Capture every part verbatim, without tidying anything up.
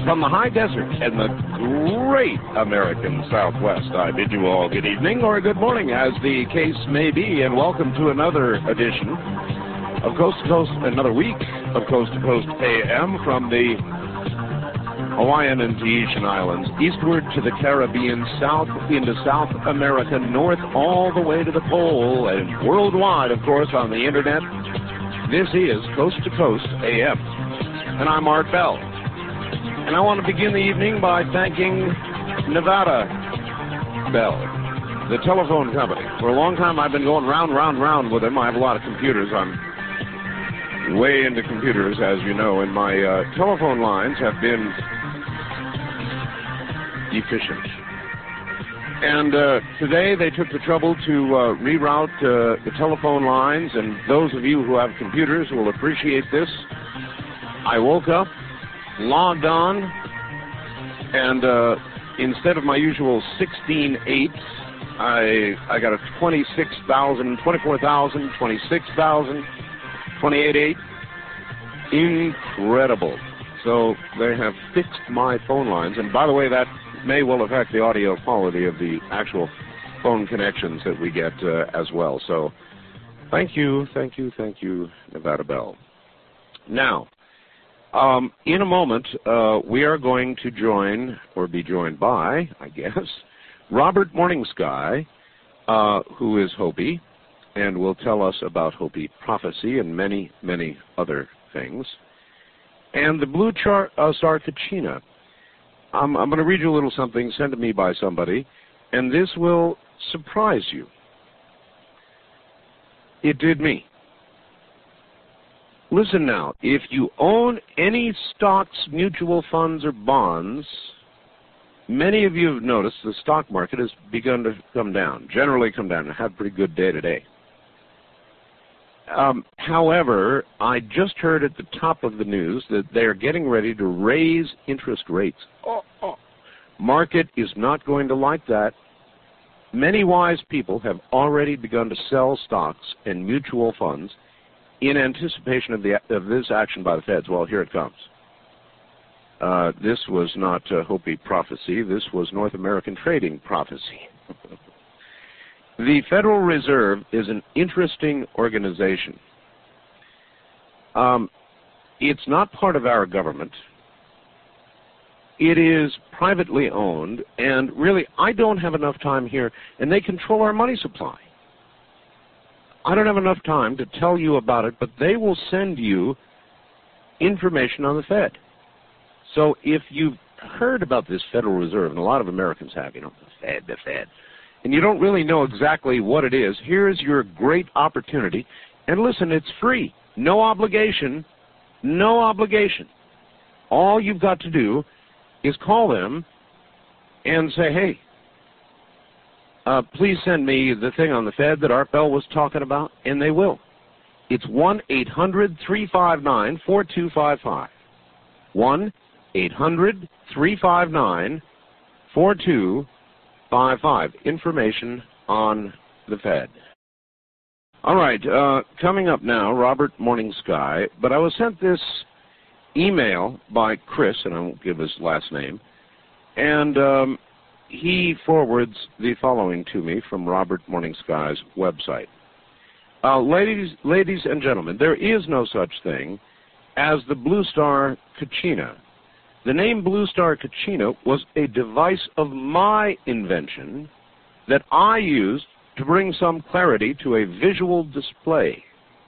From the high desert and the great American Southwest, I bid you all good evening or good morning, as the case may be, and welcome to another edition of Coast to Coast, another week of Coast to Coast A M from the Hawaiian and Tahitian Islands, eastward to the Caribbean, south into South America, north all the way to the pole, and worldwide, of course, on the internet. This is Coast to Coast A M, and I'm Art Bell. And I want to begin the evening by thanking Nevada Bell, the telephone company. For a long time, I've been going round, round, round with them. I have a lot of computers. I'm way into computers, as you know, and my uh, telephone lines have been efficient. And uh, today they took the trouble to uh, reroute uh, the telephone lines, and those of you who have computers will appreciate this. I woke up, logged on, and uh, instead of my usual sixteen eights, I I got a twenty-six thousand, twenty-four thousand, twenty-six thousand, twenty-eight eight. Incredible. So they have fixed my phone lines, and by the way, that may well affect the audio quality of the actual phone connections that we get uh, as well. So thank you, thank you, thank you, Nevada Bell. Now, Um, in a moment, uh, we are going to join, or be joined by, I guess, Robert Morningsky, uh, who is Hopi, and will tell us about Hopi prophecy and many, many other things. And the Blue char uh, Star Kachina. Um, I'm going to read you a little something sent to me by somebody, and this will surprise you. It did me. Listen now, if you own any stocks, mutual funds, or bonds, many of you have noticed the stock market has begun to come down, generally come down, and had a pretty good day today. Um, however, I just heard at the top of the news that they're getting ready to raise interest rates. Oh, oh. Market is not going to like that. Many wise people have already begun to sell stocks and mutual funds in anticipation of, the, of this action by the Feds. Well, here it comes. Uh, this was not uh, Hopi prophecy. This was North American trading prophecy. The Federal Reserve is an interesting organization. Um, it's not part of our government. It is privately owned, and really, I don't have enough time here, and they control our money supply. I don't have enough time to tell you about it, but they will send you information on the Fed. So if you've heard about this Federal Reserve, and a lot of Americans have, you know, the Fed, the Fed, and you don't really know exactly what it is, here's your great opportunity. And listen, it's free. No obligation. No obligation. All you've got to do is call them and say, hey, Uh, please send me the thing on the Fed that Art Bell was talking about, and they will. It's one eight hundred, three five nine, four two five five. one eight hundred, three five nine, four two five five. Information on the Fed. All right, uh, coming up now, Robert Morningsky, but I was sent this email by Chris, and I won't give his last name, and um, he forwards the following to me from Robert Morningsky's website. Uh, ladies, ladies and gentlemen, there is no such thing as the Blue Star Kachina. The name Blue Star Kachina was a device of my invention that I used to bring some clarity to a visual display.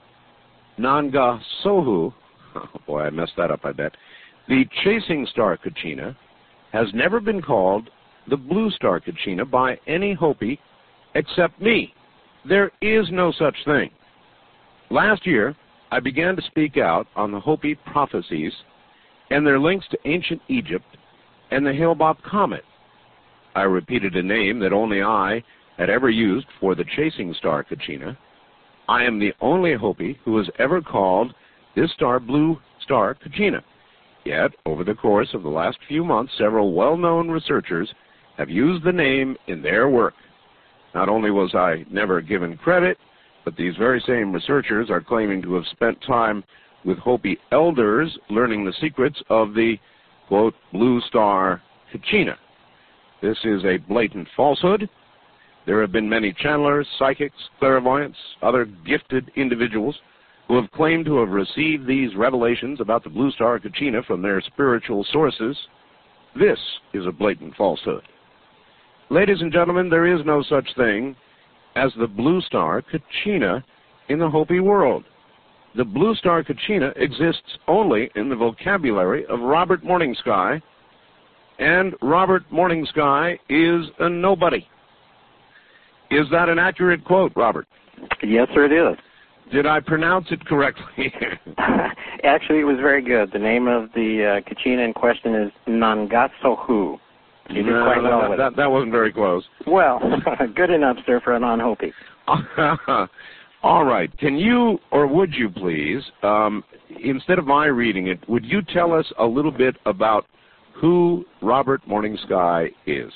Nanga Sohu, oh boy, I messed that up, I bet. The chasing star Kachina has never been called the Blue Star Kachina by any Hopi except me. There is no such thing. Last year, I began to speak out on the Hopi prophecies and their links to ancient Egypt and the Hale-Bopp comet. I repeated a name that only I had ever used for the chasing star Kachina. I am the only Hopi who has ever called this star Blue Star Kachina. Yet, over the course of the last few months, several well-known researchers have used the name in their work. Not only was I never given credit, but these very same researchers are claiming to have spent time with Hopi elders learning the secrets of the quote, Blue Star Kachina. This is a blatant falsehood. There have been many channelers, psychics, clairvoyants, other gifted individuals who have claimed to have received these revelations about the Blue Star Kachina from their spiritual sources. This is a blatant falsehood. Ladies and gentlemen, there is no such thing as the Blue Star Kachina in the Hopi world. The Blue Star Kachina exists only in the vocabulary of Robert Morningsky, and Robert Morningsky is a nobody. Is that an accurate quote, Robert? Yes, sir, it is. Did I pronounce it correctly? Actually, it was very good. The name of the uh, Kachina in question is Nangatsohu. You did no, quite well that, with that, it. that wasn't very close. Well, good enough, sir, for a non-Hopi. All right. Can you, or would you please, um, instead of my reading it, would you tell us a little bit about who Robert Morningsky is?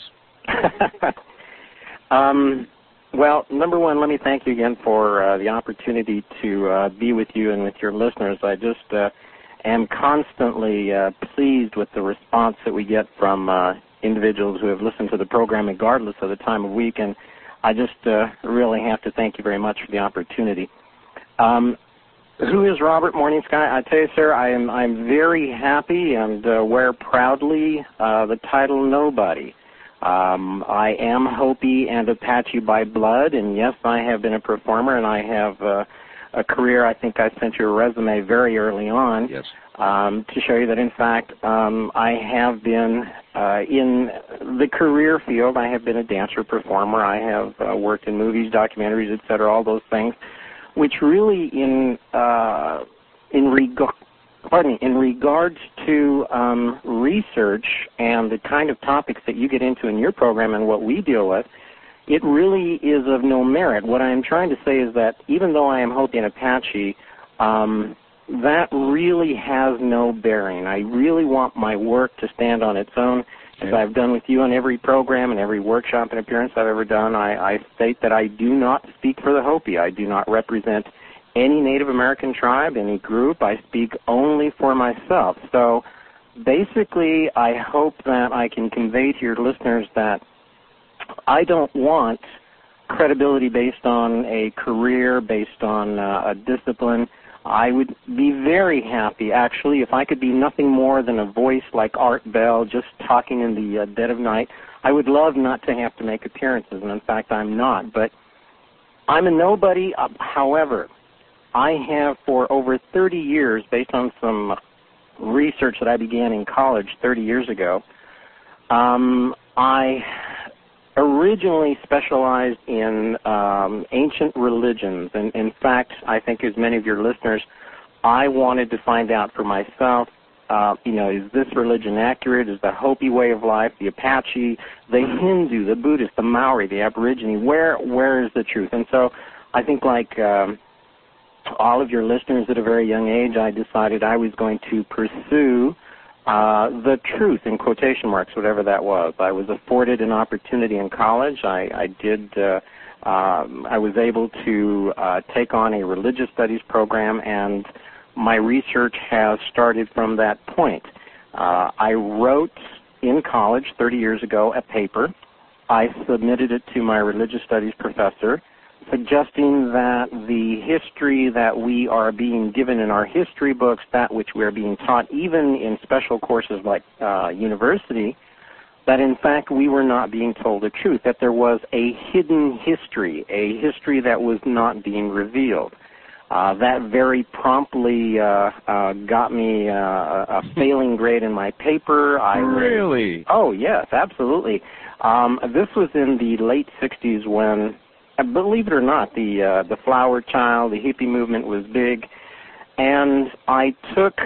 um, well, number one, let me thank you again for uh, the opportunity to uh, be with you and with your listeners. I just uh, am constantly uh, pleased with the response that we get from uh, individuals who have listened to the program regardless of the time of week, and I just uh, really have to thank you very much for the opportunity. Um, who is Robert Morningsky? I tell you, sir, I am I'm very happy and uh, wear proudly uh, the title Nobody. Um, I am Hopi and Apache by blood, and yes, I have been a performer, and I have uh, a career. I think I sent you a resume very early on. Yes. Um, to show you that, in fact, um, I have been uh, in the career field. I have been a dancer, performer. I have uh, worked in movies, documentaries, et cetera, all those things, which really, in uh, in regard, pardon me, in regards to um, research and the kind of topics that you get into in your program and what we deal with, it really is of no merit. What I am trying to say is that even though I am Hopi and Apache, um, that really has no bearing. I really want my work to stand on its own. As I've done with you on every program and every workshop and appearance I've ever done, I, I state that I do not speak for the Hopi. I do not represent any Native American tribe, any group. I speak only for myself. So basically, I hope that I can convey to your listeners that I don't want credibility based on a career, based on uh, a discipline. I would be very happy, actually, if I could be nothing more than a voice like Art Bell, just talking in the uh, dead of night. I would love not to have to make appearances, and in fact, I'm not. But I'm a nobody. Uh, however, I have for over thirty years, based on some research that I began in college thirty years ago, um, I originally specialized in um, ancient religions. And in fact, I think as many of your listeners, I wanted to find out for myself, uh, you know, is this religion accurate? Is the Hopi way of life, the Apache, the Hindu, the Buddhist, the Maori, the Aborigine, where where is the truth? And so I think like um, all of your listeners at a very young age, I decided I was going to pursue Uh, the truth, in quotation marks, whatever that was. I was afforded an opportunity in college. I, I did, uh, um, I was able to uh, take on a religious studies program, and my research has started from that point. Uh, I wrote in college thirty years ago a paper. I submitted it to my religious studies professor, suggesting that the history that we are being given in our history books, that which we are being taught even in special courses like uh, university, that in fact we were not being told the truth, that there was a hidden history, a history that was not being revealed. Uh, that very promptly uh, uh, got me uh, a failing grade in my paper. I really? Was, oh, yes, absolutely. Um, this was in the late sixties when, believe it or not, the uh, the flower child, the hippie movement was big, and I took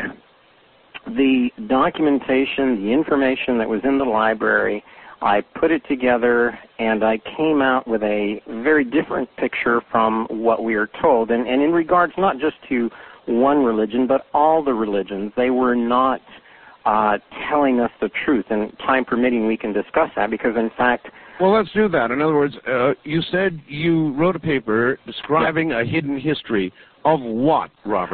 the documentation, the information that was in the library, I put it together, and I came out with a very different picture from what we are told. And, and in regards not just to one religion, but all the religions, they were not uh, telling us the truth. And time permitting, we can discuss that because, in fact, well, let's do that. In other words, uh, you said you wrote a paper describing yeah. a hidden history of what, Robert?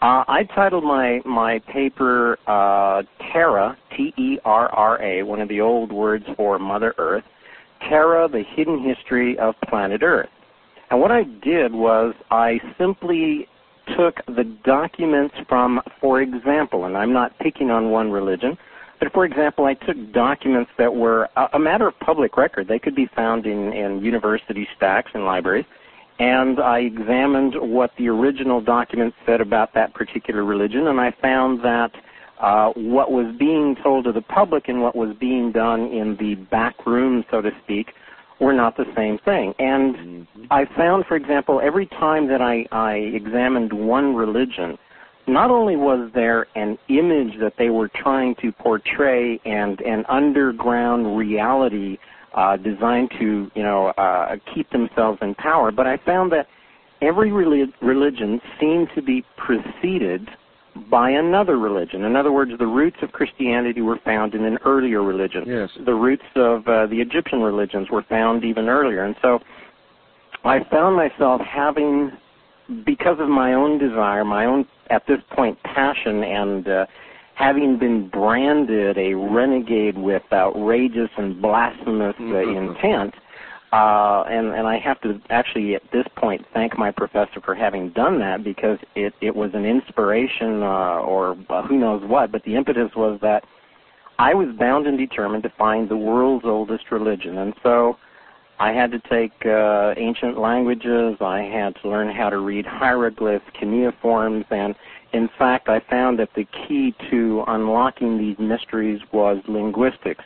Uh, I titled my, my paper uh, Terra, T E R R A, one of the old words for Mother Earth, Terra, the Hidden History of Planet Earth. And what I did was I simply took the documents from, for example, and I'm not picking on one religion, but for example, I took documents that were a, a matter of public record. They could be found in, in university stacks and libraries, and I examined what the original documents said about that particular religion, and I found that uh, what was being told to the public and what was being done in the back room, so to speak, were not the same thing. And mm-hmm. I found, for example, every time that I, I examined one religion, not only was there an image that they were trying to portray and an underground reality uh, designed to, you know, uh, keep themselves in power, but I found that every relig- religion seemed to be preceded by another religion. In other words, the roots of Christianity were found in an earlier religion. Yes. The roots of uh, the Egyptian religions were found even earlier. And so I found myself having, because of my own desire, my own, at this point, passion, and uh, having been branded a renegade with outrageous and blasphemous uh, mm-hmm. intent, Uh, and, and I have to actually at this point thank my professor for having done that, because it, it was an inspiration uh, or uh, who knows what, but the impetus was that I was bound and determined to find the world's oldest religion. And so I had to take uh, ancient languages, I had to learn how to read hieroglyphs, cuneiforms, and in fact I found that the key to unlocking these mysteries was linguistics.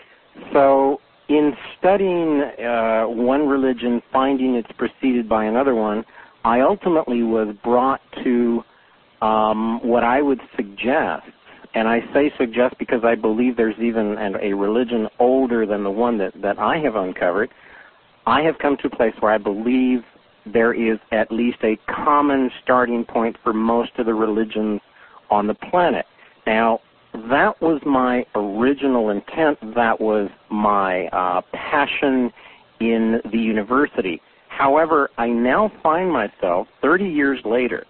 So in studying uh, one religion, finding it's preceded by another one, I ultimately was brought to um, what I would suggest, and I say suggest because I believe there's even an, a religion older than the one that, that I have uncovered. I have come to a place where I believe there is at least a common starting point for most of the religions on the planet. Now, that was my original intent. That was my uh, passion in the university. However, I now find myself, thirty years later,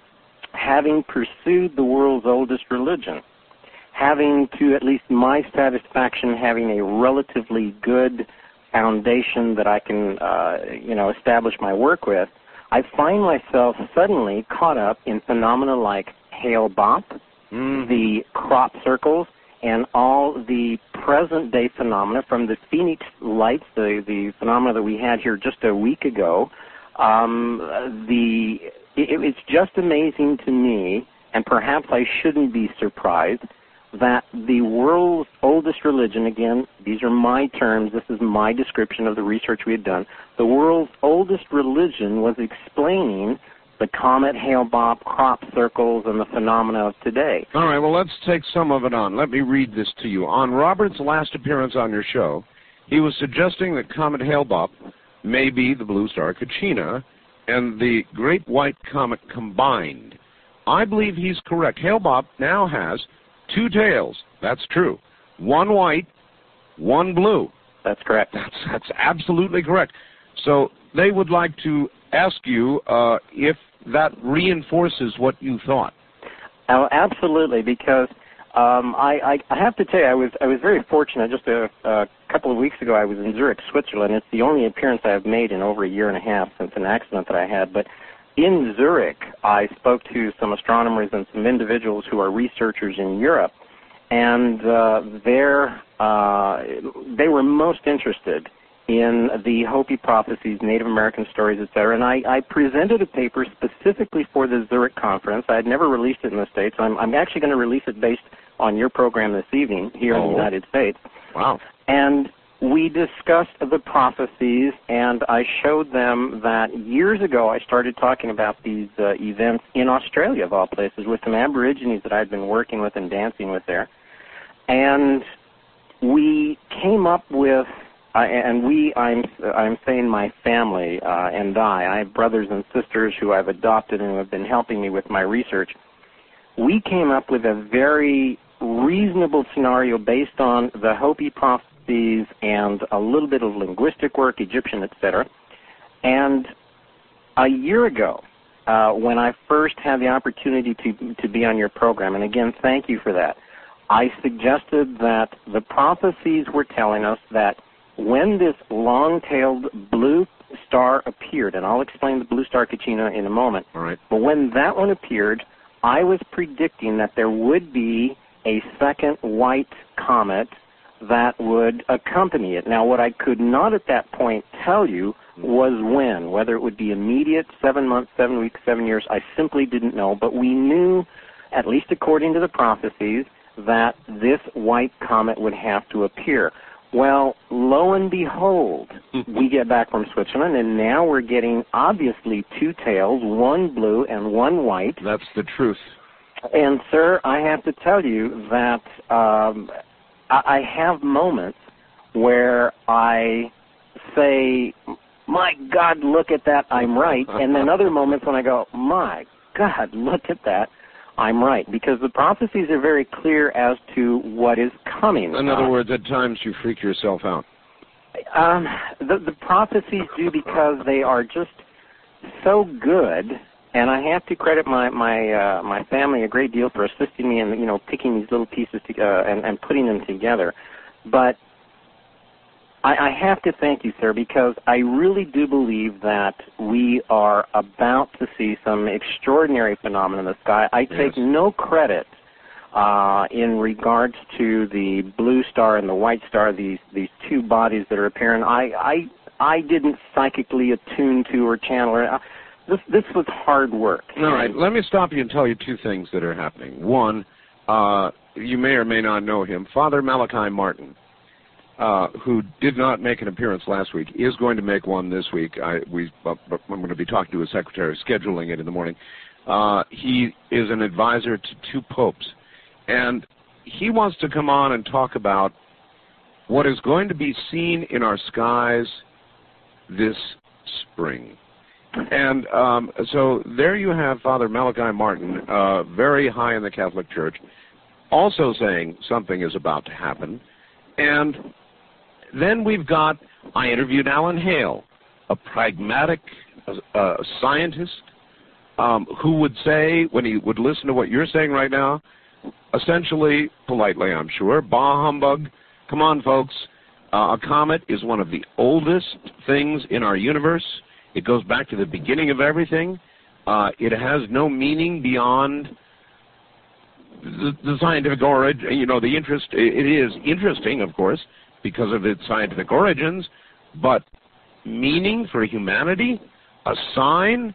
having pursued the world's oldest religion, having, to at least my satisfaction, having a relatively good foundation that I can, uh, you know, establish my work with, I find myself suddenly caught up in phenomena like Hale-Bopp, Mm-hmm. the crop circles, and all the present-day phenomena from the Phoenix Lights, the, the phenomena that we had here just a week ago. Um, the it, it's just amazing to me, and perhaps I shouldn't be surprised, that the world's oldest religion, again, these are my terms, this is my description of the research we had done, the world's oldest religion was explaining the comet, Hale-Bopp, crop circles, and the phenomena of today. All right, well, let's take some of it on. Let me read this to you. On Robert's last appearance on your show, he was suggesting that Comet Hale-Bopp may be the blue star Kachina and the Great White Comet combined. I believe he's correct. Hale-Bopp now has two tails. That's true. One white, one blue. That's correct. That's, that's absolutely correct. So they would like to ask you uh, if that reinforces what you thought. Oh, absolutely, because um, I, I, I have to tell you, I was I was very fortunate. Just a, a couple of weeks ago, I was in Zurich, Switzerland. It's the only appearance I have made in over a year and a half since an accident that I had. But in Zurich, I spoke to some astronomers and some individuals who are researchers in Europe, and uh, they're, uh, they were most interested in the Hopi prophecies, Native American stories, et cetera. And I, I presented a paper specifically for the Zurich conference. I had never released it in the States. I'm, I'm actually going to release it based on your program this evening here oh. in the United States. Wow. And we discussed the prophecies, and I showed them that years ago I started talking about these uh, events in Australia, of all places, with some Aborigines that I'd been working with and dancing with there. And we came up with Uh, and we, I'm, I'm saying my family uh, and I, I have brothers and sisters who I've adopted and who have been helping me with my research. We came up with a very reasonable scenario based on the Hopi prophecies and a little bit of linguistic work, Egyptian, et cetera. And a year ago, uh, when I first had the opportunity to to be on your program, and again, thank you for that, I suggested that the prophecies were telling us that when this long-tailed blue star appeared, and I'll explain the blue star Caecina in a moment, All right. but when that one appeared, I was predicting that there would be a second white comet that would accompany it. Now, what I could not at that point tell you was when, whether it would be immediate, seven months, seven weeks, seven years, I simply didn't know, but we knew, at least according to the prophecies, that this white comet would have to appear. Well, lo and behold, we get back from Switzerland, and now we're getting, obviously, two tails, one blue and one white. That's the truth. And, sir, I have to tell you that um, I have moments where I say, my God, look at that, I'm right. And then other moments when I go, my God, look at that, I'm right. Because the prophecies are very clear as to what is coming. In other uh, words, at times you freak yourself out. Um, the, the prophecies do, because they are just so good. And I have to credit my my uh, my family a great deal for assisting me in, you know, picking these little pieces to, uh, and, and putting them together. But I, I have to thank you, sir, because I really do believe that we are about to see some extraordinary phenomena in the sky. I take yes. no credit uh, in regards to the blue star and the white star, these these two bodies that are appearing. I I I didn't psychically attune to or channel or. This this was hard work. All right, let me stop you and tell you two things that are happening. One, uh, you may or may not know him, Father Malachi Martin, uh, who did not make an appearance last week, is going to make one this week. I, we, uh, I'm going to be talking to his secretary, scheduling it in the morning. Uh, he is an advisor to two popes, and he wants to come on and talk about what is going to be seen in our skies this spring. And um, so there you have Father Malachi Martin, uh, very high in the Catholic Church, also saying something is about to happen. And then we've got, I interviewed Alan Hale, a pragmatic uh, scientist um, who would say, when he would listen to what you're saying right now, essentially, politely I'm sure, bah humbug, come on folks, uh, a comet is one of the oldest things in our universe. It goes back to the beginning of everything. Uh, it has no meaning beyond the, the scientific origin. You know, the interest. It is interesting, of course, because of its scientific origins, but meaning for humanity, a sign.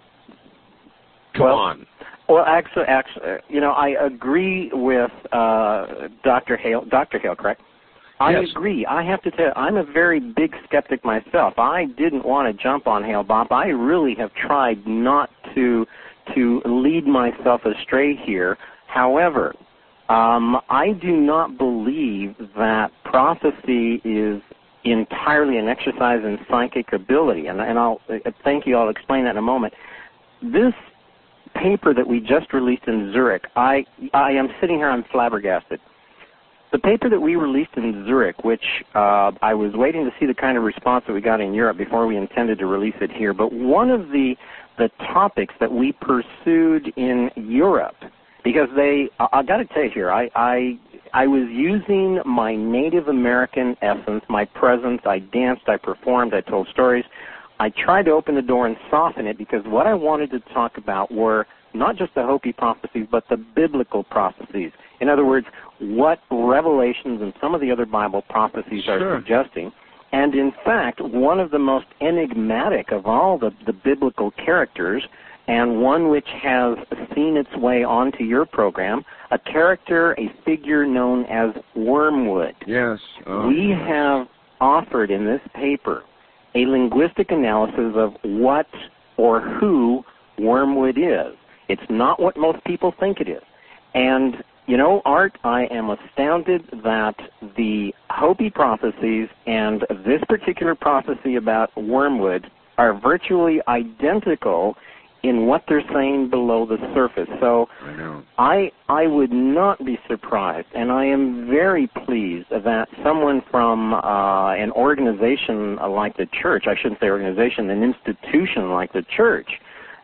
Come well, on. Well, actually, actually, you know, I agree with uh, Doctor Hale. Doctor Hale, correct? I yes. agree. I have to tell you, I'm a very big skeptic myself. I didn't want to jump on Hale Bob. I really have tried not to to lead myself astray here. However, um, I do not believe that prophecy is entirely an exercise in psychic ability, and, and I'll uh, thank you. I'll explain that in a moment. This paper that we just released in Zurich, I I am sitting here, I'm flabbergasted. The paper that we released in Zurich, which uh, I was waiting to see the kind of response that we got in Europe before we intended to release it here, but one of the the topics that we pursued in Europe, because they, I, I got to tell you here, I, I I was using my Native American essence, my presence. I danced, I performed, I told stories. I tried to open the door and soften it, because what I wanted to talk about were not just the Hopi prophecies, but the biblical prophecies. In other words, what Revelations and some of the other Bible prophecies sure. are suggesting. And in fact, one of the most enigmatic of all the, the biblical characters, and one which has seen its way onto your program, a character, a figure known as Wormwood. Yes. Oh, we yes. have offered in this paper a linguistic analysis of what or who Wormwood is. It's not what most people think it is. And you know, Art, I am astounded that the Hopi prophecies and this particular prophecy about Wormwood are virtually identical in what they're saying below the surface. So I know. I I would not be surprised, and I am very pleased that someone from uh, an organization like the church, I shouldn't say organization, an institution like the church,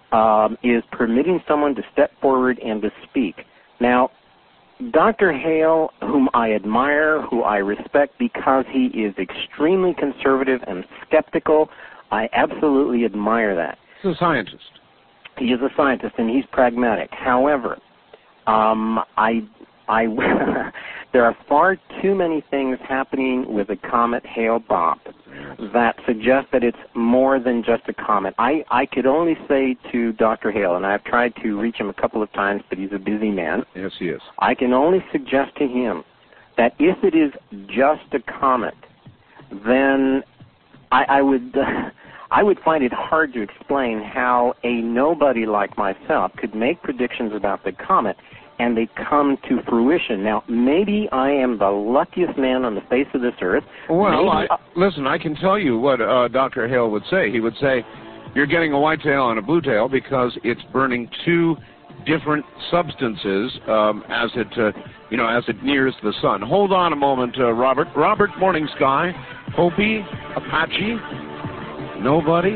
um, is permitting someone to step forward and to speak. Now, Doctor Hale, whom I admire, who I respect because he is extremely conservative and skeptical, I absolutely admire that. He's a scientist. He is a scientist, and he's pragmatic. However, um, I, I, there are far too many things happening with the comet Hale-Bopp that suggest that it's more than just a comet. I, I could only say to Doctor Hale, and I've tried to reach him a couple of times, but he's a busy man. Yes, he is. I can only suggest to him that if it is just a comet, then I, I would... Uh, I would find it hard to explain how a nobody like myself could make predictions about the comet and they come to fruition. Now, maybe I am the luckiest man on the face of this earth. Well, I, listen, I can tell you what uh, Doctor Hale would say. He would say, you're getting a white tail and a blue tail because it's burning two different substances um, as it, uh, you know, as it nears the sun. Hold on a moment, uh, Robert. Robert Morning Sky, Hopi, Apache, nobody?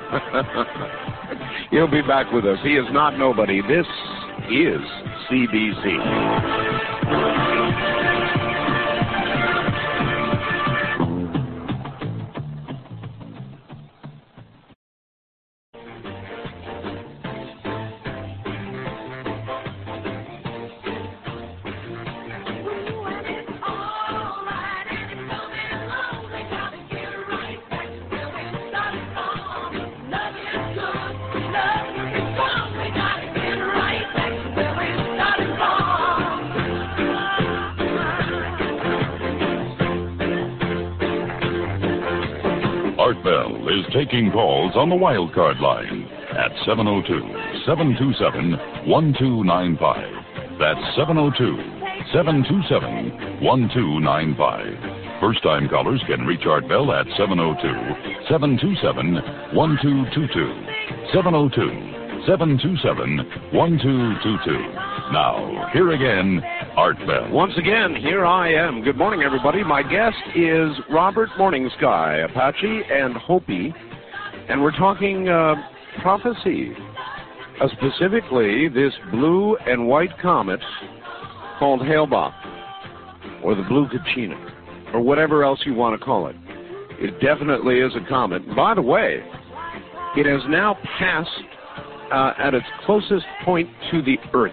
He'll be back with us. He is not nobody. This is C B C. Art Bell is taking calls on the wildcard line at seven oh two, seven two seven, one two nine five. That's seven oh two, seven two seven, one two nine five. First-time callers can reach Art Bell at seven oh two, seven two seven, one two two two. seven oh two, seven two seven, one two two two. Now, here again, Art Bell. Once again, here I am. Good morning, everybody. My guest is Robert Morning Sky, Apache and Hopi, and we're talking uh, prophecy, uh, specifically this blue and white comet called Hale-Bopp, or the Blue Kachina, or whatever else you want to call it. It definitely is a comet. By the way, it has now passed uh, at its closest point to the Earth.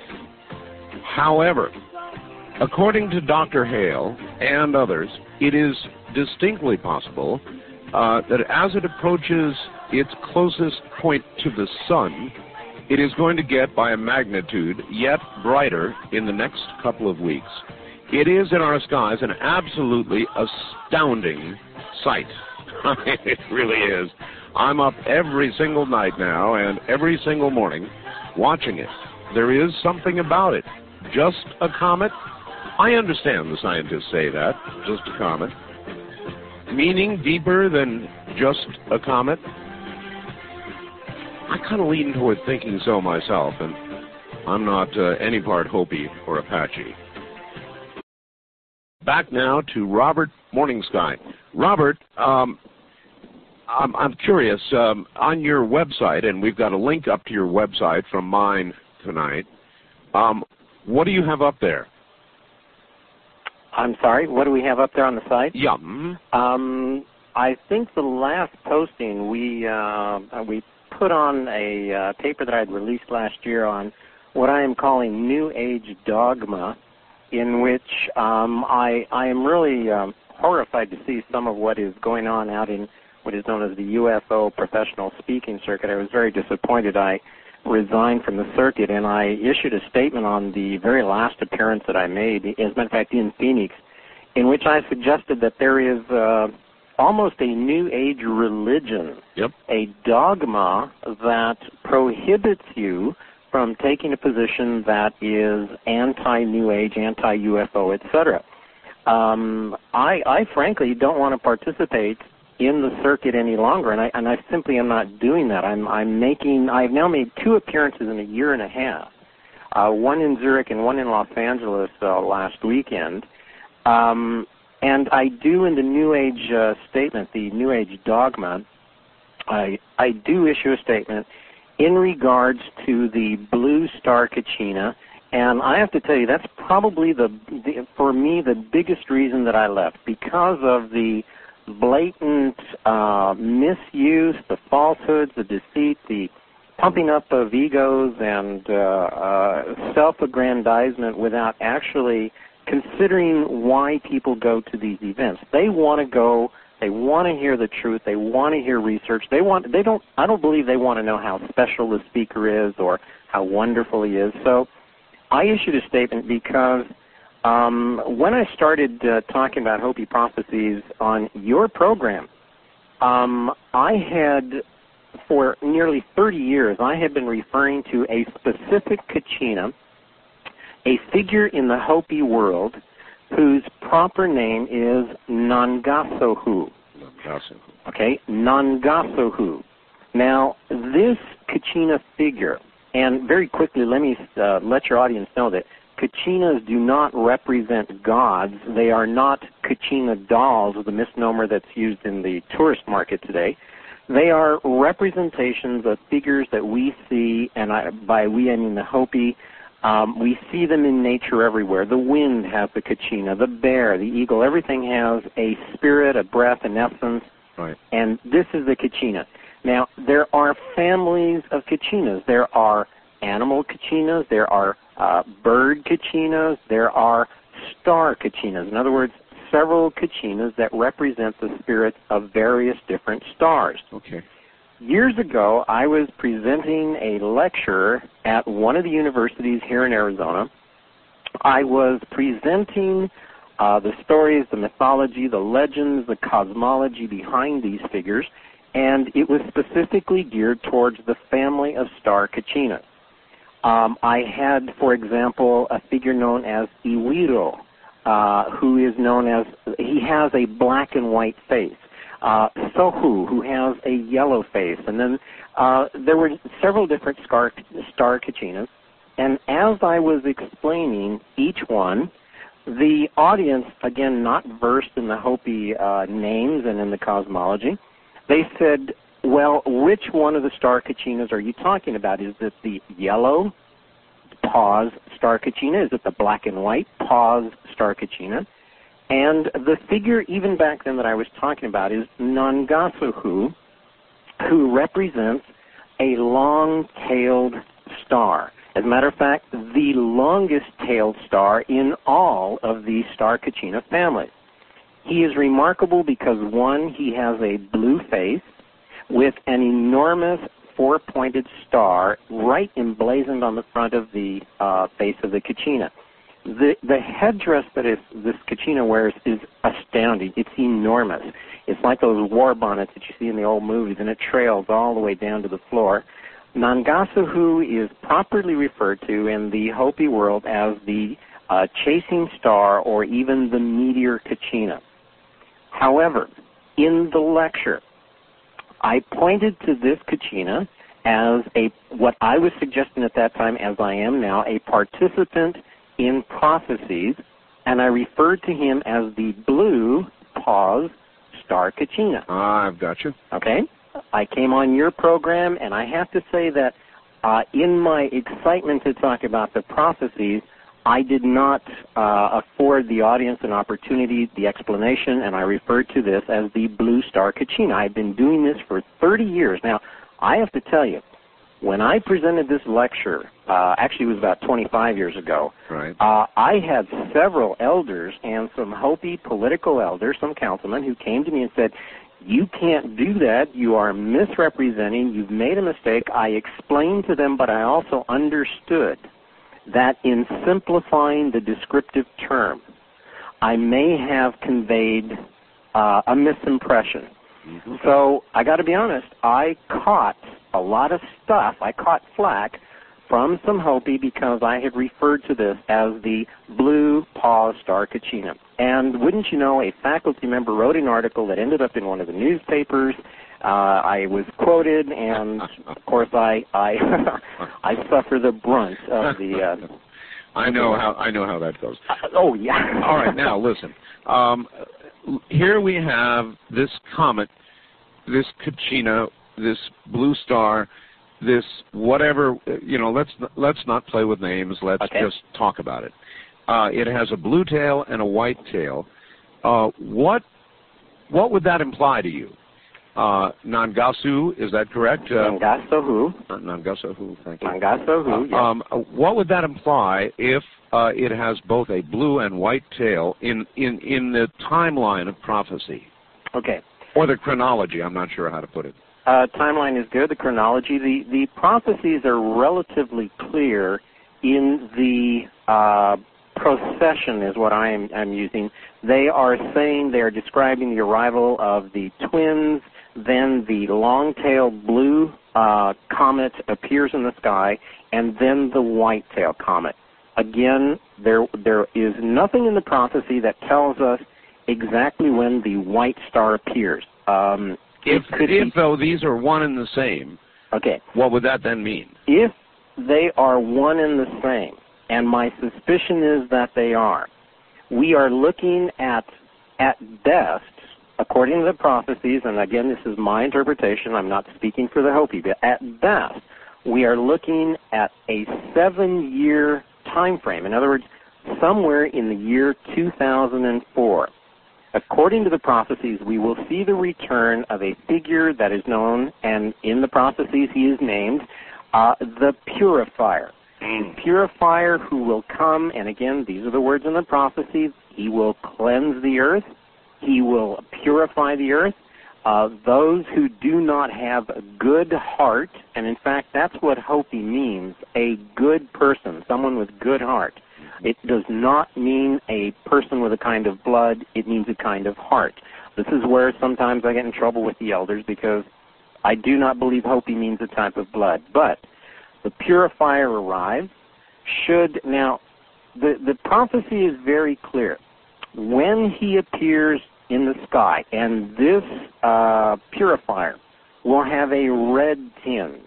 However, according to Doctor Hale and others, it is distinctly possible uh, that as it approaches its closest point to the sun, it is going to get by a magnitude yet brighter in the next couple of weeks. It is in our skies an absolutely astounding sight. It really is. I'm up every single night now and every single morning watching it. There is something about it. Just a comet? I understand the scientists say that, just a comet. Meaning deeper than just a comet? I kind of lean toward thinking so myself, and I'm not uh, any part Hopi or Apache. Back now to Robert Morning Sky. Robert, um, I'm, I'm curious, um, on your website, and we've got a link up to your website from mine tonight, um, what do you have up there? I'm sorry, what do we have up there on the site? Yeah. Um, I think the last posting we uh, we put on a uh, paper that I had released last year on what I am calling New Age dogma, in which um, I I am really um, horrified to see some of what is going on out in what is known as the U F O professional speaking circuit. I was very disappointed. I resigned from the circuit, and I issued a statement on the very last appearance that I made, as a matter of fact, in Phoenix, in which I suggested that there is uh, almost a New Age religion, yep. a dogma that prohibits you from taking a position that is anti-New Age, anti-U F O, et cetera. Um, I, I frankly don't want to participate in the circuit any longer, and I and I simply am not doing that. I'm I'm making I've now made two appearances in a year and a half, uh, one in Zurich and one in Los Angeles uh, last weekend, um, and I do in the New Age uh, statement, the New Age dogma, I I do issue a statement in regards to the blue star Kachina. And I have to tell you, that's probably, the, the for me, the biggest reason that I left, because of the blatant uh, misuse, the falsehoods, the deceit, the pumping up of egos and uh, uh, self-aggrandizement without actually considering why people go to these events. They want to go, they want to hear the truth, they want to hear research. They want, they don't, I don't believe they want to know how special the speaker is or how wonderful he is. So I issued a statement because um, when I started uh, talking about Hopi prophecies on your program, um, I had, for nearly thirty years, I had been referring to a specific Kachina, a figure in the Hopi world whose proper name is Nangasohu. Nangasohu. Okay, Nangasohu. Now, this Kachina figure, and very quickly let me uh, let your audience know that Kachinas do not represent gods. They are not Kachina dolls, the misnomer that's used in the tourist market today. They are representations of figures that we see, and I, by we I mean the Hopi. Um, we see them in nature everywhere. The wind has the Kachina, the bear, the eagle. Everything has a spirit, a breath, an essence, right. And this is the Kachina. Now, there are families of Kachinas. There are animal Kachinas. There are uh, bird Kachinas. There are star Kachinas. In other words, several Kachinas that represent the spirits of various different stars. Okay. Years ago, I was presenting a lecture at one of the universities here in Arizona. I was presenting uh, the stories, the mythology, the legends, the cosmology behind these figures, and it was specifically geared towards the family of star Kachinas. Um, I had, for example, a figure known as Iwiro, uh, who is known as, he has a black and white face. Uh, Sohu, who has a yellow face. And then uh, there were several different star, star Kachinas. And as I was explaining each one, the audience, again, not versed in the Hopi uh, names and in the cosmology, they said, well, which one of the star Kachinas are you talking about? Is it the yellow, pause, star Kachina? Is it the black and white, pause, star Kachina? And the figure, even back then, that I was talking about is Nangasohu, who represents a long-tailed star. As a matter of fact, the longest-tailed star in all of the star Kachina family. He is remarkable because, one, he has a blue face with an enormous four-pointed star right emblazoned on the front of the uh, face of the Kachina. The, the headdress that is, this Kachina wears is astounding. It's enormous. It's like those war bonnets that you see in the old movies, and it trails all the way down to the floor. Nangasohu is properly referred to in the Hopi world as the uh, chasing star or even the meteor Kachina. However, in the lecture, I pointed to this Kachina as a, what I was suggesting at that time, as I am now, a participant in prophecies, and I referred to him as the blue, pause, star Kachina. Ah, I've got you. Okay? I came on your program, and I have to say that uh, in my excitement to talk about the prophecies, I did not uh, afford the audience an opportunity, the explanation, and I referred to this as the blue star Kachina. I've been doing this for thirty years. Now, I have to tell you, when I presented this lecture, uh, actually it was about twenty-five years ago, right. uh, I had several elders and some Hopi political elders, some councilmen, who came to me and said, you can't do that, you are misrepresenting, you've made a mistake. I explained to them, but I also understood that in simplifying the descriptive term, I may have conveyed uh, a misimpression. Mm-hmm. So I got to be honest, I caught a lot of stuff. I caught flack from some Hopi because I had referred to this as the blue pause star Kachina. And wouldn't you know, a faculty member wrote an article that ended up in one of the newspapers. Uh, I was quoted, and of course, I I I suffer the brunt of the. Uh, I know how I know how that goes. Uh, oh yeah. All right, now listen. Um, here we have this comet, this Kachina, this blue star, this whatever, you know, let's let's not play with names. Let's okay. just talk about it. Uh, it has a blue tail and a white tail. Uh, what what would that imply to you? Uh, Nangasu, is that correct? Uh, Nangasohu. Uh, Nangasohu, thank you. Nangasohu, uh, yes. Um, what would that imply if uh, it has both a blue and white tail in, in, in the timeline of prophecy? Okay. Or the chronology, I'm not sure how to put it. Uh, timeline is good, the chronology. The, the prophecies are relatively clear in the uh, procession is what I'm, I'm using. They are saying, they are describing the arrival of the twins, then the long-tailed blue uh, comet appears in the sky, and then the white-tailed comet. Again, there there is nothing in the prophecy that tells us exactly when the white star appears. Um, if, if be, though, these are one and the same, okay. what would that then mean? If they are one and the same, and my suspicion is that they are, we are looking at, at best, according to the prophecies, and again, this is my interpretation, I'm not speaking for the Hopi, but at best, we are looking at a seven-year time frame. In other words, somewhere in the year two thousand four. According to the prophecies, we will see the return of a figure that is known, and in the prophecies he is named, uh, the Purifier. The Purifier who will come, and again, these are the words in the prophecy, he will cleanse the earth, he will purify the earth. Uh, those who do not have a good heart, and in fact that's what Hopi means, a good person, someone with good heart. It does not mean a person with a kind of blood, it means a kind of heart. This is where sometimes I get in trouble with the elders because I do not believe Hopi means a type of blood. But the Purifier arrives, should, now, the, the prophecy is very clear. When he appears in the sky, and this uh, Purifier will have a red tinge.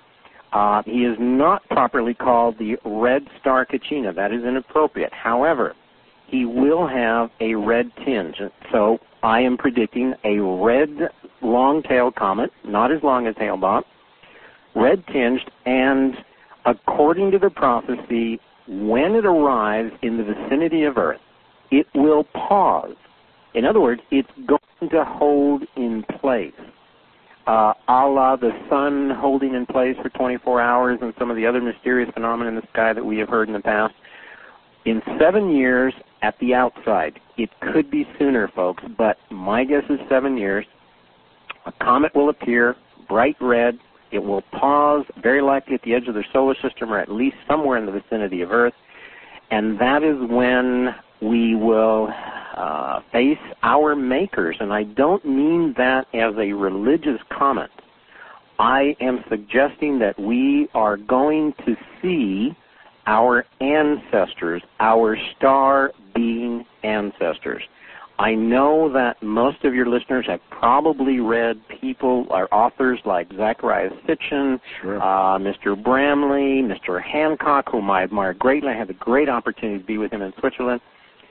Uh, he is not properly called the Red Star Kachina. That is inappropriate. However, he will have a red tinge. So I am predicting a red long-tailed comet, not as long as Hale-Bopp, red-tinged, and according to the prophecy, when it arrives in the vicinity of Earth, it will pause. In other words, it's going to hold in place. Uh, a la the sun holding in place for twenty-four hours and some of the other mysterious phenomena in the sky that we have heard in the past. In seven years, at the outside, it could be sooner, folks, but my guess is seven years, a comet will appear, bright red. It will pause, very likely at the edge of their solar system or at least somewhere in the vicinity of Earth, and that is when we will uh, face our makers. And I don't mean that as a religious comment. I am suggesting that we are going to see our ancestors, our star-being ancestors. I know that most of your listeners have probably read people or authors like Zacharias Sitchin, sure. uh, Mister Bramley, Mister Hancock, whom I admire greatly. I had the great opportunity to be with him in Switzerland.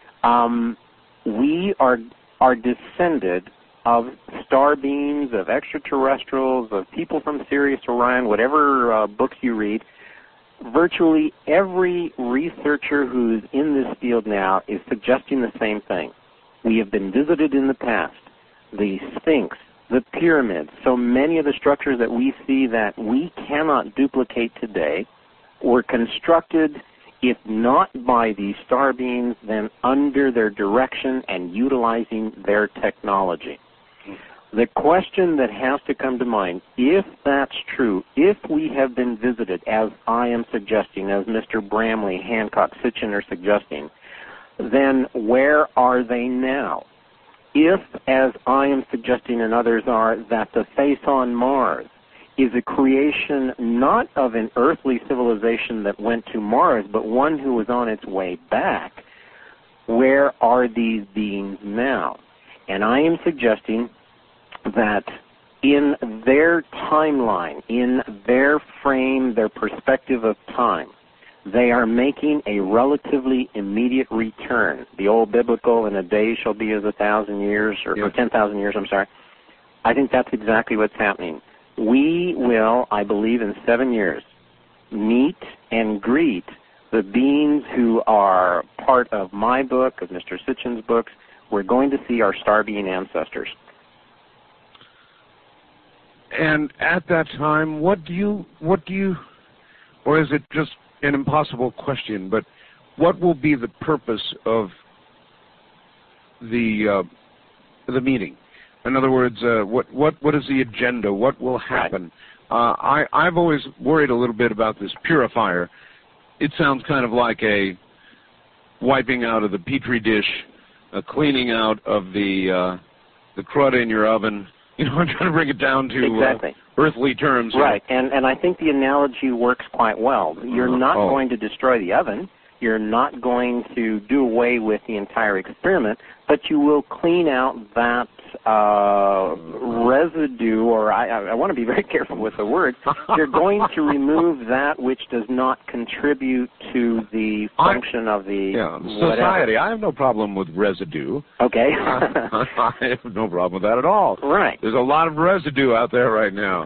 Um, we are are descended of star beings, of extraterrestrials, of people from Sirius, Orion, whatever uh, books you read. Virtually every researcher who's in this field now is suggesting the same thing. We have been visited in the past. The Sphinx, the pyramids, so many of the structures that we see that we cannot duplicate today were constructed, if not by these star beings, then under their direction and utilizing their technology. The question that has to come to mind, if that's true, if we have been visited, as I am suggesting, as Mister Bramley, Hancock, Sitchin are suggesting, then where are they now? If, as I am suggesting and others are, that the face on Mars is a creation not of an earthly civilization that went to Mars, but one who was on its way back, where are these beings now? And I am suggesting that in their timeline, in their frame, their perspective of time, they are making a relatively immediate return. The old biblical, in a day shall be as a thousand years, or, yeah. or ten thousand years, I'm sorry. I think that's exactly what's happening. we will, I believe, in seven years, meet and greet the beings who are part of my book, of Mister Sitchin's books. We're going to see our star being ancestors. And at that time, what do you, what do you, or is it just an impossible question, but what will be the purpose of the uh, the meeting? In other words, uh, what what what is the agenda? What will happen? Uh, I I've always worried a little bit about this purifier. It sounds kind of like a wiping out of the petri dish, a cleaning out of the uh, the crud in your oven. You know, I'm trying to bring it down to exactly. uh, earthly terms. Right, and and I think the analogy works quite well. You're not oh. going to destroy the oven. You're not going to do away with the entire experiment, but you will clean out that uh, residue, or I, I want to be very careful with the word. You're going to remove that which does not contribute to the function I, of the yeah, whatever. society. I have no problem with residue. Okay. I have no problem with that at all. Right. There's a lot of residue out there right now.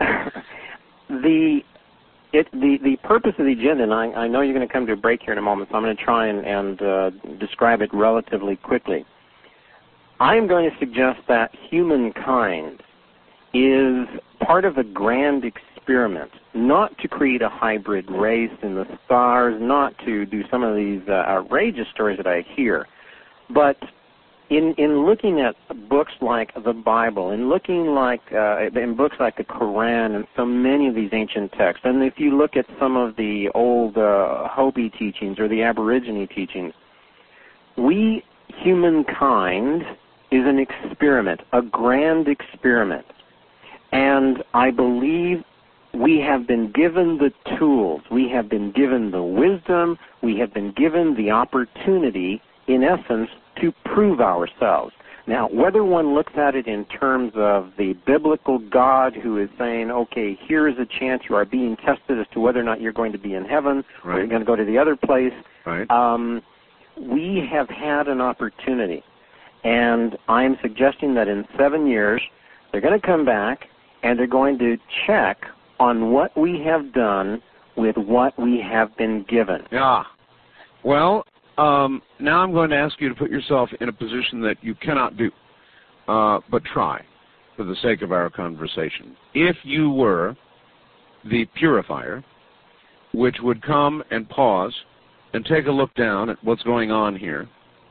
the It, the, the purpose of the agenda, and I, I know you're going to come to a break here in a moment, so I'm going to try and, and uh, describe it relatively quickly. I am going to suggest that humankind is part of a grand experiment, not to create a hybrid race in the stars, not to do some of these uh, outrageous stories that I hear, but In, in looking at books like the Bible, in looking like uh, in books like the Quran and so many of these ancient texts, and if you look at some of the old uh, Hopi teachings or the Aborigine teachings, we, humankind, is an experiment, a grand experiment. And I believe we have been given the tools, we have been given the wisdom, we have been given the opportunity, in essence, to prove ourselves. Now, whether one looks at it in terms of the biblical God who is saying, okay, here is a chance, you are being tested as to whether or not you're going to be in heaven, right. or you're going to go to the other place, right. um, we have had an opportunity. And I'm suggesting that in seven years, they're going to come back and they're going to check on what we have done with what we have been given. Yeah. Well, Um, now I'm going to ask you to put yourself in a position that you cannot do, uh, but try for the sake of our conversation. If you were the purifier, which would come and pause and take a look down at what's going on here,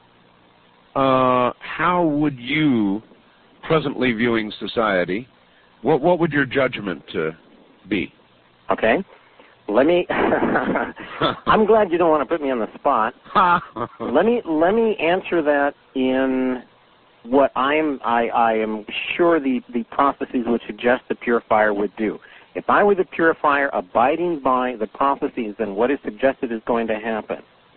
uh, how would you, presently viewing society, what, what would your judgment uh, be? Okay. Let me. I'm glad you don't want to put me on the spot. let me let me answer that in what I'm. I, I am sure the the prophecies would suggest the purifier would do. If I were the purifier, abiding by the prophecies and what is suggested is going to happen,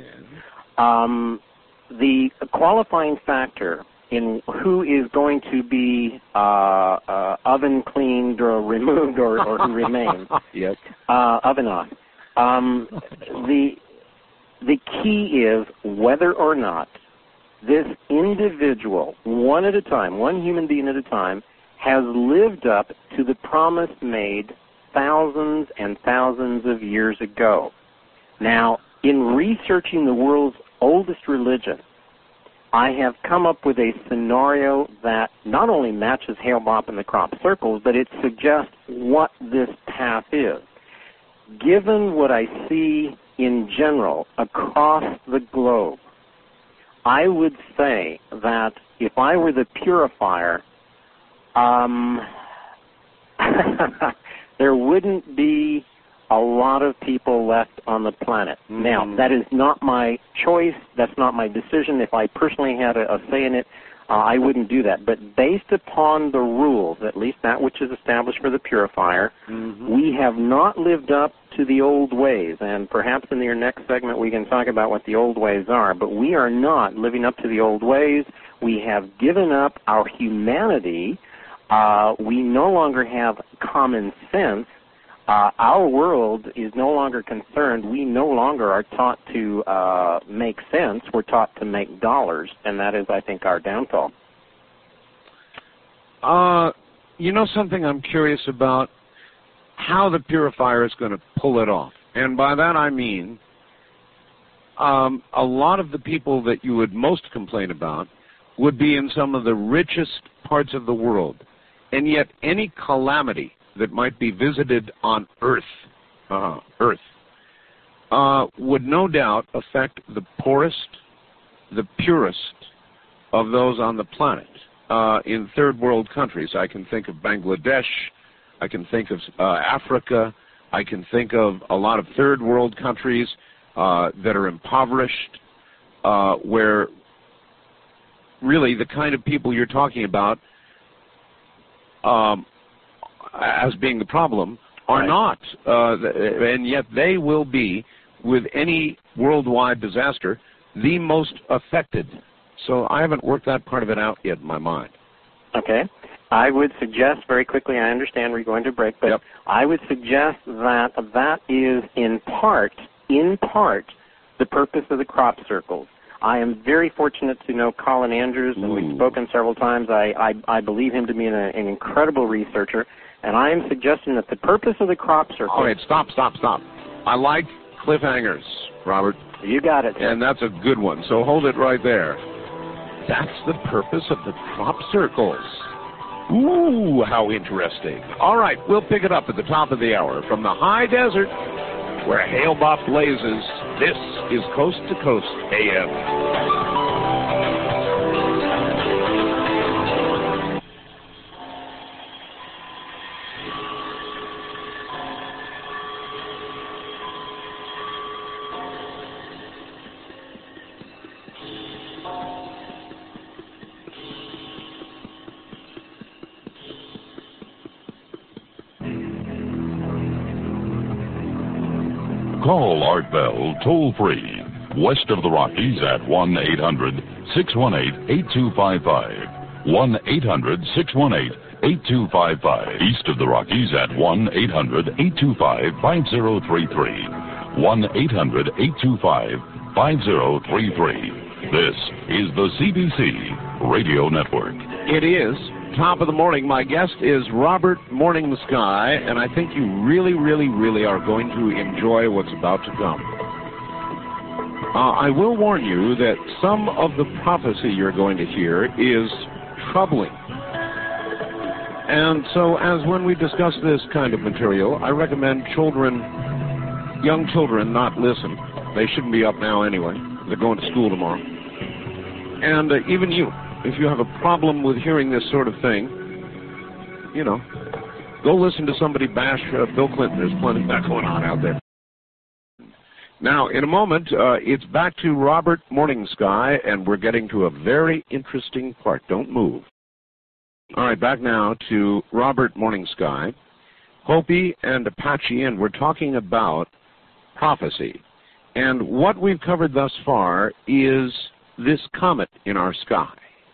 um, the qualifying factor in who is going to be uh, uh, oven cleaned or removed or, or who remains. Yes. Uh, oven off. Um, the the key is whether or not this individual, one at a time, one human being at a time, has lived up to the promise made thousands and thousands of years ago. Now, in researching the world's oldest religion, I have come up with a scenario that not only matches Hale-Bopp and the crop circles, but it suggests what this path is. Given what I see in general across the globe, I would say that if I were the purifier, um, there wouldn't be a lot of people left on the planet. Mm-hmm. Now, that is not my choice. That's not my decision. If I personally had a, a say in it, uh, I wouldn't do that. But based upon the rules, at least that which is established for the purifier, mm-hmm. we have not lived up to the old ways. And perhaps in your next segment we can talk about what the old ways are. But we are not living up to the old ways. We have given up our humanity. Uh, we no longer have common sense. Uh, our world is no longer concerned. We no longer are taught to uh, make sense. We're taught to make dollars, and that is, I think, our downfall. Uh, you know something I'm curious about? how the purifier is going to pull it off. And by that I mean um, a lot of the people that you would most complain about would be in some of the richest parts of the world. And yet any calamity that might be visited on Earth, uh, Earth, uh, would no doubt affect the poorest, the purest of those on the planet. Uh, in third world countries, I can think of Bangladesh, I can think of uh, Africa, I can think of a lot of third world countries uh, that are impoverished, uh, where really the kind of people you're talking about um, as being the problem are right. not, uh, and yet they will be, with any worldwide disaster, the most affected. So I haven't worked that part of it out yet in my mind. Okay. I would suggest, very quickly, I understand we're going to break, but yep. I would suggest that that is in part, in part, the purpose of the crop circles. I am very fortunate to know Colin Andrews, and Ooh. we've spoken several times. I, I, I believe him to be an, an incredible researcher, and I am suggesting that the purpose of the crop circles... All right, stop, stop, stop. I like cliffhangers, Robert. You got it. And that's a good one, so hold it right there. That's the purpose of the crop circles. Ooh, how interesting. All right, we'll pick it up at the top of the hour. From the high desert, where Hale-Bopp blazes, this is Coast to Coast A M. Call Art Bell toll-free, west of the Rockies at one eight hundred, six one eight, eight two five five, one eight hundred, six one eight, eight two five five, east of the Rockies at one eight hundred, eight two five, five zero three three, one eight hundred, eight two five, five zero three three. This is the C B C Radio Network. It is. Top of the morning. My guest is Robert Morning Sky, and I think you really, really, really are going to enjoy what's about to come. Uh, I will warn you that some of the prophecy you're going to hear is troubling. And so as when we discuss this kind of material, I recommend children, young children, not listen. They shouldn't be up now anyway. They're going to school tomorrow. And uh, even you. If you have a problem with hearing this sort of thing, you know, go listen to somebody bash uh, Bill Clinton. There's plenty of that going on out there. Now, in a moment, uh, it's back to Robert Morning Sky, and we're getting to a very interesting part. Don't move. All right, back now to Robert Morning Sky. Hopi and Apache, and we're talking about prophecy. And what we've covered thus far is this comet in our sky.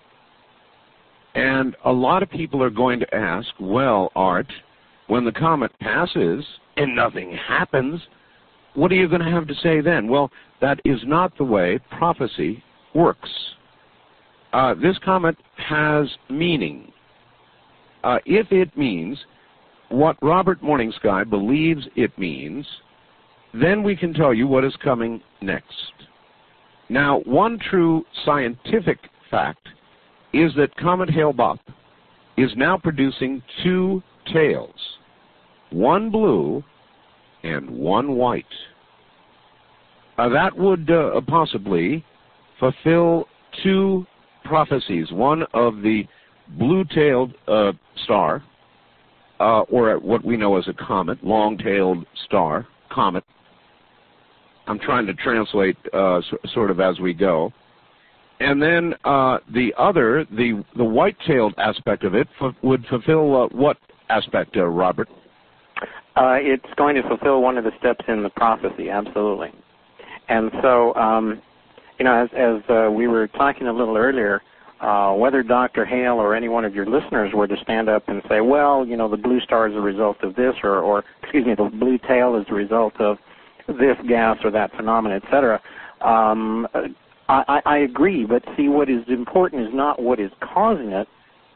And a lot of people are going to ask, well, Art, when the comet passes and nothing happens, what are you going to have to say then? Well, that is not the way prophecy works. Uh, this comet has meaning. Uh, if it means what Robert Morning Sky believes it means, then we can tell you what is coming next. Now, one true scientific fact is that Comet Hale-Bopp is now producing two tails, one blue and one white. Uh, that would uh, possibly fulfill two prophecies, one of the blue-tailed uh, star, uh, or what we know as a comet, long-tailed star, comet. I'm trying to translate uh, so, sort of as we go. And then uh, the other, the the white-tailed aspect of it, f would fulfill uh, what aspect, uh, Robert? Uh, it's going to fulfill one of the steps in the prophecy, absolutely. And so, um, you know, as, as uh, we were talking a little earlier, uh, whether Doctor Hale or any one of your listeners were to stand up and say, well, you know, the blue star is a result of this, or, or excuse me, the blue tail is a result of this gas or that phenomenon, et cetera, um, I, I agree, but see, what is important is not what is causing it,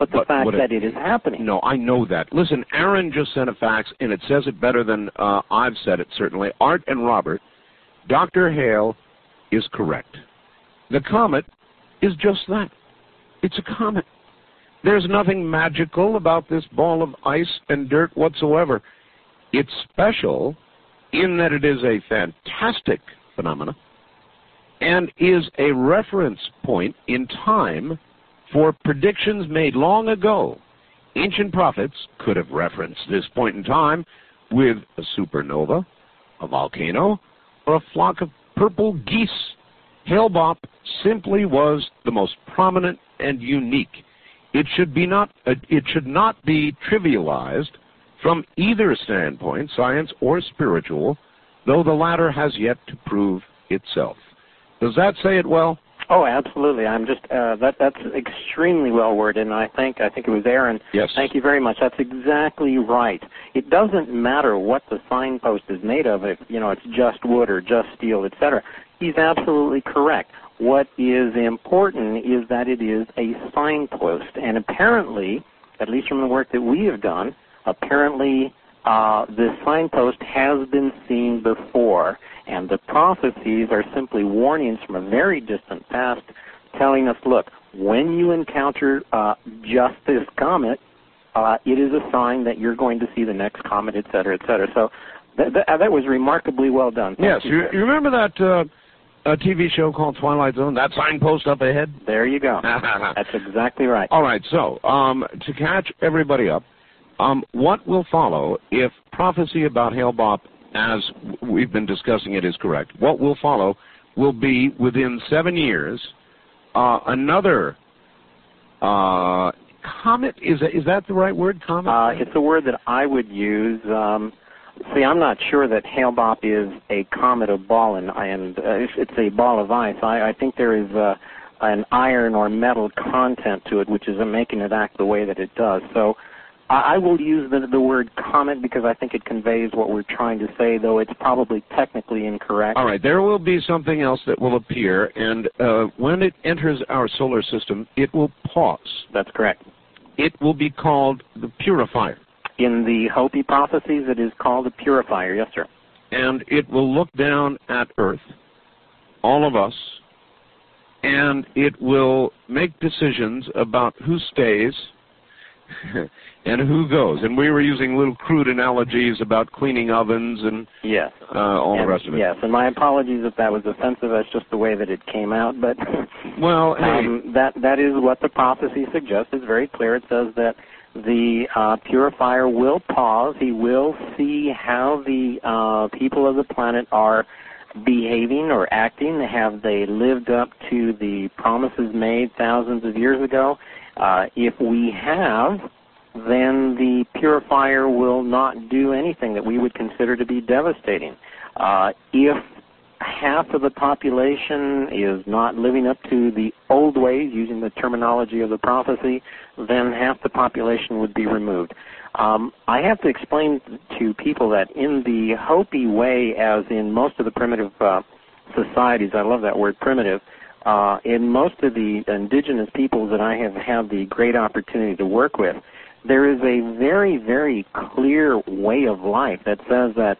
but the but fact it, that it is happening. No, I know that. Listen, Aaron just sent a fax, and it says it better than uh, I've said it, certainly. Art and Robert, Doctor Hale is correct. The comet is just that. It's a comet. There's nothing magical about this ball of ice and dirt whatsoever. It's special in that it is a fantastic phenomenon and is a reference point in time for predictions made long ago. Ancient prophets could have referenced this point in time with a supernova, a volcano, or a flock of purple geese. Hale-Bopp simply was the most prominent and unique. It should be not, uh, it should not be trivialized from either standpoint, science or spiritual, though the latter has yet to prove itself. Does that say it well? Oh, absolutely. I'm just uh, that that's extremely well worded, and I think I think it was Aaron. Yes. Thank you very much. That's exactly right. It doesn't matter what the signpost is made of. If you know it's just wood or just steel, et cetera. He's absolutely correct. What is important is that it is a signpost, and apparently, at least from the work that we have done, apparently uh, this signpost has been seen before, and the prophecies are simply warnings from a very distant past telling us, look, when you encounter uh, just this comet, uh, it is a sign that you're going to see the next comet, et cetera, et cetera. So th- th- that was remarkably well done. Thank yes, you, you, you remember that uh, a T V show called Twilight Zone, that signpost up ahead? There you go. That's exactly right. All right, so um, to catch everybody up, um, what will follow if prophecy about Hale-Bopp, as we've been discussing it, is correct? What will follow will be, within seven years, uh, another uh, comet. Is that, is that the right word, comet? Uh, it's a word that I would use. Um, see, I'm not sure that Hale-Bopp is a comet of ball, and, and uh, it's a ball of ice. I, I think there is uh, an iron or metal content to it, which is making it act the way that it does. So I will use the, the word comet because I think it conveys what we're trying to say, though it's probably technically incorrect. All right, there will be something else that will appear, and uh, when it enters our solar system, it will pause. That's correct. It will be called the Purifier. In the Hopi prophecies, it is called the Purifier, yes, sir. And it will look down at Earth, all of us, and it will make decisions about who stays and who goes. And we were using little crude analogies about cleaning ovens and yes. uh, all and, the rest of it. Yes, and my apologies if that was offensive. That's just the way that it came out. But well, hey. um, that that is what the prophecy suggests. It's very clear. It says that the uh, purifier will pause. He will see how the uh, people of the planet are behaving or acting. Have they lived up to the promises made thousands of years ago? Uh, if we have, then the purifier will not do anything that we would consider to be devastating. Uh, if half of the population is not living up to the old ways, using the terminology of the prophecy, then half the population would be removed. Um, I have to explain to people that in the Hopi way, as in most of the primitive uh, societies, I love that word, primitive, Uh, in most of the indigenous peoples that I have had the great opportunity to work with, there is a very, very clear way of life that says that,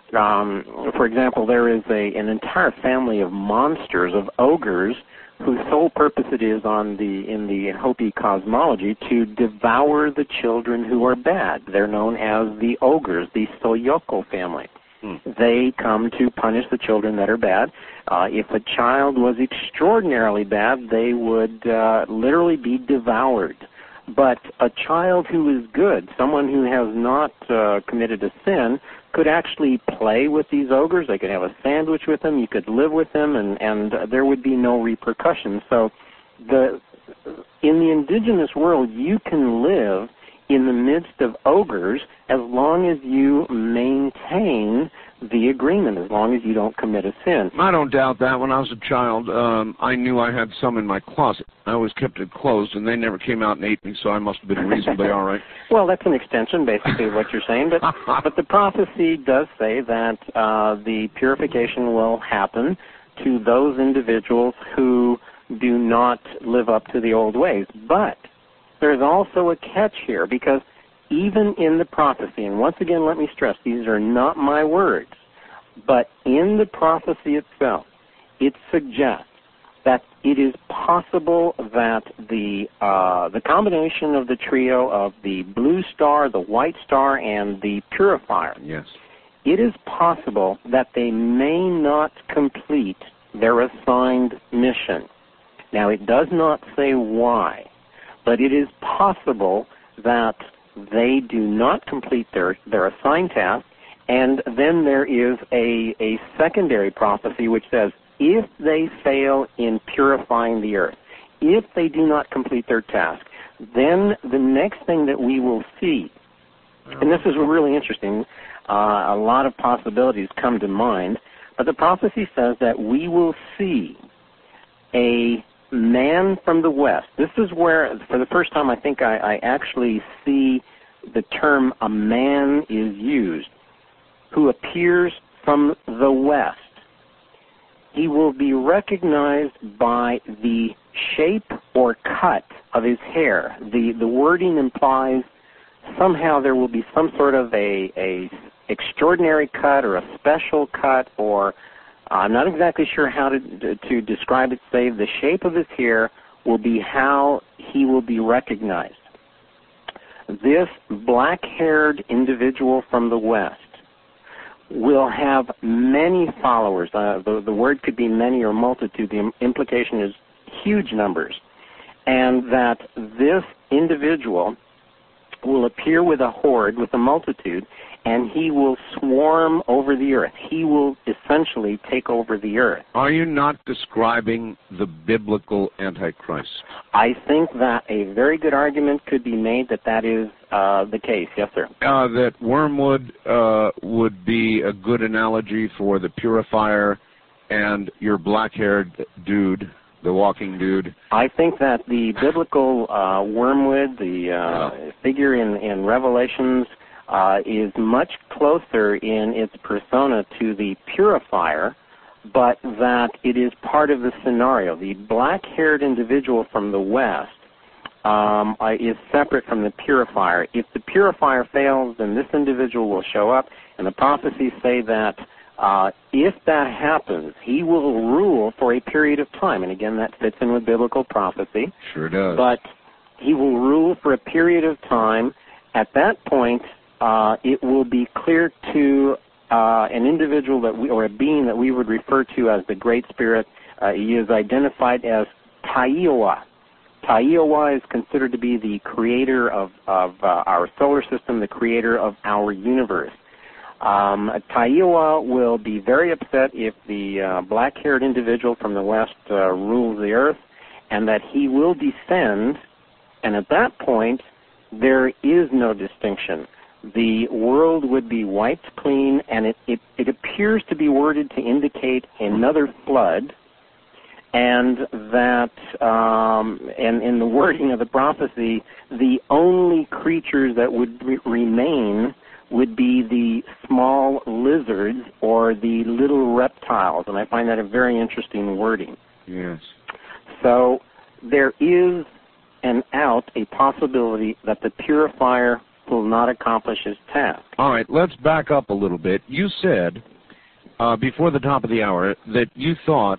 um, for example, there is a, an entire family of monsters, of ogres, whose sole purpose it is on the in the Hopi cosmology to devour the children who are bad. They're known as the ogres, the Soyoko family. They come to punish the children that are bad. Uh, if a child was extraordinarily bad, they would uh, literally be devoured. But a child who is good, someone who has not uh, committed a sin, could actually play with these ogres. They could have a sandwich with them. You could live with them, and, and uh, there would be no repercussions. So the in the indigenous world, you can live in the midst of ogres as long as you maintain the agreement, as long as you don't commit a sin. I don't doubt that. When I was a child, um, I knew I had some in my closet. I always kept it closed, and they never came out and ate me, so I must have been reasonably all right. Well, that's an extension, basically, of what you're saying. But, but the prophecy does say that uh, the purification will happen to those individuals who do not live up to the old ways. But there's also a catch here, because even in the prophecy, and once again let me stress, these are not my words, but in the prophecy itself, it suggests that it is possible that the uh, the combination of the trio of the blue star, the white star, and the purifier, yes, it is possible that they may not complete their assigned mission. Now, it does not say why, but it is possible that they do not complete their, their assigned task, and then there is a, a secondary prophecy which says, if they fail in purifying the earth, if they do not complete their task, then the next thing that we will see, and this is really interesting, uh, a lot of possibilities come to mind, but the prophecy says that we will see a man from the west. This is where, for the first time, I think I, I actually see the term a man is used, who appears from the west. He will be recognized by the shape or cut of his hair. The the wording implies somehow there will be some sort of a, a extraordinary cut or a special cut, or uh, I'm not exactly sure how to to describe it, save the shape of his hair will be how he will be recognized. This black-haired individual from the west will have many followers. Uh, the, the word could be many or multitude. The implication is huge numbers. And that this individual will appear with a horde, with a multitude, and he will swarm over the earth. He will essentially take over the earth. Are you not describing the biblical Antichrist? I think that a very good argument could be made that that is uh, the case. Yes, sir. Uh, that wormwood uh, would be a good analogy for the purifier and your black-haired dude, the walking dude. I think that the biblical uh, wormwood, the uh, yeah. figure in, in Revelations, uh, is much closer in its persona to the purifier, but that it is part of the scenario. The black-haired individual from the west um, uh, is separate from the purifier. If the purifier fails, then this individual will show up, and the prophecies say that Uh, if that happens, he will rule for a period of time. And again, that fits in with biblical prophecy. Sure does. But he will rule for a period of time. At that point, uh, it will be clear to uh, an individual that we, or a being that we would refer to as the Great Spirit. Uh, he is identified as Taiowa. Taiowa is considered to be the creator of, of uh, our solar system, the creator of our universe. Um, Taiowa will be very upset if the uh, black-haired individual from the west uh, rules the earth, and that he will descend, and at that point, there is no distinction. The world would be wiped clean, and it, it, it appears to be worded to indicate another flood, and that, um, and in the wording of the prophecy, the only creatures that would re- remain would be the small lizards or the little reptiles, and I find that a very interesting wording. Yes. So there is an out, a possibility that the purifier will not accomplish his task. All right, let's back up a little bit. You said uh, before the top of the hour that you thought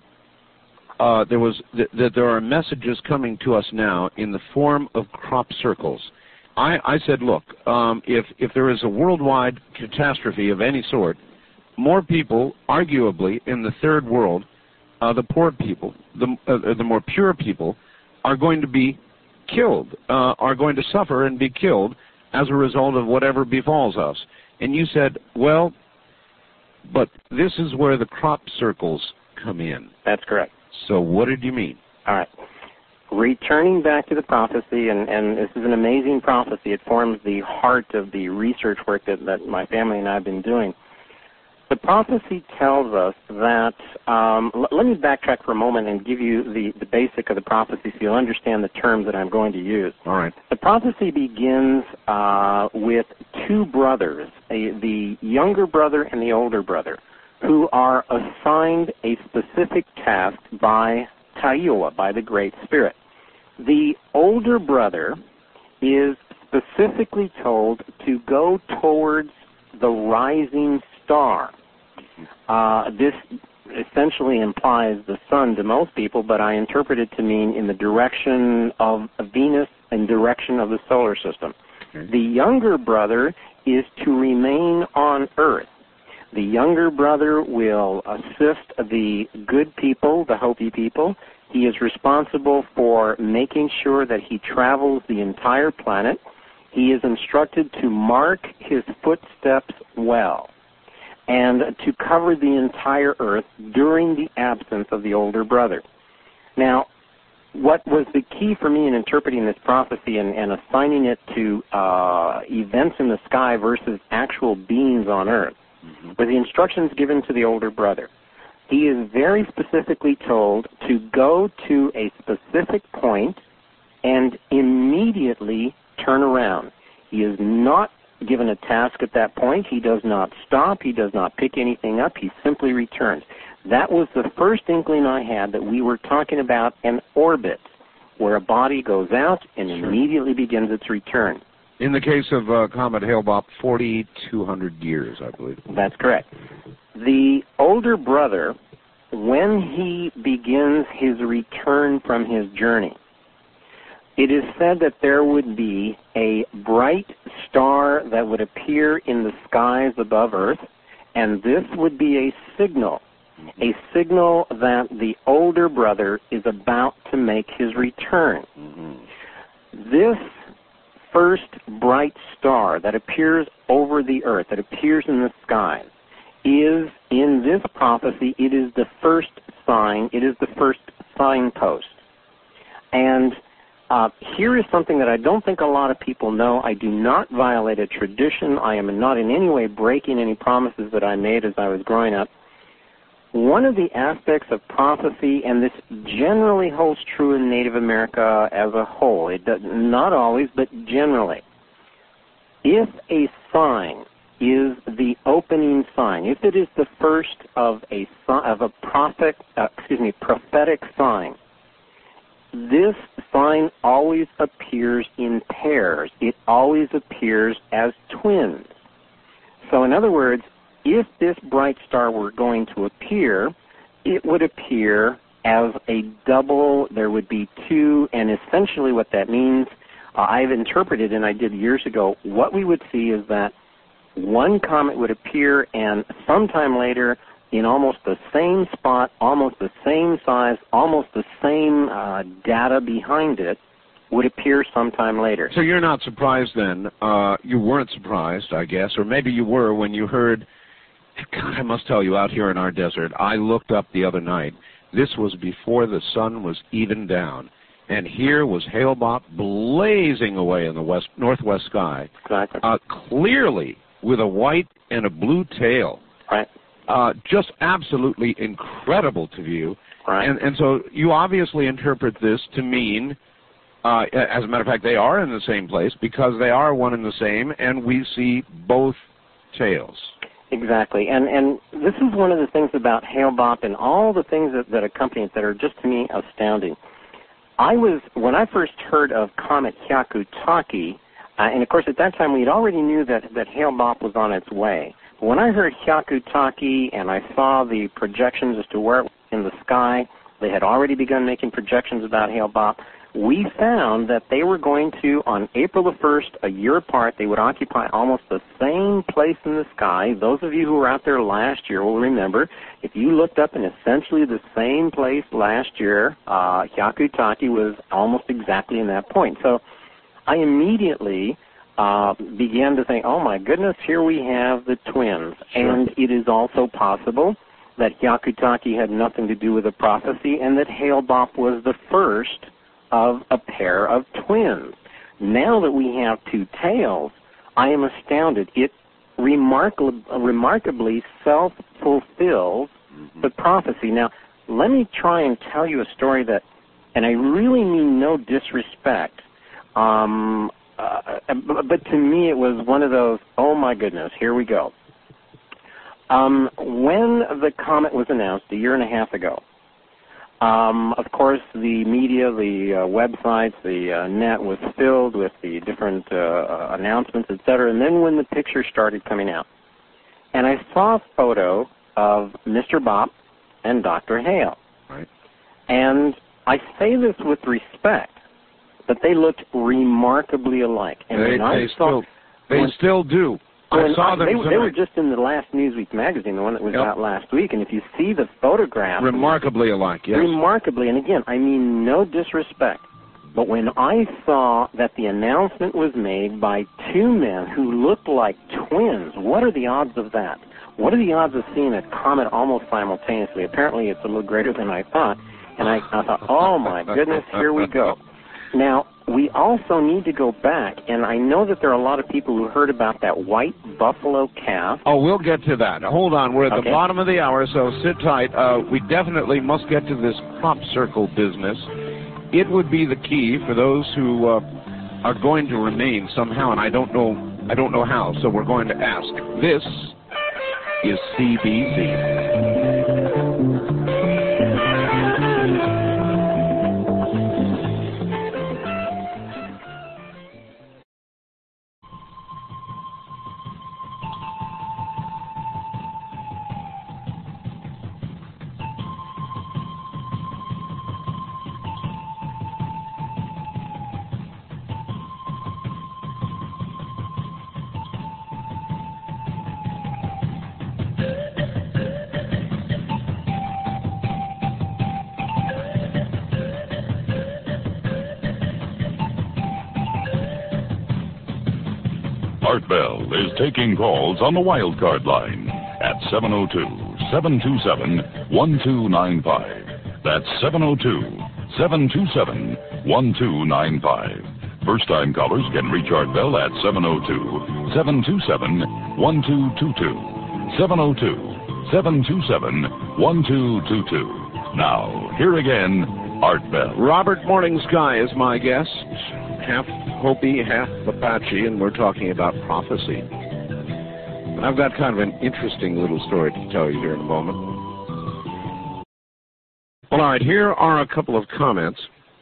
uh, there was th- that there are messages coming to us now in the form of crop circles. I, I said, look, um, if, if there is a worldwide catastrophe of any sort, more people, arguably, in the third world, uh, the poor people, the, uh, the more pure people, are going to be killed, uh, are going to suffer and be killed as a result of whatever befalls us. And you said, well, but this is where the crop circles come in. That's correct. So what did you mean? All right. Returning back to the prophecy, and, and this is an amazing prophecy. It forms the heart of the research work that, that my family and I have been doing. The prophecy tells us that, um, l- let me backtrack for a moment and give you the, the basic of the prophecy so you'll understand the terms that I'm going to use. All right. The prophecy begins uh, with two brothers, a, the younger brother and the older brother, who are assigned a specific task by Taiowa, by the Great Spirit. The older brother is specifically told to go towards the rising star. Uh, this essentially implies the sun to most people, but I interpret it to mean in the direction of Venus and direction of the solar system. Mm-hmm. The younger brother is to remain on Earth. The younger brother will assist the good people, the Hopi people. He is responsible for making sure that he travels the entire planet. He is instructed to mark his footsteps well and to cover the entire Earth during the absence of the older brother. Now, what was the key for me in interpreting this prophecy and, and assigning it to uh, events in the sky versus actual beings on Earth mm-hmm. were the instructions given to the older brother. He is very specifically told to go to a specific point and immediately turn around. He is not given a task at that point. He does not stop. He does not pick anything up. He simply returns. That was the first inkling I had that we were talking about an orbit, where a body goes out and sure. immediately begins its return. In the case of uh, Comet Hale-Bopp, forty-two hundred years, I believe. That's correct. The older brother, when he begins his return from his journey, it is said that there would be a bright star that would appear in the skies above Earth, and this would be a signal, a signal that the older brother is about to make his return. Mm-hmm. This first bright star that appears over the Earth, that appears in the sky, is, in this prophecy, it is the first sign, it is the first signpost. And Uh, here is something that I don't think a lot of people know. I do not violate a tradition. I am not in any way breaking any promises that I made as I was growing up. One of the aspects of prophecy, and this generally holds true in Native America as a whole, it does, not always, but generally, if a sign is the opening sign, if it is the first of a of a prophet, uh, excuse me, prophetic sign, this sign always appears in pairs. It always appears as twins. So in other words, if this bright star were going to appear, it would appear as a double. There would be two, and essentially what that means, uh, I've interpreted, and I did years ago, what we would see is that one comet would appear, and sometime later, in almost the same spot, almost the same size, almost the same uh, data behind it, would appear sometime later. So you're not surprised then, uh, you weren't surprised, I guess, or maybe you were when you heard, God, I must tell you, out here in our desert, I looked up the other night, this was before the sun was even down, and here was Hale-Bopp blazing away in the west northwest sky, exactly. uh, clearly with a white and a blue tail. Right. Uh, just absolutely incredible to view. Right. And, and so you obviously interpret this to mean, uh, as a matter of fact, they are in the same place because they are one and the same, and we see both tails. Exactly. And and this is one of the things about Hale-Bopp and all the things that, that accompany it that are just, to me, astounding. I was, when I first heard of Comet Hyakutake, uh, and of course at that time we already knew that, that Hale-Bopp was on its way. When I heard Hyakutake and I saw the projections as to where it was in the sky, they had already begun making projections about Hale-Bopp, we found that they were going to, on April the first, a year apart, they would occupy almost the same place in the sky. Those of you who were out there last year will remember, if you looked up in essentially the same place last year, uh, Hyakutake was almost exactly in that point. So I immediately Uh, began to think, oh my goodness, here we have the twins. Sure. And it is also possible that Hyakutake had nothing to do with the prophecy and that Hale-Bopp was the first of a pair of twins. Now that we have two tails, I am astounded. It remarkably, remarkably self-fulfills mm-hmm. the prophecy. Now, let me try and tell you a story that, and I really mean no disrespect, um, Uh, but to me it was one of those, oh my goodness, here we go. Um, when the comet was announced a year and a half ago, Um, of course, the media, the uh, websites, the uh, net was filled with the different uh, announcements, et cetera. And then when the picture started coming out, and I saw a photo of Mister Bopp and Doctor Hale. Right. And I say this with respect, but they looked remarkably alike. And they when I they saw, still, they when, still do. I saw I, them they, tonight. they were just in the last Newsweek magazine, the one that was Yep. out last week. And if you see the photograph, Remarkably alike, yes. remarkably, and again, I mean no disrespect, but when I saw that the announcement was made by two men who looked like twins, what are the odds of that? What are the odds of seeing a comet almost simultaneously? Apparently it's a little greater than I thought, and I, I thought, oh my goodness, here we go. Now, we also need to go back, and I know that there are a lot of people who heard about that white buffalo calf. Oh, we'll get to that. Hold on. We're at Okay. the bottom of the hour, so sit tight. Uh, we definitely must get to this crop circle business. It would be the key for those who uh, are going to remain somehow, and I don't know I don't know how, so we're going to ask. This is C B C. Art Bell is taking calls on the wild card line at seven oh two, seven two seven, one two nine five. That's seven oh two, seven two seven, one two nine five. First-time callers can reach Art Bell at seven oh two, seven two seven, one two two two. seven oh two, seven two seven, one two two two. Now, here again, Art Bell. Robert Morningsky is my guest. Half Hopi, half Apache, and we're talking about prophecy. And I've got kind of an interesting little story to tell you here in a moment. Well, all right, here are a couple of comments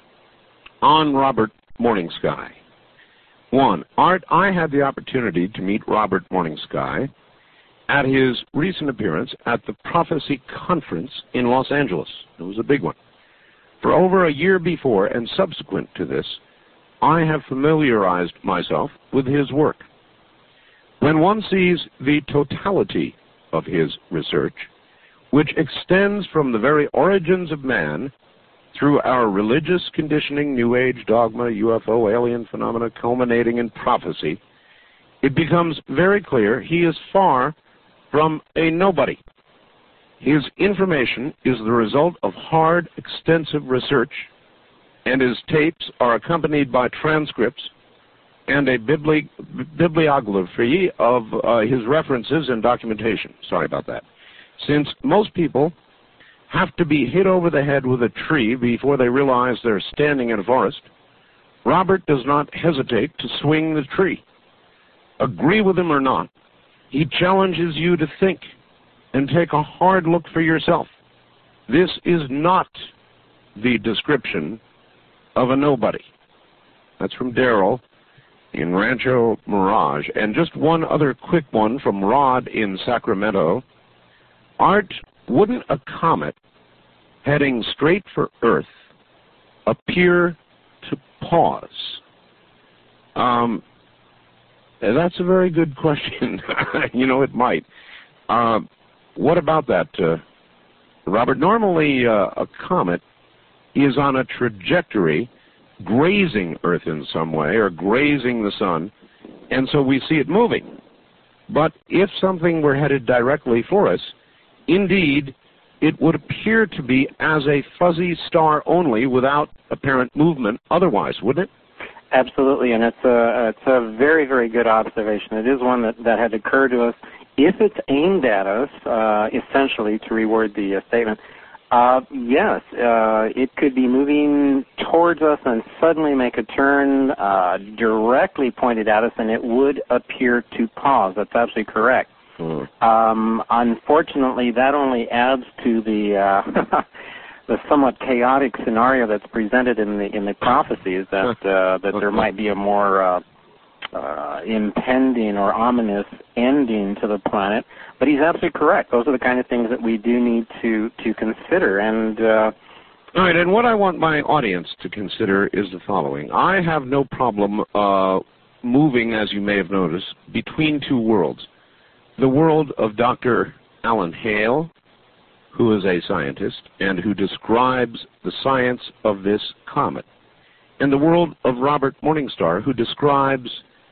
on Robert Morningsky. One, Art, I had the opportunity to meet Robert Morningsky at his recent appearance at the Prophecy Conference in Los Angeles. It was a big one. For over a year before and subsequent to this, I have familiarized myself with his work. When one sees the totality of his research, which extends from the very origins of man through our religious conditioning, New Age dogma, U F O, alien phenomena, culminating in prophecy, it becomes very clear he is far from a nobody. His information is the result of hard, extensive research, and his tapes are accompanied by transcripts and a bibli bibliography of uh, his references and documentation. Sorry about that. Since most people have to be hit over the head with a tree before they realize they're standing in a forest, Robert does not hesitate to swing the tree. Agree with him or not, he challenges you to think and take a hard look for yourself. This is not the description of a nobody. That's from Daryl in Rancho Mirage. And just one other quick one from Rod in Sacramento. Art, wouldn't a comet heading straight for Earth appear to pause? Um, that's a very good question. You know, it might. Uh, what about that, uh, Robert? Normally, uh, a comet is on a trajectory grazing Earth in some way or grazing the sun, and so we see it moving. But if something were headed directly for us, indeed, it would appear to be as a fuzzy star only without apparent movement otherwise, wouldn't it? Absolutely, and it's a, it's a very, very good observation. It is one that, that had occurred to us. If it's aimed at us, uh, essentially, to reword the uh, statement, Uh, yes, uh, it could be moving towards us and suddenly make a turn uh, directly pointed at us, and it would appear to pause. That's absolutely correct. Mm. Um, unfortunately, that only adds to the uh, the somewhat chaotic scenario that's presented in the in the prophecies that uh, that there might be a more uh, uh, impending or ominous ending to the planet. But he's absolutely correct. Those are the kind of things that we do need to to consider. And uh, all right. And what I want my audience to consider is the following: I have no problem uh, moving, as you may have noticed, between two worlds: the world of Doctor Alan Hale, who is a scientist and who describes the science of this comet, and the world of Robert Morningstar, who describes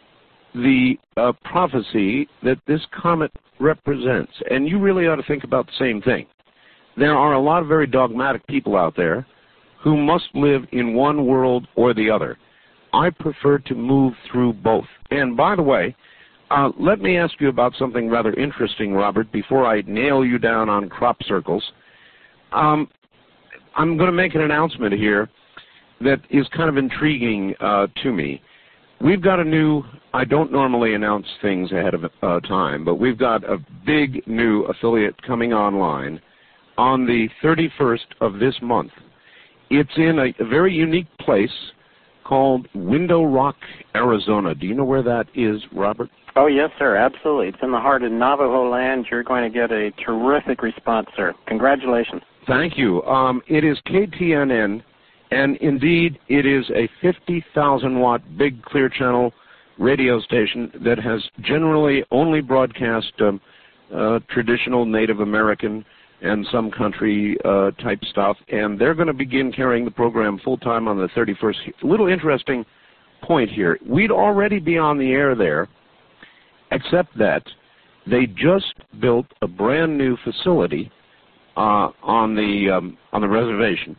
the uh, prophecy that this comet represents. And you really ought to think about the same thing. There are a lot of very dogmatic people out there who must live in one world or the other. I prefer to move through both. And by the way, Uh, let me ask you about something rather interesting, Robert, before I nail you down on crop circles. Um, I'm going to make an announcement here that is kind of intriguing uh, to me. We've got a new, I don't normally announce things ahead of uh, time, but we've got a big new affiliate coming online on the thirty-first of this month. It's in a, a very unique place called Window Rock, Arizona. Do you know where that is, Robert? Oh, yes, sir, absolutely. It's in the heart of Navajo land. You're going to get a terrific response, sir. Congratulations. Thank you. Um, it is K T N N, and indeed it is a fifty thousand watt big clear channel radio station that has generally only broadcast um, uh, traditional Native American and some country uh, type stuff, and they're going to begin carrying the program full-time on the thirty-first. A little interesting point here. We'd already be on the air there, except that they just built a brand new facility uh, on the um, on the reservation,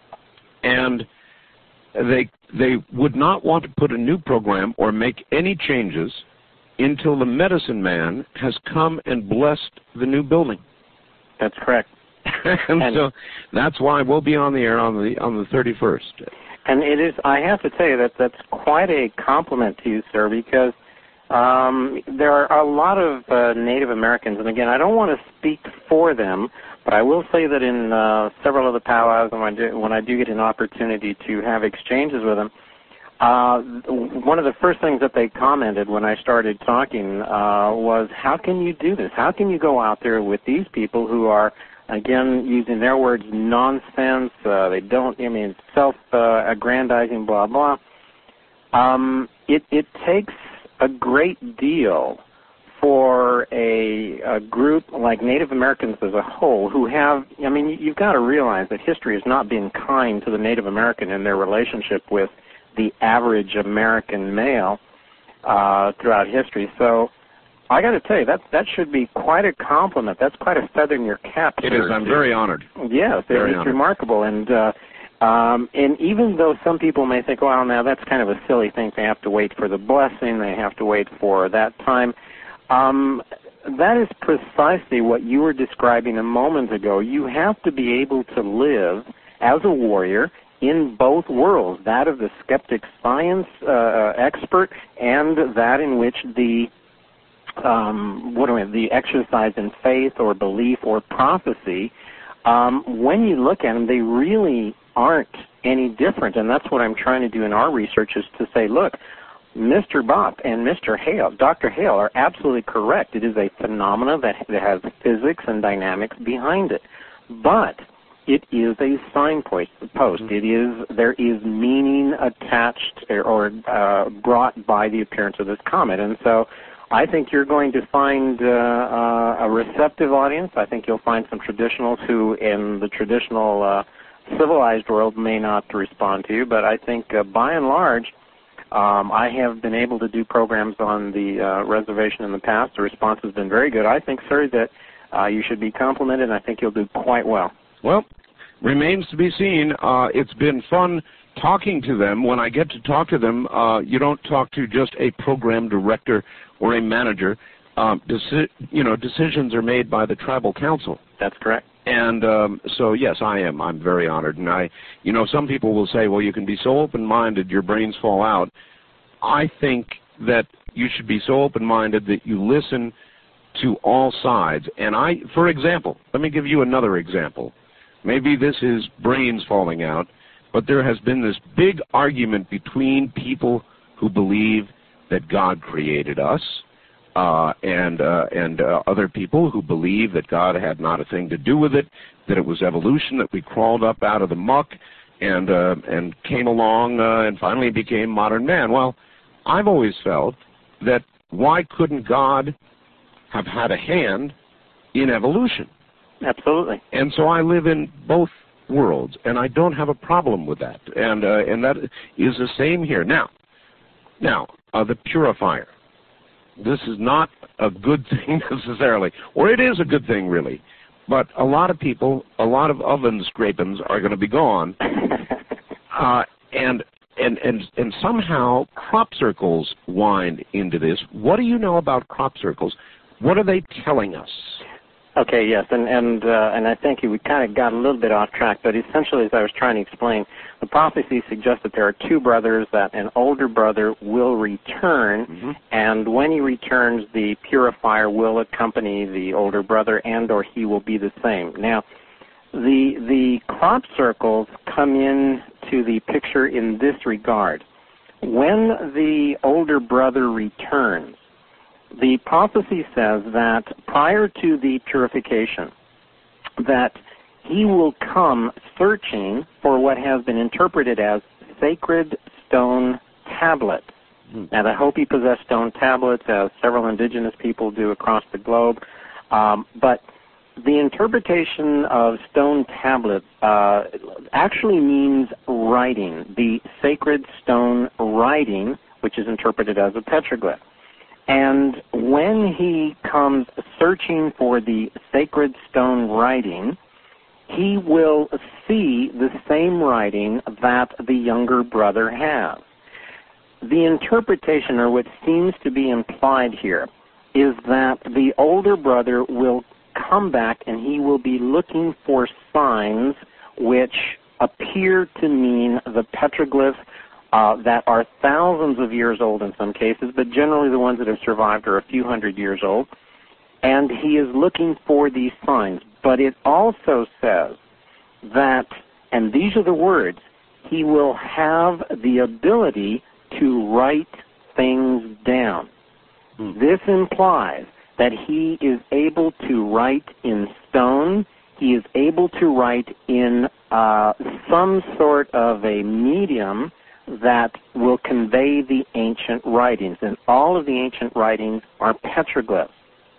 and they they would not want to put a new program or make any changes until the medicine man has come and blessed the new building. That's correct. and, and so that's why we'll be on the air on the on the thirty-first. And it is. I have to tell you that that's quite a compliment to you, sir, because um, there are a lot of uh, Native Americans, and again, I don't want to speak for them, but I will say that in uh, several of the powwows, and when I do, when I do get an opportunity to have exchanges with them, uh, one of the first things that they commented when I started talking uh, was, how can you do this? How can you go out there with these people who are, again, using their words, nonsense, uh, they don't, I mean, self-aggrandizing, blah, blah. Um, it, it takes a great deal for a, a group like Native Americans as a whole who have, I mean, you've got to realize that history has not been kind to the Native American in their relationship with the average American male uh, throughout history. So I got to tell you, that that should be quite a compliment. That's quite a feather in your cap. It is. I'm very honored. Yes, very it's honored. remarkable. And uh, um, and even though some people may think, well, now that's kind of a silly thing. They have to wait for the blessing. They have to wait for that time. Um, that is precisely what you were describing a moment ago. You have to be able to live as a warrior in both worlds, that of the skeptic science uh, expert and that in which the um, what do I, the exercise in faith or belief or prophecy, um, when you look at them, they really aren't any different. And that's what I'm trying to do in our research, is to say, look, Mister Bopp and Mister Hale, Doctor Hale, are absolutely correct. It is a phenomena that, that has physics and dynamics behind it. But it is a signpost. Post. It is, there is meaning attached or uh, brought by the appearance of this comet. And so I think you're going to find uh, uh, a receptive audience. I think you'll find some traditionals who in the traditional uh, civilized world may not respond to you. But I think uh, by and large, um, I have been able to do programs on the uh, reservation in the past. The response has been very good. I think, sir, that uh, you should be complimented, and I think you'll do quite well. Well, remains to be seen. Uh, it's been fun talking to them. When I get to talk to them, uh, you don't talk to just a program director or a manager. Um, deci- you know, decisions are made by the tribal council. That's correct. And um, so, yes, I am. I'm very honored. And I, you know, some people will say, well, you can be so open-minded, your brains fall out. I think that you should be so open-minded that you listen to all sides. And I, for example, let me give you another example. maybe this is brains falling out, but there has been this big argument between people who believe that God created us uh, and uh, and uh, other people who believe that God had not a thing to do with it, that it was evolution, that we crawled up out of the muck and uh, and came along uh, and finally became modern man. Well, I've always felt that why couldn't God have had a hand in evolution? Absolutely. And so I live in both worlds, and I don't have a problem with that. And uh, and that is the same here. Now, now uh, the purifier. This is not a good thing necessarily, or it is a good thing really. But a lot of people, a lot of oven scrapings are going to be gone, uh, and and and and somehow crop circles wind into this. What do you know about crop circles? What are they telling us? Okay, yes, and and uh, and I think we kind of got a little bit off track, but essentially, as I was trying to explain, the prophecy suggests that there are two brothers, that an older brother will return, mm-hmm. and when he returns, the purifier will accompany the older brother, and or he will be the same. Now, the the crop circles come in to the picture in this regard. When the older brother returns, the prophecy says that prior to the purification, that he will come searching for what has been interpreted as sacred stone tablets. Mm. Now, the Hopi possess stone tablets, as several indigenous people do across the globe, um, but the interpretation of stone tablets uh, actually means writing, the sacred stone writing, which is interpreted as a petroglyph. And when he comes searching for the sacred stone writing, he will see the same writing that the younger brother has. The interpretation, or what seems to be implied here, is that the older brother will come back and he will be looking for signs which appear to mean the petroglyphs Uh, that are thousands of years old in some cases, but generally the ones that have survived are a few hundred years old. And he is looking for these signs. But it also says that, and these are the words, he will have the ability to write things down. Hmm. This implies that he is able to write in stone. He is able to write in uh, some sort of a medium that will convey the ancient writings, and all of the ancient writings are petroglyphs.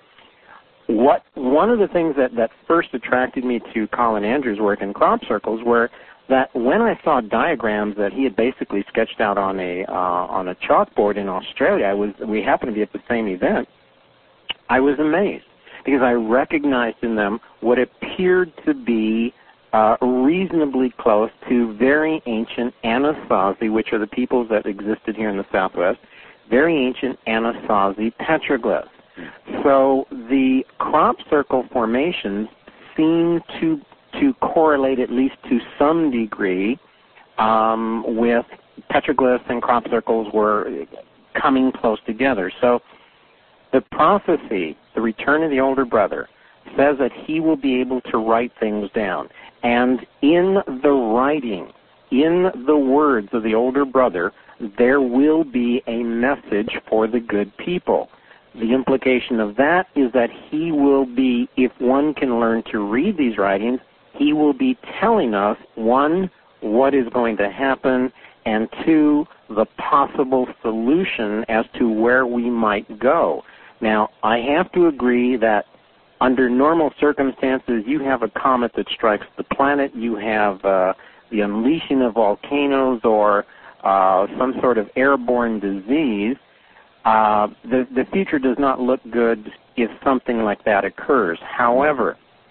What one of the things that, that first attracted me to Colin Andrews' work in crop circles were that when I saw diagrams that he had basically sketched out on a uh, on a chalkboard in Australia, I was we happened to be at the same event. I was amazed because I recognized in them what appeared to be Uh, reasonably close to very ancient Anasazi, which are the peoples that existed here in the Southwest, very ancient Anasazi petroglyphs. So the crop circle formations seem to to correlate at least to some degree um, with petroglyphs, and crop circles were coming close together. So the prophecy, the return of the older brother, says that he will be able to write things down. And in the writing, in the words of the older brother, there will be a message for the good people. The implication of that is that he will be, if one can learn to read these writings, he will be telling us, one, what is going to happen, and two, the possible solution as to where we might go. Now, I have to agree that under normal circumstances, you have a comet that strikes the planet, you have uh, the unleashing of volcanoes or uh, some sort of airborne disease. Uh, the, the future does not look good if something like that occurs. However,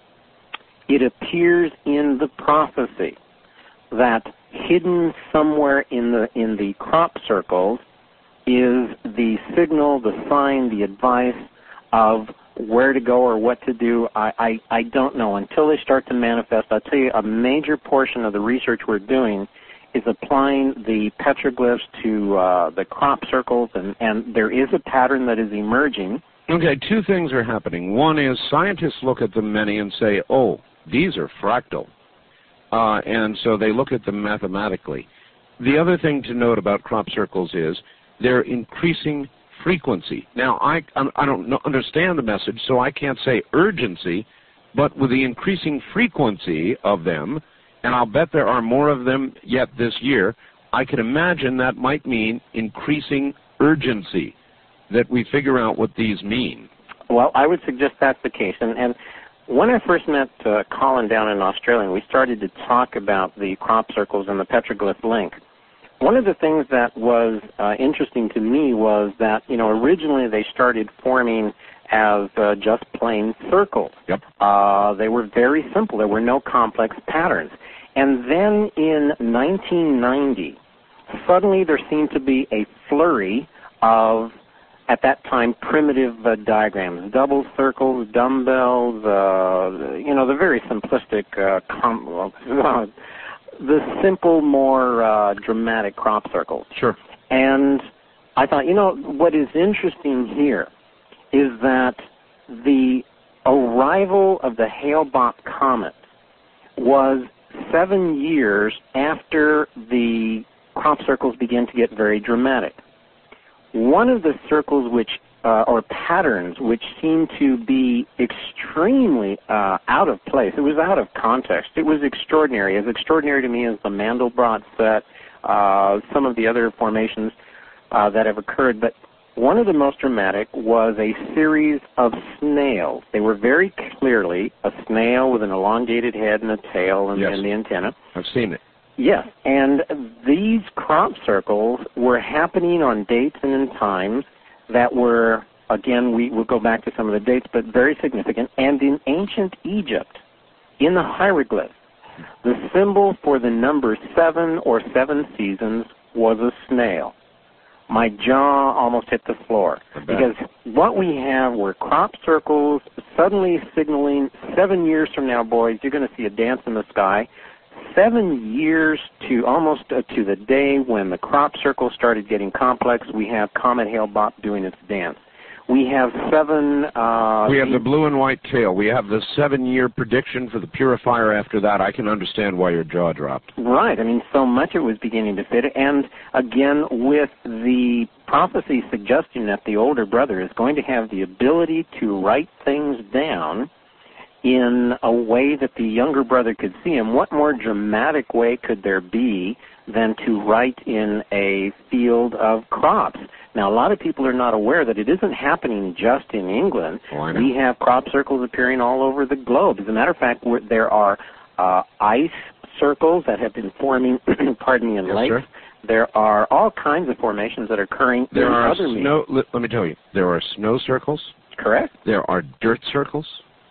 it appears in the prophecy that hidden somewhere in the in the crop circles is the signal, the sign, the advice of where to go or what to do. I, I, I don't know. Until they start to manifest, I'll tell you, a major portion of the research we're doing is applying the petroglyphs to uh, the crop circles, and, and there is a pattern that is emerging. Okay, two things are happening. One is scientists look at them many and say, oh, these are fractal. uh, and so they look at them mathematically. The other thing to note about crop circles is they're increasing frequency. Now, I, I don't know, understand the message, so I can't say urgency, but with the increasing frequency of them, and I'll bet there are more of them yet this year, I can imagine that might mean increasing urgency, that we figure out what these mean. Well, I would suggest that's the case. And, and when I first met uh, Colin down in Australia, and we started to talk about the crop circles and the petroglyph link, one of the things that was uh, interesting to me was that, you know, originally they started forming as uh, just plain circles. Yep. Uh, they were very simple. There were no complex patterns. And then in nineteen ninety, suddenly there seemed to be a flurry of, at that time, primitive uh, diagrams, double circles, dumbbells, uh, you know, the very simplistic, uh, com- uh, the simple, more uh, dramatic crop circles. Sure. And I thought, you know, what is interesting here is that the arrival of the Hale-Bopp comet was seven years after the crop circles began to get very dramatic. One of the circles which, uh, or patterns, which seemed to be extremely uh, out of place, it was out of context, it was extraordinary, as extraordinary to me as the Mandelbrot set, uh, some of the other formations uh, that have occurred, but one of the most dramatic was a series of snails. They were very clearly a snail with an elongated head and a tail and, yes. and the antenna. I've seen it. Yes, and these crop circles were happening on dates and in times that were, again, we will go back to some of the dates, but very significant. And in ancient Egypt, in the hieroglyphs, the symbol for the number seven or seven seasons was a snail. My jaw almost hit the floor because what we have were crop circles suddenly signaling seven years from now, boys, you're going to see a dance in the sky. Seven years to almost uh, to the day when the crop circle started getting complex, we have Comet Hale-Bopp doing its dance. We have seven... Uh, we have the blue and white tail. We have the seven-year prediction for the purifier after that. I can understand why your jaw dropped. Right. I mean, so much it was beginning to fit. And, again, with the prophecy suggesting that the older brother is going to have the ability to write things down in a way that the younger brother could see him, what more dramatic way could there be than to write in a field of crops? Now, a lot of people are not aware that it isn't happening just in England. Oh, I know. We have crop circles appearing all over the globe. As a matter of fact, there are uh, ice circles that have been forming, pardon me, in yes, lakes. Sir? There are all kinds of formations that are occurring there in are other snow. Let, let me tell you, there are snow circles. Correct. There are dirt circles.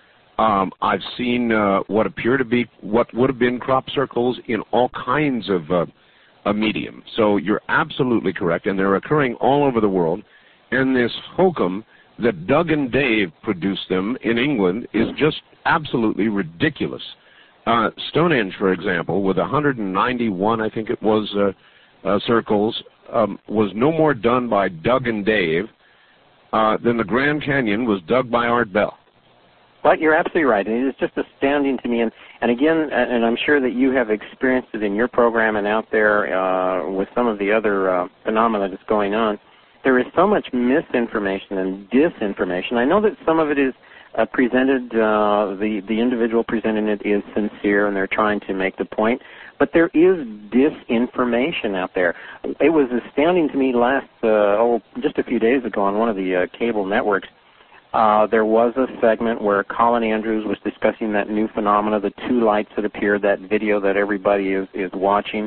Um, I've seen uh, what appear to be, what would have been crop circles in all kinds of uh, a medium. So you're absolutely correct, and they're occurring all over the world. And this hokum that Doug and Dave produced them in England is just absolutely ridiculous. Uh, Stonehenge, for example, with one hundred ninety-one, I think it was, uh, uh, circles, um, was no more done by Doug and Dave uh, than the Grand Canyon was dug by Art Bell. But you're absolutely right. It is just astounding to me. And, and again, and I'm sure that you have experienced it in your program and out there uh, with some of the other uh, phenomena that's going on. There is so much misinformation and disinformation. I know that some of it is uh, presented, uh, the, the individual presenting it is sincere and they're trying to make the point. But there is disinformation out there. It was astounding to me last, uh, oh, just a few days ago on one of the uh, cable networks. Uh, there was a segment where Colin Andrews was discussing that new phenomena, the two lights that appeared, that video that everybody is, is watching.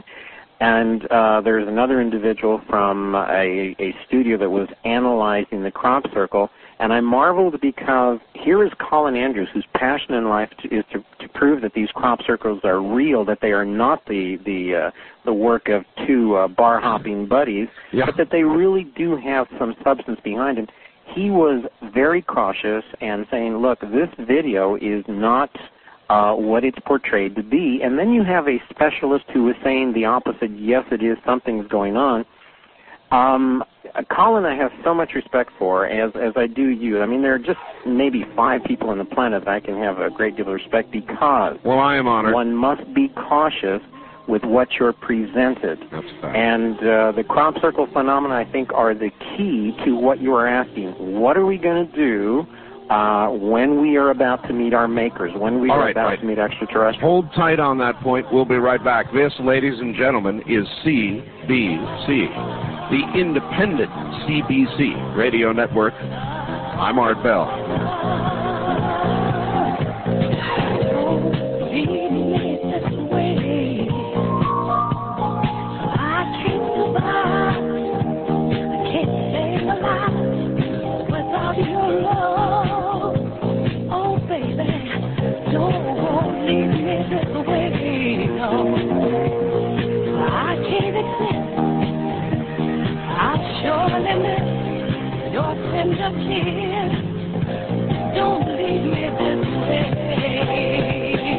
And uh, there's another individual from a, a studio that was analyzing the crop circle. And I marveled because here is Colin Andrews, whose passion in life to, is to, to prove that these crop circles are real, that they are not the the, uh, the work of two uh, bar-hopping buddies, yeah. but that they really do have some substance behind them. He was very cautious and saying, look, this video is not uh, what it's portrayed to be. And then you have a specialist who is saying the opposite, yes, it is, something's going on. Um, Colin, I have so much respect for, as as I do you. I mean, there are just maybe five people on the planet that I can have a great deal of respect because. Well, I am honored. One must be cautious with what you're presented. That's fact. And uh, the crop circle phenomena, I think, are the key to what you are asking. What are we going to do uh, when we are about to meet our makers, when we All are right, about right. to meet extraterrestrials? Hold tight on that point. We'll be right back. This, ladies and gentlemen, is C B C, the independent C B C radio network. I'm Art Bell. Don't leave me this way.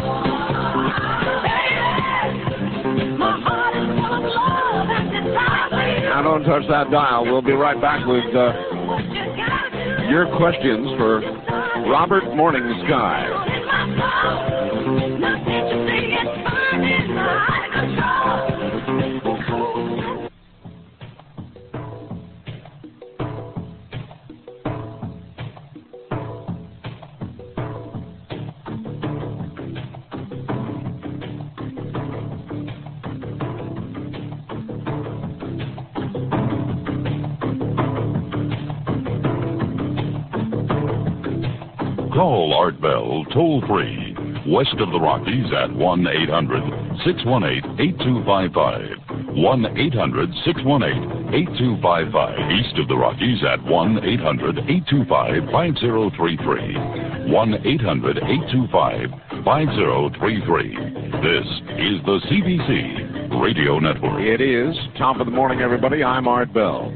My heart is full of love and desire. Now don't touch that dial. We'll be right back with uh, your questions for Robert Morningsky. Call Art Bell toll free, west of the Rockies at one eight hundred, six one eight, eight two five five. one eight hundred, six one eight, eight two five five. East of the Rockies at one eight hundred, eight two five, five zero three three. one eight hundred, eight two five, five zero three three. This is the C B C Radio Network. It is top of the morning, everybody. I'm Art Bell.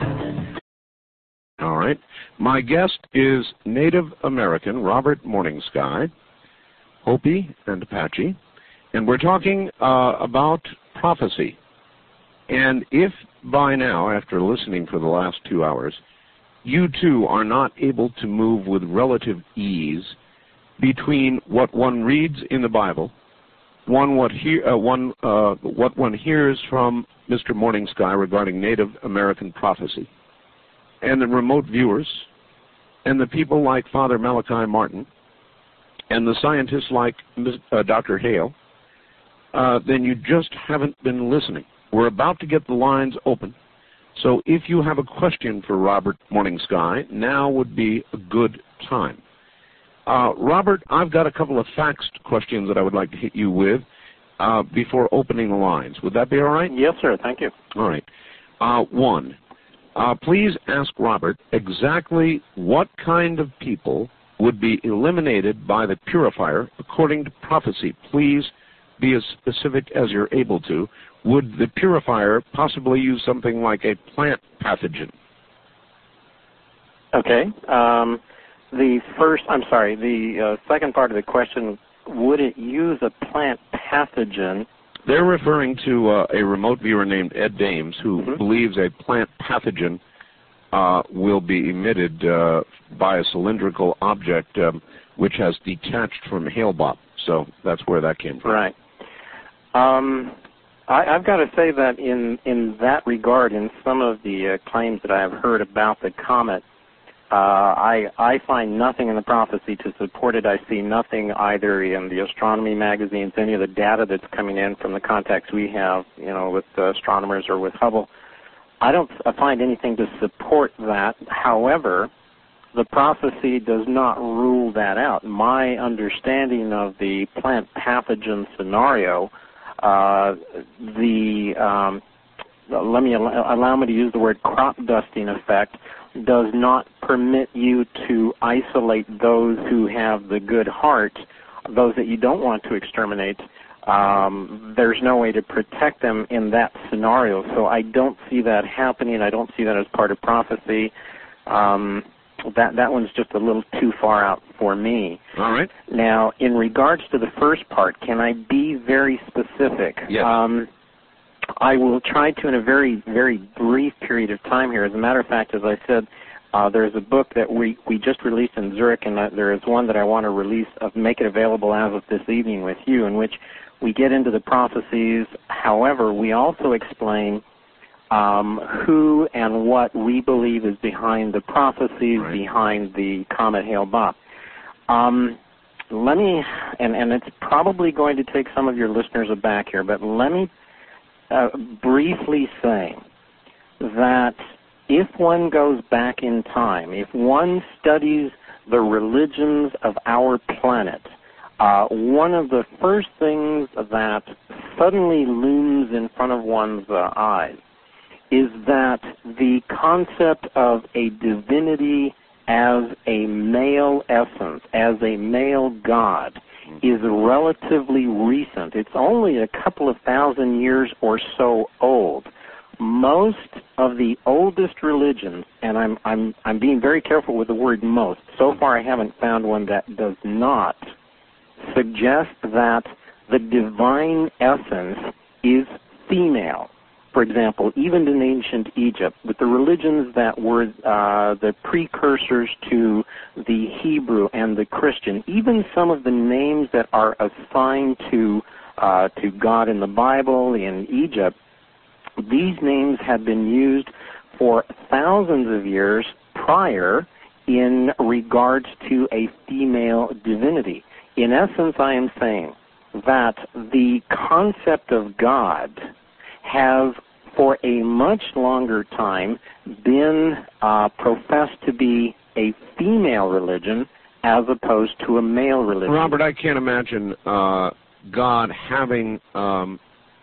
All right. My guest is Native American Robert Morningsky, Hopi and Apache, and we're talking uh, about prophecy. And if by now, after listening for the last two hours, you too are not able to move with relative ease between what one reads in the Bible, one what, he, uh, one, uh, what one hears from Mister Morningsky regarding Native American prophecy, and the remote viewers, and the people like Father Malachi Martin, and the scientists like uh, Doctor Hale, uh, then you just haven't been listening. We're about to get the lines open. So if you have a question for Robert Morningsky, now would be a good time. Uh, Robert, I've got a couple of faxed questions that I would like to hit you with uh, before opening the lines. Would that be all right? Yes, sir. Thank you. All right. Uh, one. Uh, please ask Robert exactly what kind of people would be eliminated by the purifier according to prophecy. Please be as specific as you're able to. Would the purifier possibly use something like a plant pathogen? Okay. Um, the first, I'm sorry, the uh, second part of the question, would it use a plant pathogen? They're referring to uh, a remote viewer named Ed Dames who Mm-hmm. believes a plant pathogen uh, will be emitted uh, by a cylindrical object um, which has detached from Hale-Bopp. So that's where that came from. Right. Um, I, I've got to say that in, in that regard, in some of the uh, claims that I have heard about the comet, Uh, I, I find nothing in the prophecy to support it. I see nothing either in the astronomy magazines, any of the data that's coming in from the contacts we have, you know, with uh, astronomers or with Hubble. I don't I find anything to support that. However, the prophecy does not rule that out. My understanding of the plant pathogen scenario, uh, the um, let me allow, allow me to use the word crop dusting effect, does not permit you to isolate those who have the good heart, those that you don't want to exterminate. Um, there's no way to protect them in that scenario. So I don't see that happening. I don't see that as part of prophecy. Um, that that one's just a little too far out for me. All right. Now, in regards to the first part, can I be very specific? Yes. Um, I will try to in a very, very brief period of time here. As a matter of fact, as I said, uh, there's a book that we, we just released in Zurich, and uh, there is one that I want to release, uh, make it available as of this evening with you, in which we get into the prophecies. However, we also explain um, who and what we believe is behind the prophecies, right. behind the comet Hale-Bopp. Um, let me, and, and it's probably going to take some of your listeners aback here, but let me uh, briefly say that if one goes back in time, if one studies the religions of our planet, uh, one of the first things that suddenly looms in front of one's uh, eyes is that the concept of a divinity as a male essence, as a male god, is relatively recent. It's only a couple of thousand years or so old. Most of the oldest religions, and I'm I'm I'm being very careful with the word most. So far, I haven't found one that does not suggest that the divine essence is female. For example, even in ancient Egypt, with the religions that were uh, the precursors to the Hebrew and the Christian, even some of the names that are assigned to uh, to God in the Bible in Egypt, these names had been used for thousands of years prior in regards to a female divinity. In essence, I am saying that the concept of God has for a much longer time been uh, professed to be a female religion as opposed to a male religion. Robert, I can't imagine uh, God having um,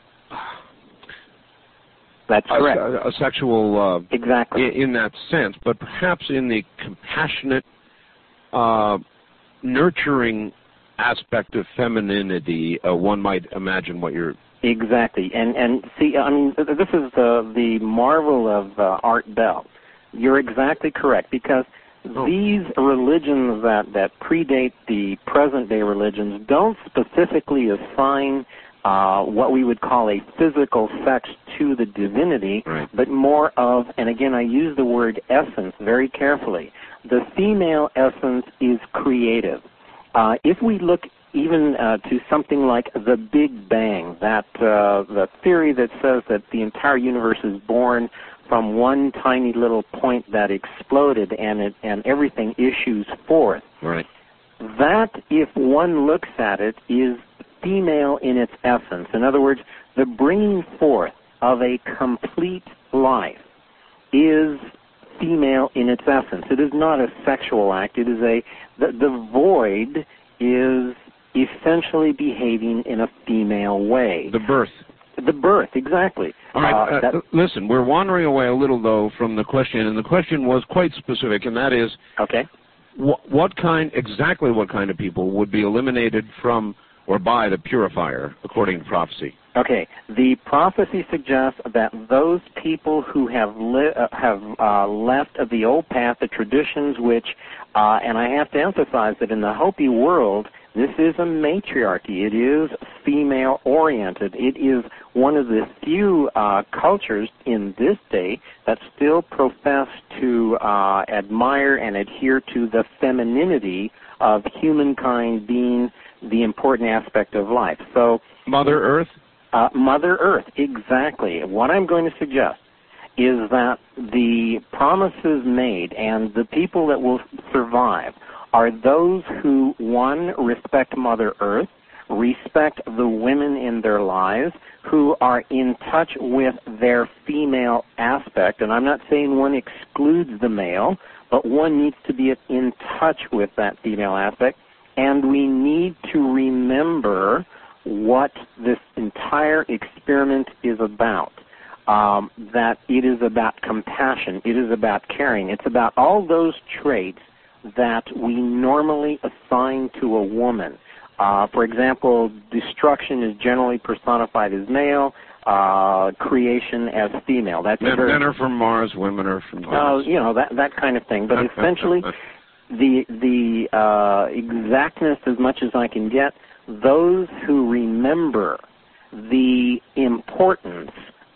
That's correct. A, a sexual uh, exactly in, in that sense, but perhaps in the compassionate, uh, nurturing aspect of femininity, uh, one might imagine what you're. Exactly, and and see, I mean, this is the the marvel of uh, Art Bell. You're exactly correct, because oh. these religions that that predate the present day religions don't specifically assign uh, what we would call a physical sex to the divinity, right. but more of, and again, I use the word essence very carefully. The female essence is creative. Uh, if we look even uh, to something like the Big Bang, that uh, the theory that says that the entire universe is born from one tiny little point that exploded and it, and everything issues forth. Right. That, if one looks at it, is female in its essence. In other words, the bringing forth of a complete life is female in its essence. It is not a sexual act. It is a the, the void is essentially behaving in a female way. The birth. The birth, exactly. All right. Uh, that, uh, listen, we're wandering away a little, though, from the question, and the question was quite specific, and that is, okay. wh- what kind, exactly what kind of people would be eliminated from or by the purifier, according to prophecy? Okay. The prophecy suggests that those people who have li- uh, have uh, left the old path, the traditions which, uh, and I have to emphasize that in the Hopi world, this is a matriarchy. It is female-oriented. It is one of the few uh, cultures in this day that still profess to uh, admire and adhere to the femininity of humankind being the important aspect of life. So, Mother Earth? Uh, Mother Earth, exactly. What I'm going to suggest is that the promises made and the people that will survive are those who, one, respect Mother Earth, respect the women in their lives, who are in touch with their female aspect. And I'm not saying one excludes the male, but one needs to be in touch with that female aspect. And we need to remember what this entire experiment is about, um, that it is about compassion, it is about caring, it's about all those traits that we normally assign to a woman. Uh, for example, destruction is generally personified as male, uh, creation as female. That's men, very, men are from Mars, women are from Mars. Uh, you know, that, that kind of thing. But essentially, the, the uh, exactness as much as I can get, those who remember the importance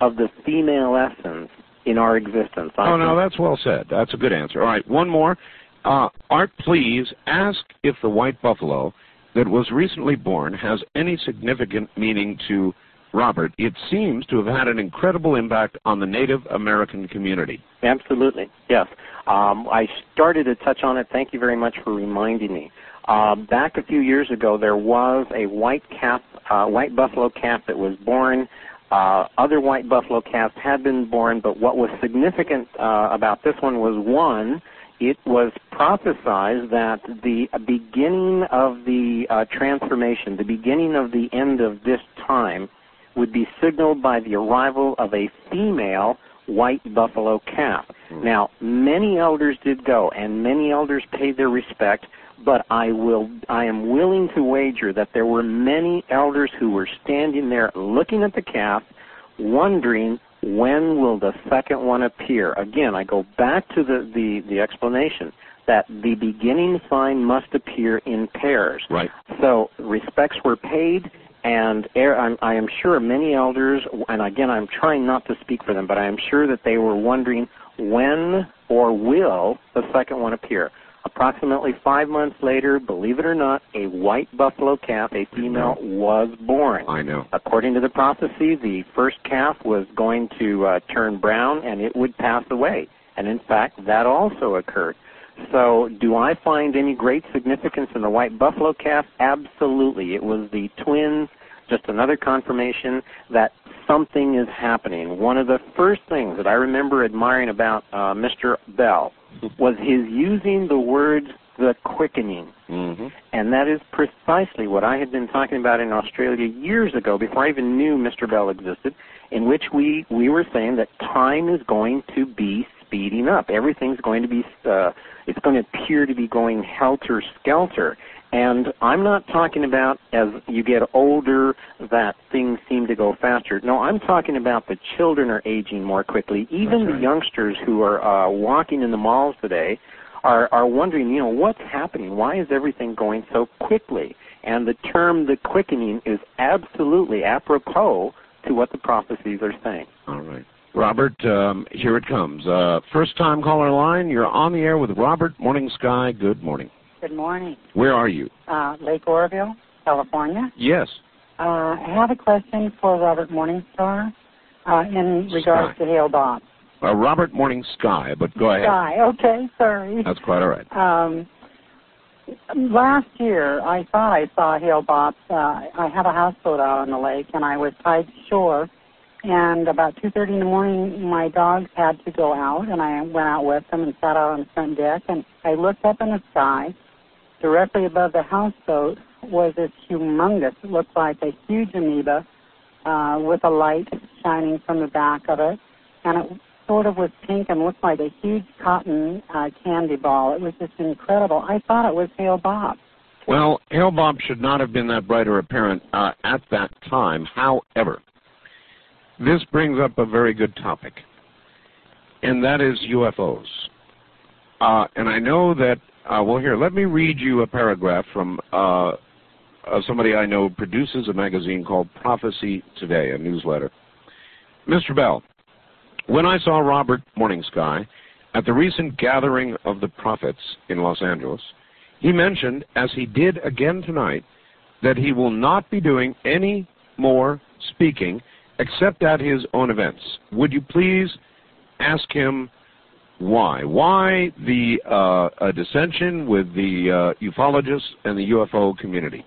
of the female essence in our existence. I oh, no, that's well said. That's a good answer. All right, one more. Uh, Art, please ask if the white buffalo that was recently born has any significant meaning to Robert. It seems to have had an incredible impact on the Native American community. Absolutely, yes. Um, I started to touch on it. Thank you very much for reminding me. Uh, back a few years ago, there was a white calf, uh, white buffalo calf that was born. Uh, other white buffalo calves had been born, but what was significant uh, about this one was, one, it was prophesied that the beginning of the uh, transformation, the beginning of the end of this time, would be signaled by the arrival of a female white buffalo calf. Mm. Now, many elders did go, and many elders paid their respect, but I will, I am willing to wager that there were many elders who were standing there looking at the calf, wondering when will the second one appear. Again, I go back to the, the, the explanation that the beginning sign must appear in pairs. Right. So respects were paid, and I am sure many elders, and again, I'm trying not to speak for them, but I am sure that they were wondering when or will the second one appear. Approximately five months later, believe it or not, a white buffalo calf, a female, was born. I know. According to the prophecy, the first calf was going to uh, turn brown and it would pass away. And in fact, that also occurred. So do I find any great significance in the white buffalo calf? Absolutely. It was the twins, just another confirmation that something is happening. One of the first things that I remember admiring about uh, Mister Bell was his using the words, the quickening. Mm-hmm. And that is precisely what I had been talking about in Australia years ago, before I even knew Mister Bell existed, in which we, we were saying that time is going to be speeding up. Everything's going to be, uh, it's going to appear to be going helter-skelter. And I'm not talking about as you get older that things seem to go faster. No, I'm talking about the children are aging more quickly. Even That's right. the youngsters who are uh, walking in the malls today are, are wondering, you know, what's happening? Why is everything going so quickly? And the term the quickening is absolutely apropos to what the prophecies are saying. All right. Robert, um, here it comes. Uh, first-time caller line, you're on the air with Robert Morning Sky. Good morning. Good morning. Where are you? Uh, Lake Oroville, California. Yes. Uh, I have a question for Robert Morningstar uh, in regards Sky. to Hale Bopp. Uh, Robert Morning Sky, but go ahead. Sky, okay, sorry. That's quite all right. Um, last year, I thought I saw Hale Bopp. Uh, I have a houseboat out on the lake, and I was tied to shore. And about two thirty in the morning, my dogs had to go out, and I went out with them and sat out on the front deck. And I looked up in the sky. Directly above the houseboat was this humongous, it looked like a huge amoeba uh, with a light shining from the back of it. And it sort of was pink and looked like a huge cotton uh, candy ball. It was just incredible. I thought it was Hale Bopp. Well, Hale Bopp should not have been that bright or apparent uh, at that time. However, this brings up a very good topic, and that is U F Os. Uh, and I know that, uh, well, here, let me read you a paragraph from uh, uh, somebody I know produces a magazine called Prophecy Today, a newsletter. Mister Bell, when I saw Robert Morning Sky at the recent gathering of the prophets in Los Angeles, he mentioned, as he did again tonight, that he will not be doing any more speaking except at his own events. Would you please ask him why? Why the uh, a dissension with the uh, ufologists and the U F O community?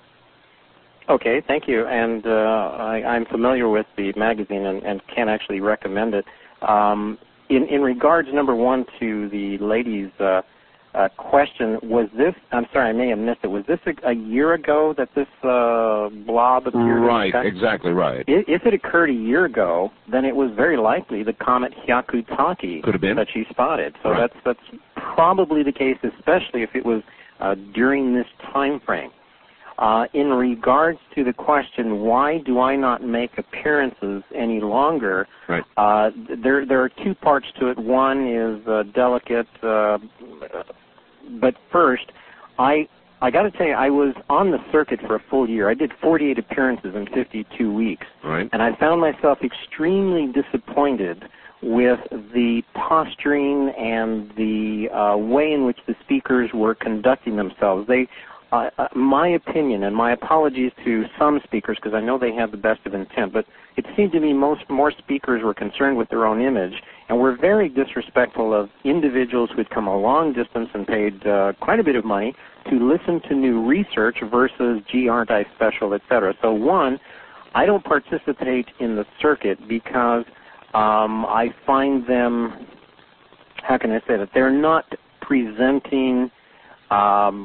Okay, thank you. And uh, I, I'm familiar with the magazine and, and can actually recommend it. Um, in, in regards, number one, to the ladies' uh, uh, question, was this, I'm sorry, I may have missed it, was this a, a year ago that this uh, blob appeared? Right, exactly right. If, if it occurred a year ago, then it was very likely the comet Hyakutake Could have been. that she spotted. So Right. that's, that's probably the case, especially if it was uh, during this time frame. Uh, in regards to the question, why do I not make appearances any longer? Right. Uh, there, there are two parts to it. One is uh, delicate, uh, but first, I, I got to tell you, I was on the circuit for a full year. I did forty-eight appearances in fifty-two weeks. Right. And I found myself extremely disappointed with the posturing and the uh, way in which the speakers were conducting themselves. They, uh, uh, my opinion, and my apologies to some speakers because I know they have the best of intent, but it seemed to me most more speakers were concerned with their own image and were very disrespectful of individuals who had come a long distance and paid uh, quite a bit of money to listen to new research versus, gee, aren't I special, et cetera. So one, I don't participate in the circuit because um, I find them, how can I say that, they're not presenting um,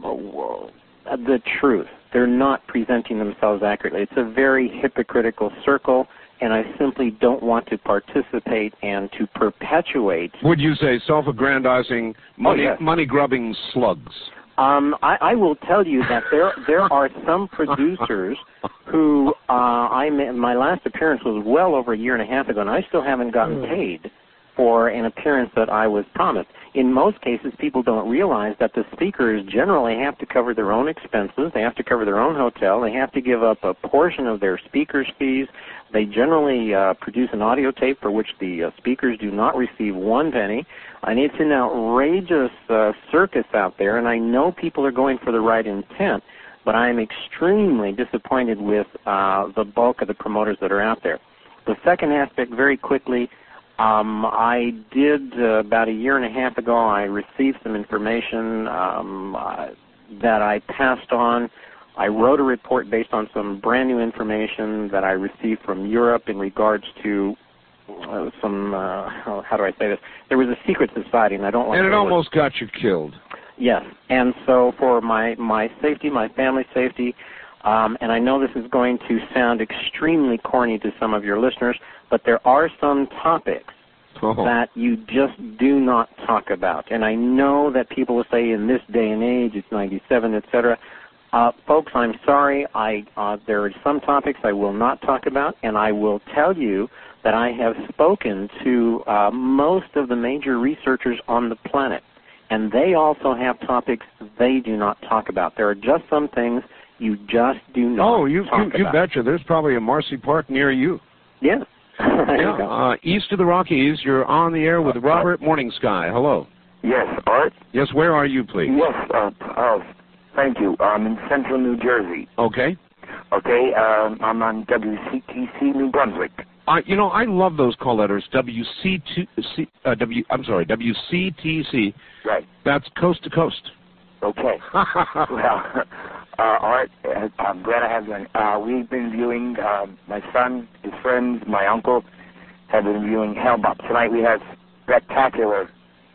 the truth. They're not presenting themselves accurately. It's a very hypocritical circle, and I simply don't want to participate and to perpetuate. Would you say self-aggrandizing, money, oh, yes. money-grubbing slugs? Um, I, I will tell you that there there are some producers who uh, I my last appearance was well over a year and a half ago, and I still haven't gotten paid for an appearance that I was promised. In most cases, people don't realize that the speakers generally have to cover their own expenses. They have to cover their own hotel. They have to give up a portion of their speakers' fees. They generally uh, produce an audio tape for which the uh, speakers do not receive one penny. And it's an outrageous uh, circus out there, and I know people are going for the right intent, but I am extremely disappointed with uh, the bulk of the promoters that are out there. The second aspect, very quickly, Um, I did, uh, about a year and a half ago, I received some information um, uh, that I passed on. I wrote a report based on some brand new information that I received from Europe in regards to uh, some, uh, how do I say this? There was a secret society, and I don't like And it to almost got you killed. Yes, and so for my, my safety, my family's safety, um, and I know this is going to sound extremely corny to some of your listeners, but there are some topics oh. that you just do not talk about. And I know that people will say in this day and age, it's ninety-seven, et cetera. Uh, folks, I'm sorry. I, uh, there are some topics I will not talk about, and I will tell you that I have spoken to uh, most of the major researchers on the planet, and they also have topics they do not talk about. There are just some things you just do not oh, you, talk you, you about. betcha. There's probably a Marcy Park near you. Yeah. yeah. Uh, east of the Rockies, you're on the air with Robert Morning Sky. Hello. Yes, Art? Yes, where are you, please? Yes, uh, uh, thank you. I'm in central New Jersey. Okay. Okay, um, I'm on W C T C New Brunswick. Uh, you know, I love those call letters, W C T C, uh, W, I'm sorry, W C T C. Right. That's coast to coast. Okay. well, uh, Art, uh, I'm glad I have you on. Uh, we've been viewing, uh, my son, his friends, my uncle, have been viewing Hale-Bopp. Tonight we have spectacular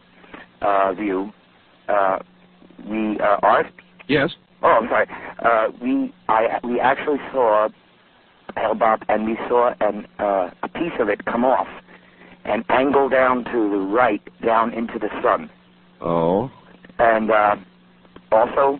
uh, view. Uh, we, uh, Art? Yes. Oh, I'm sorry. Uh, we, I, we actually saw Hale-Bopp, and we saw an, uh, a piece of it come off and angle down to the right, down into the sun. Oh. And uh, also,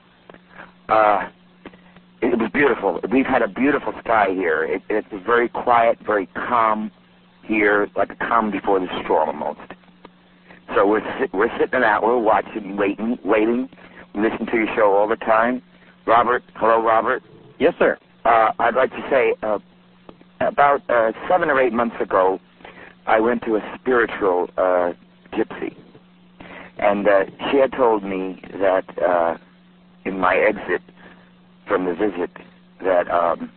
uh, it was beautiful. We've had a beautiful sky here. It, it's very quiet, very calm here, like a calm before the storm almost. So we're sit, we're sitting out, we're watching, waiting, waiting. We listen to your show all the time. Robert, hello, Robert. Yes, sir. Uh, I'd like to say, uh, about uh, seven or eight months ago, I went to a spiritual uh, gypsy. And uh, she had told me that uh, in my exit from the visit that, um,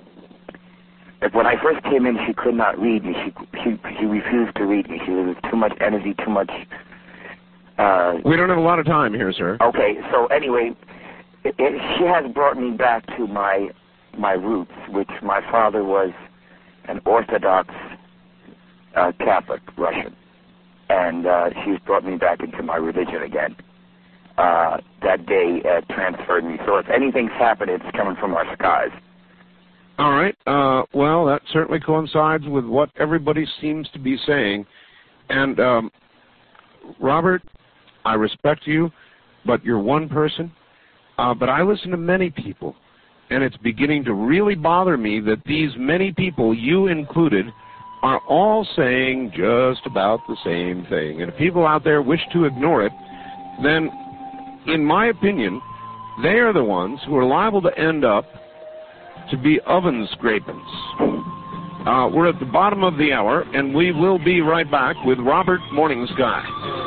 that when I first came in, she could not read me. She she, she refused to read me. She was too much energy, too much... Uh, we don't have a lot of time here, sir. Okay, so anyway, it, it, she has brought me back to my my roots, which my father was an Orthodox uh, Catholic Russian. And uh, she's brought me back into my religion again. Uh, that day uh, transferred me. So if anything's happened, it's coming from our skies. All right. Uh, well, that certainly coincides with what everybody seems to be saying. And, um, Robert, I respect you, but you're one person. Uh, but I listen to many people, and it's beginning to really bother me that these many people, you included, are all saying just about the same thing. And if people out there wish to ignore it, then, in my opinion, they are the ones who are liable to end up to be oven scrapings. Uh, we're at the bottom of the hour, and we will be right back with Robert Morning Sky.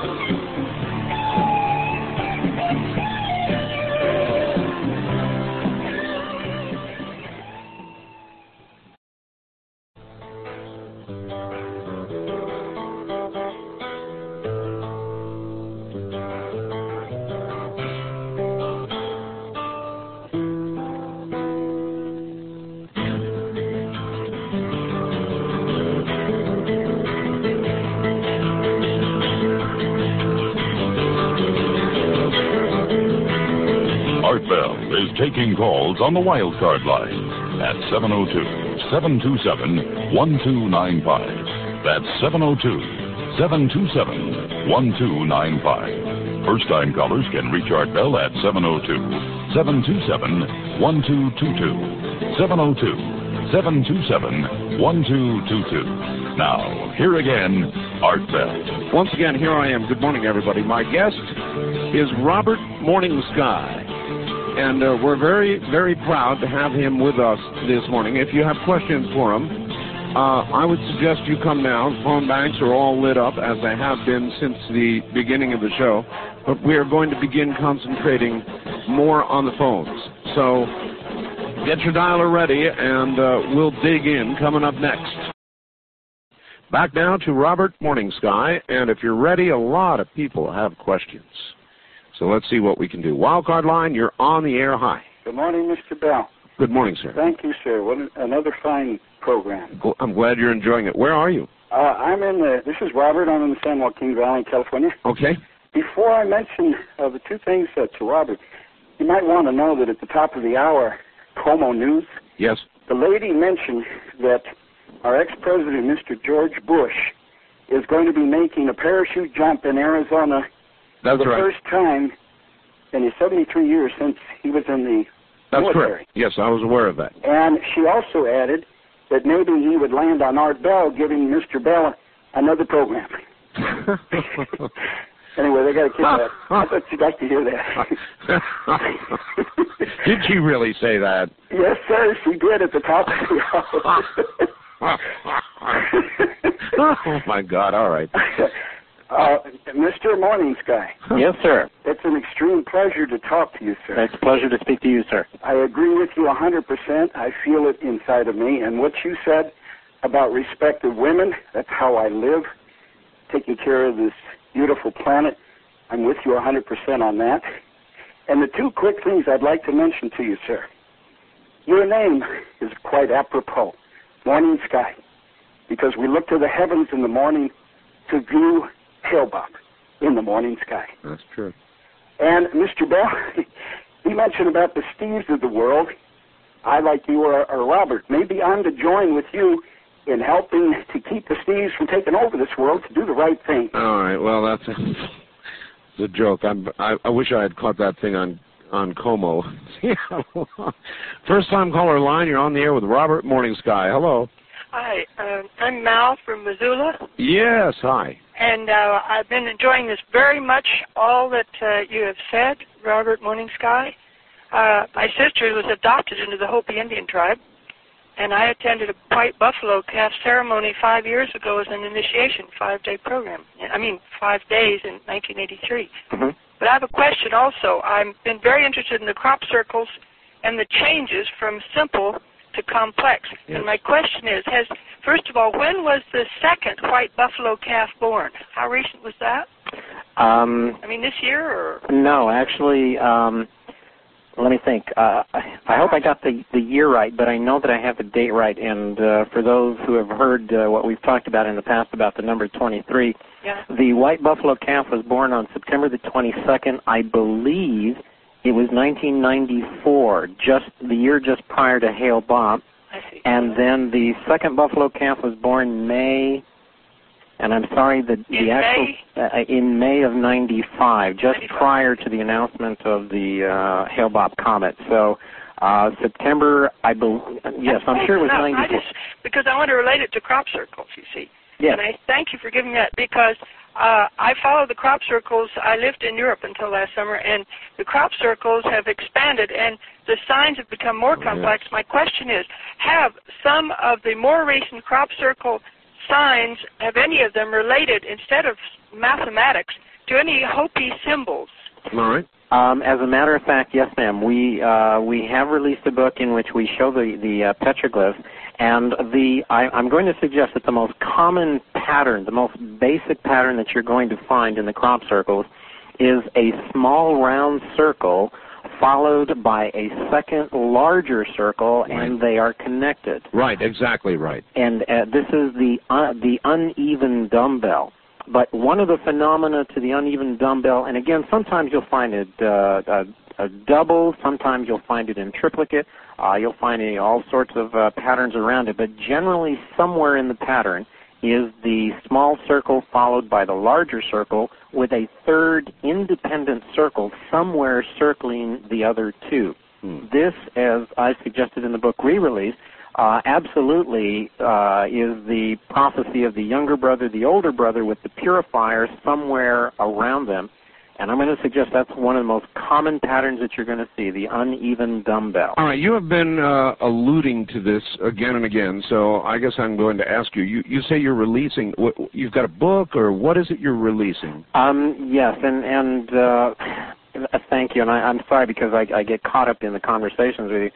Art Bell is taking calls on the wild card line at seven oh two, seven two seven, one two nine five. That's seven oh two, seven two seven, one two nine five. First-time callers can reach Art Bell at seven oh two, seven two seven, one two two two. seven oh two, seven two seven, one two two two. Now, here again, Art Bell. Once again, here I am. Good morning, everybody. My guest is Robert Morning Sky. And uh, we're very, very proud to have him with us this morning. If you have questions for him, uh, I would suggest you come down. Phone banks are all lit up, as they have been since the beginning of the show. But we are going to begin concentrating more on the phones. So get your dialer ready, and uh, we'll dig in coming up next. Back now to Robert Morning Sky, and if you're ready, a lot of people have questions. So let's see what we can do. Wildcard line, you're on the air. Hi. Good morning, Mister Bell. Good morning, sir. Thank you, sir. What an, another fine program. Well, I'm glad you're enjoying it. Where are you? Uh, I'm in the, this is Robert. I'm in the San Joaquin Valley, California. Okay. Before I mention uh, the two things uh, to Robert, you might want to know that at the top of the hour, Como News, yes, the lady mentioned that our ex-president, Mister George Bush, is going to be making a parachute jump in Arizona. That's for the right. first time in his seventy-three years since he was in the That's military. correct. Yes, I was aware of that. And she also added that maybe he would land on Art Bell, giving Mister Bell another program. Anyway, they got to keep that. I thought you'd like to hear that. Did she really say that? Yes, sir, she did at the top of the hour. Oh, my God. All right. Uh, Mister Morning Sky. Yes, sir. It's an extreme pleasure to talk to you, sir. It's a pleasure to speak to you, sir. I agree with you one hundred percent. I feel it inside of me. And what you said about respect of women, that's how I live, taking care of this beautiful planet. I'm with you one hundred percent on that. And the two quick things I'd like to mention to you, sir. Your name is quite apropos, Morning Sky, because we look to the heavens in the morning to view Hale-Bopp in the morning sky. That's true. And Mister Bell, he mentioned about the Steves of the world. I, like you, are, are Robert. Maybe I'm to join with you in helping to keep the Steves from taking over this world, to do the right thing. All right. Well, that's a, a joke. I'm, I, I wish I had caught that thing on, on Como. First time caller line, you're on the air with Robert Morning Sky. Hello. Hi, um, I'm Mal from Missoula. Yes, hi. And uh, I've been enjoying this very much, all that uh, you have said, Robert Morning Sky. Uh, my sister was adopted into the Hopi Indian tribe, and I attended a white buffalo calf ceremony five years ago as an initiation, five-day program. I mean, five days in nineteen eighty-three. Mm-hmm. But I have a question also. I've been very interested in the crop circles and the changes from simple to complex. Yes. And my question is, has first of all, when was the second white buffalo calf born? How recent was that? Um, I mean, this year or? no, actually, um, let me think. Uh, I hope I got the, the year right, but I know that I have the date right. And uh, for those who have heard uh, what we've talked about in the past about the number twenty-three, yeah. The white buffalo calf was born on September the twenty-second, I believe. It was nineteen ninety-four, just the year just prior to Hale-Bopp. I see. And then the second buffalo calf was born May, and I'm sorry, the, the in actual May? Uh, in May of ninety-five, just ninety-five. prior to the announcement of the uh, Hale-Bopp comet. So uh, September, I believe, yes, That's I'm sure it was enough. ninety-four. I just, because I want to relate it to crop circles, you see. Yes. And I thank you for giving that, because uh, I follow the crop circles. I lived in Europe until last summer, and the crop circles have expanded, and the signs have become more oh, complex. Yes. My question is, have some of the more recent crop circle signs, have any of them related, instead of mathematics, to any Hopi symbols? All right. Um, as a matter of fact, yes, ma'am. We uh, we have released a book in which we show the the uh, petroglyphs, and the I, I'm going to suggest that the most common pattern, the most basic pattern that you're going to find in the crop circles, is a small round circle followed by a second larger circle, Right. and they are connected. Right. Exactly right. And uh, this is the uh, the uneven dumbbell. But one of the phenomena to the uneven dumbbell, and again, sometimes you'll find it uh, a, a double, sometimes you'll find it in triplicate, uh, you'll find it, all sorts of uh, patterns around it, but generally somewhere in the pattern is the small circle followed by the larger circle with a third independent circle somewhere circling the other two. Hmm. This, as I suggested in the book re-release, Uh, absolutely uh, is the prophecy of the younger brother, the older brother, with the purifier somewhere around them. And I'm going to suggest that's one of the most common patterns that you're going to see, the uneven dumbbell. All right, you have been uh, alluding to this again and again, so I guess I'm going to ask you. You, you say you're releasing, what, you've got a book, or what is it you're releasing? Um, yes, and, and uh, thank you, and I, I'm sorry because I, I get caught up in the conversations with you.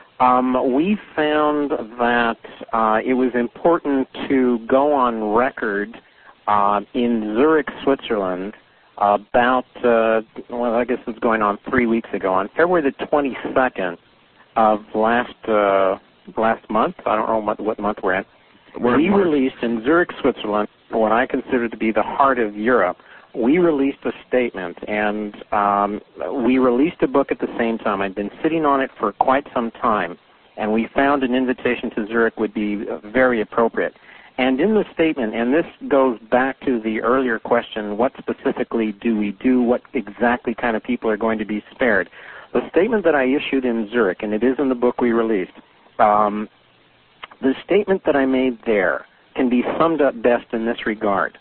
Um, we found that uh, it was important to go on record uh, in Zurich, Switzerland, about, uh, well, I guess it's going on three weeks ago, on February the twenty-second of last uh, last month. I don't know what, what month we're at. We're we in March. released in Zurich, Switzerland, what I consider to be the heart of Europe. We released a statement, and um, we released a book at the same time. I'd been sitting on it for quite some time, and we found an invitation to Zurich would be very appropriate. And in the statement, and this goes back to the earlier question, what specifically do we do, what exactly kind of people are going to be spared? The statement that I issued in Zurich, and it is in the book we released, um, the statement that I made there can be summed up best in this regard.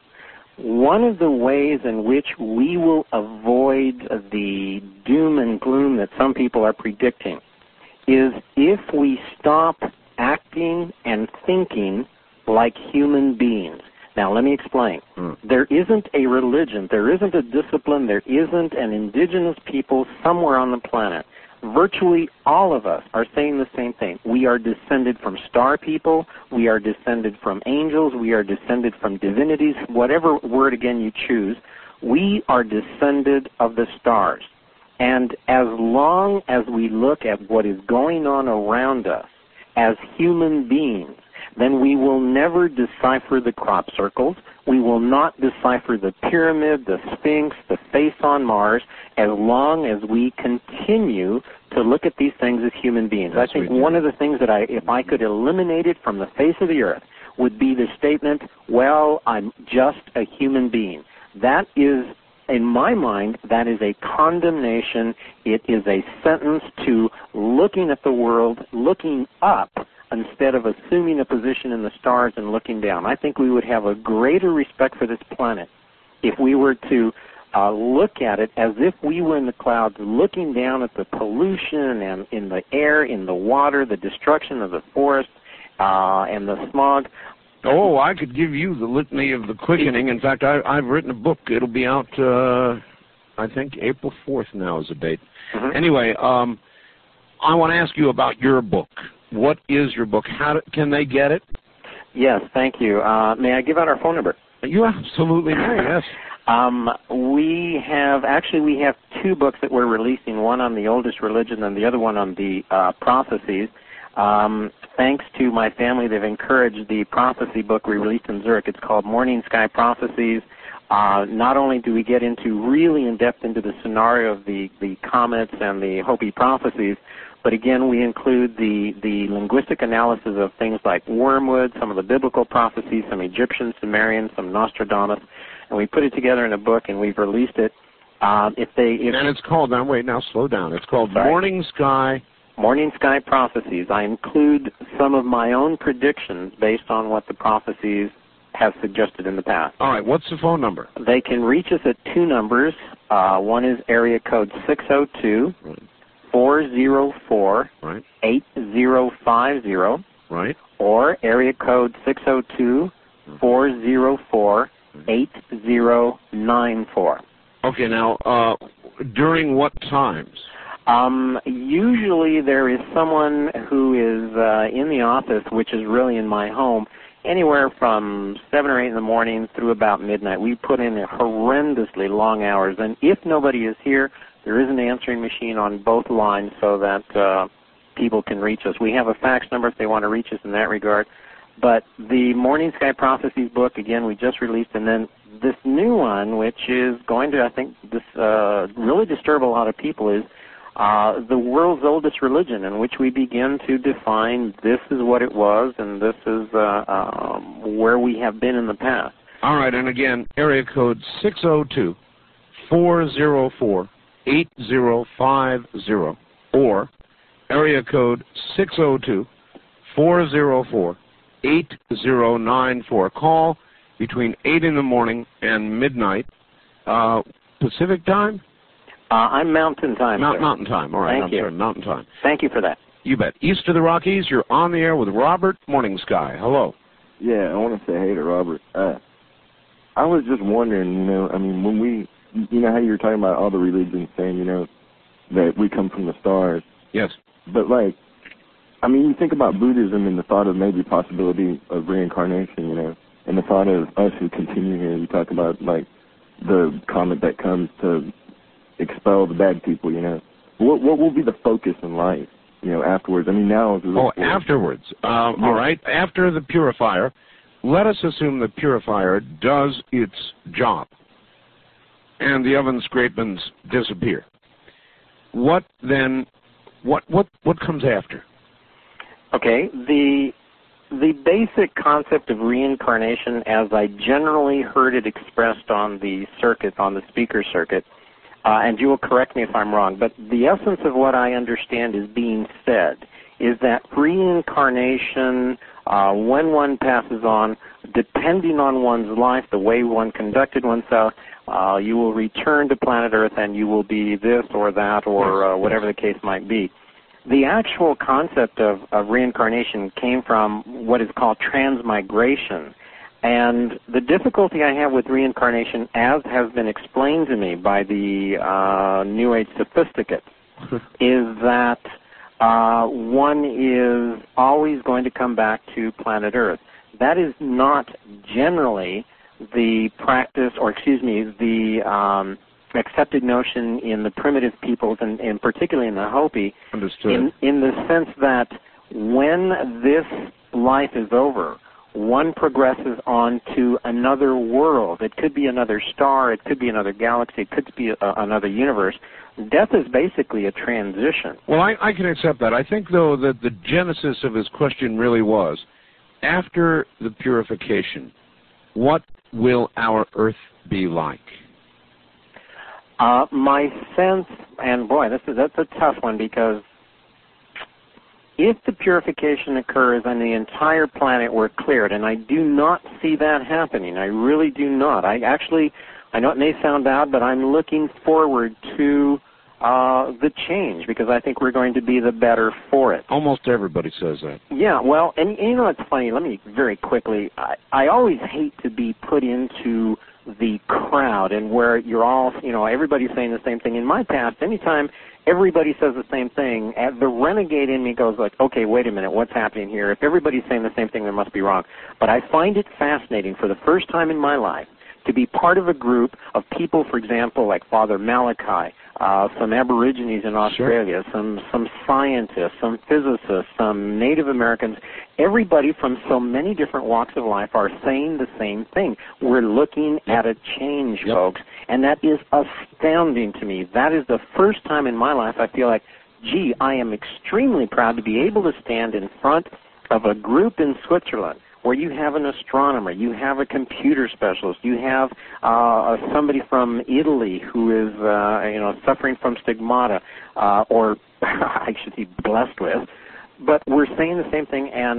One of the ways in which we will avoid the doom and gloom that some people are predicting is if we stop acting and thinking like human beings. Now, let me explain. Mm. There isn't a religion, there isn't a discipline, there isn't an indigenous people somewhere on the planet. Virtually all of us are saying the same thing. We are descended from star people, we are descended from angels, we are descended from divinities, whatever word again you choose. We are descended of the stars. And as long as we look at what is going on around us as human beings, then we will never decipher the crop circles. We will not decipher the pyramid, the Sphinx, the face on Mars, as long as we continue to look at these things as human beings. Yes, I think we do. one of the things that I, if I could eliminate it from the face of the earth, would be the statement, well, I'm just a human being. That is, in my mind, that is a condemnation. It is a sentence to looking at the world, looking up, instead of assuming a position in the stars and looking down. I think we would have a greater respect for this planet if we were to uh, look at it as if we were in the clouds, looking down at the pollution and in the air, in the water, the destruction of the forest, uh, and the smog. Oh, I could give you the litany of the quickening. In fact, I, I've written a book. It'll be out, uh, I think, April fourth now is the date. Mm-hmm. Anyway, um, I want to ask you about your book. What is your book? How do, can they get it? Yes, thank you. Uh, may I give out our phone number? You absolutely may, yes. Um, we have, actually we have two books that we're releasing, one on the oldest religion and the other one on the uh, prophecies. Um, thanks to my family, they've encouraged the prophecy book we released in Zurich. It's called Morning Sky Prophecies. Uh, not only do we get into really in-depth into the scenario of the, the comets and the Hopi prophecies, but again, we include the, the linguistic analysis of things like wormwood, some of the biblical prophecies, some Egyptian, Sumerian, some Nostradamus, and we put it together in a book and we've released it. Uh, if they, if and it's called, now wait, now slow down. It's called Sorry. Morning Sky. Morning Sky Prophecies. I include some of my own predictions based on what the prophecies has suggested in the past. All right, what's the phone number? They can reach us at two numbers. Uh, one is area code six oh two, four oh four, eight oh five oh. Right. Or area code six oh two, four oh four, eight oh nine four. Okay, now, uh, during what times? Um, usually there is someone who is uh, in the office, which is really in my home, anywhere from seven or eight in the morning through about midnight. We put in horrendously long hours, and if nobody is here, there is an answering machine on both lines so that uh, people can reach us. We have a fax number if they want to reach us in that regard. But the Morning Sky Prophecies book, again, we just released, and then this new one, which is going to, I think, this, uh, really disturb a lot of people, is uh, the world's oldest religion, in which we begin to define this is what it was and this is uh, um, where we have been in the past. All right, and again, area code six oh two, four oh four, eight oh five oh, or area code six oh two, four oh four, eight oh nine four. Call between eight in the morning and midnight. Uh, Pacific time? Uh, I'm Mountain Time. Mount, sir. Mountain time. All right. Thank I'm you. sorry, Mountain time. Thank you for that. You bet. East of the Rockies, you're on the air with Robert Morning Sky. Hello. Yeah, I want to say hey to Robert. Uh, I was just wondering, you know, I mean, when we, you know how you were talking about all the religions saying, you know, that we come from the stars. Yes. But, like, I mean, you think about Buddhism and the thought of maybe possibility of reincarnation, you know, and the thought of us who continue here. You talk about, like, the comet that comes to expel the bad people, you know. What what will be the focus in life, you know, afterwards? I mean, now... Oh, afterwards. Um, yeah. All right. After the purifier, let us assume the purifier does its job and the oven scrapings disappear. What then, what, what, what comes after? Okay, the the basic concept of reincarnation, as I generally heard it expressed on the circuit, on the speaker circuit, uh, and you will correct me if I'm wrong, but the essence of what I understand is being said is that reincarnation, uh, when one passes on, depending on one's life, the way one conducted oneself, uh, you will return to planet Earth and you will be this or that or uh, whatever the case might be. The actual concept of, of reincarnation came from what is called transmigration. And the difficulty I have with reincarnation, as has been explained to me by the uh, New Age sophisticates, is that uh, one is always going to come back to planet Earth. That is not generally the practice, or excuse me, the... Um, accepted notion in the primitive peoples, and, and particularly in the Hopi, Understood. in, in the sense that when this life is over, one progresses on to another world. It could be another star, it could be another galaxy, it could be a, another universe. Death is basically a transition. Well, I, I can accept that. I think, though, that the genesis of his question really was, after the purification, what will our Earth be like? Uh, my sense, and boy, this is that's a tough one, because if the purification occurs and the entire planet were cleared, and I do not see that happening, I really do not. I actually, I know it may sound odd, but I'm looking forward to uh, the change, because I think we're going to be the better for it. Almost everybody says that. Yeah, well, and, and you know what's funny? Let me very quickly, I, I always hate to be put into the crowd and where you're all, you know, everybody's saying the same thing. In my past, anytime everybody says the same thing, the renegade in me goes like, okay, wait a minute, what's happening here? If everybody's saying the same thing, there must be wrong. But I find it fascinating for the first time in my life to be part of a group of people, for example, like Father Malachi, uh, some Aborigines in Australia, sure. some some scientists, some physicists, some Native Americans. Everybody from so many different walks of life are saying the same thing. We're looking yep. at a change, yep. folks, and that is astounding to me. That is the first time in my life I feel like, gee, I am extremely proud to be able to stand in front of a group in Switzerland where you have an astronomer, you have a computer specialist, you have uh, somebody from Italy who is, uh, you know, suffering from stigmata, uh, or I should be blessed with. But we're saying the same thing, and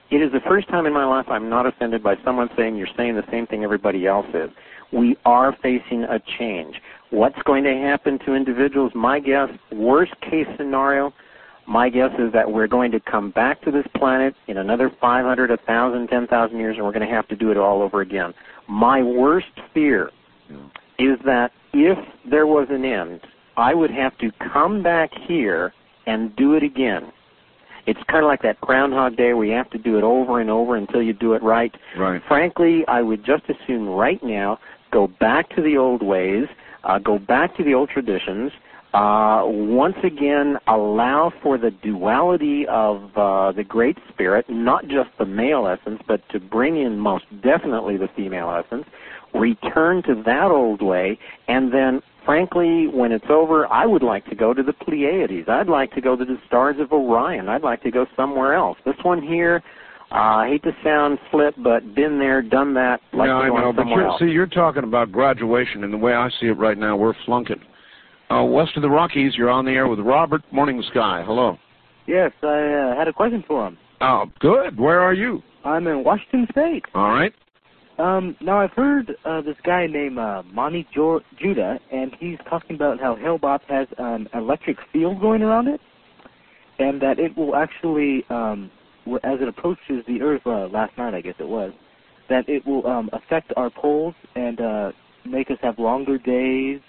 It is the first time in my life I'm not offended by someone saying you're saying the same thing everybody else is. We are facing a change. What's going to happen to individuals? My guess, worst case scenario, my guess is that we're going to come back to this planet in another five hundred, one thousand, ten thousand years, and we're going to have to do it all over again. My worst fear yeah. is that if there was an end, I would have to come back here and do it again. It's kind of like that Groundhog Day where you have to do it over and over until you do it right. Right. Frankly, I would just as soon right now go back to the old ways, uh, go back to the old traditions, uh, once again allow for the duality of uh, the Great Spirit, not just the male essence, but to bring in most definitely the female essence, return to that old way, and then frankly, when it's over, I would like to go to the Pleiades. I'd like to go to the stars of Orion. I'd like to go somewhere else. This one here, uh, I hate to sound flip, but been there, done that. Like yeah, I know, but you're, else. see, you're talking about graduation, and the way I see it right now, we're flunking. Uh, west of the Rockies, you're on the air with Robert Morning Sky. Hello. Yes, I uh, had a question for him. Oh, good. Where are you? I'm in Washington State. All right. Um, now, I've heard uh, this guy named uh, Monty jo- Judah, and he's talking about how Hale-Bopp has an electric field going around it, and that it will actually, um, as it approaches the Earth, uh, last night I guess it was, that it will um, affect our poles and uh, make us have longer days,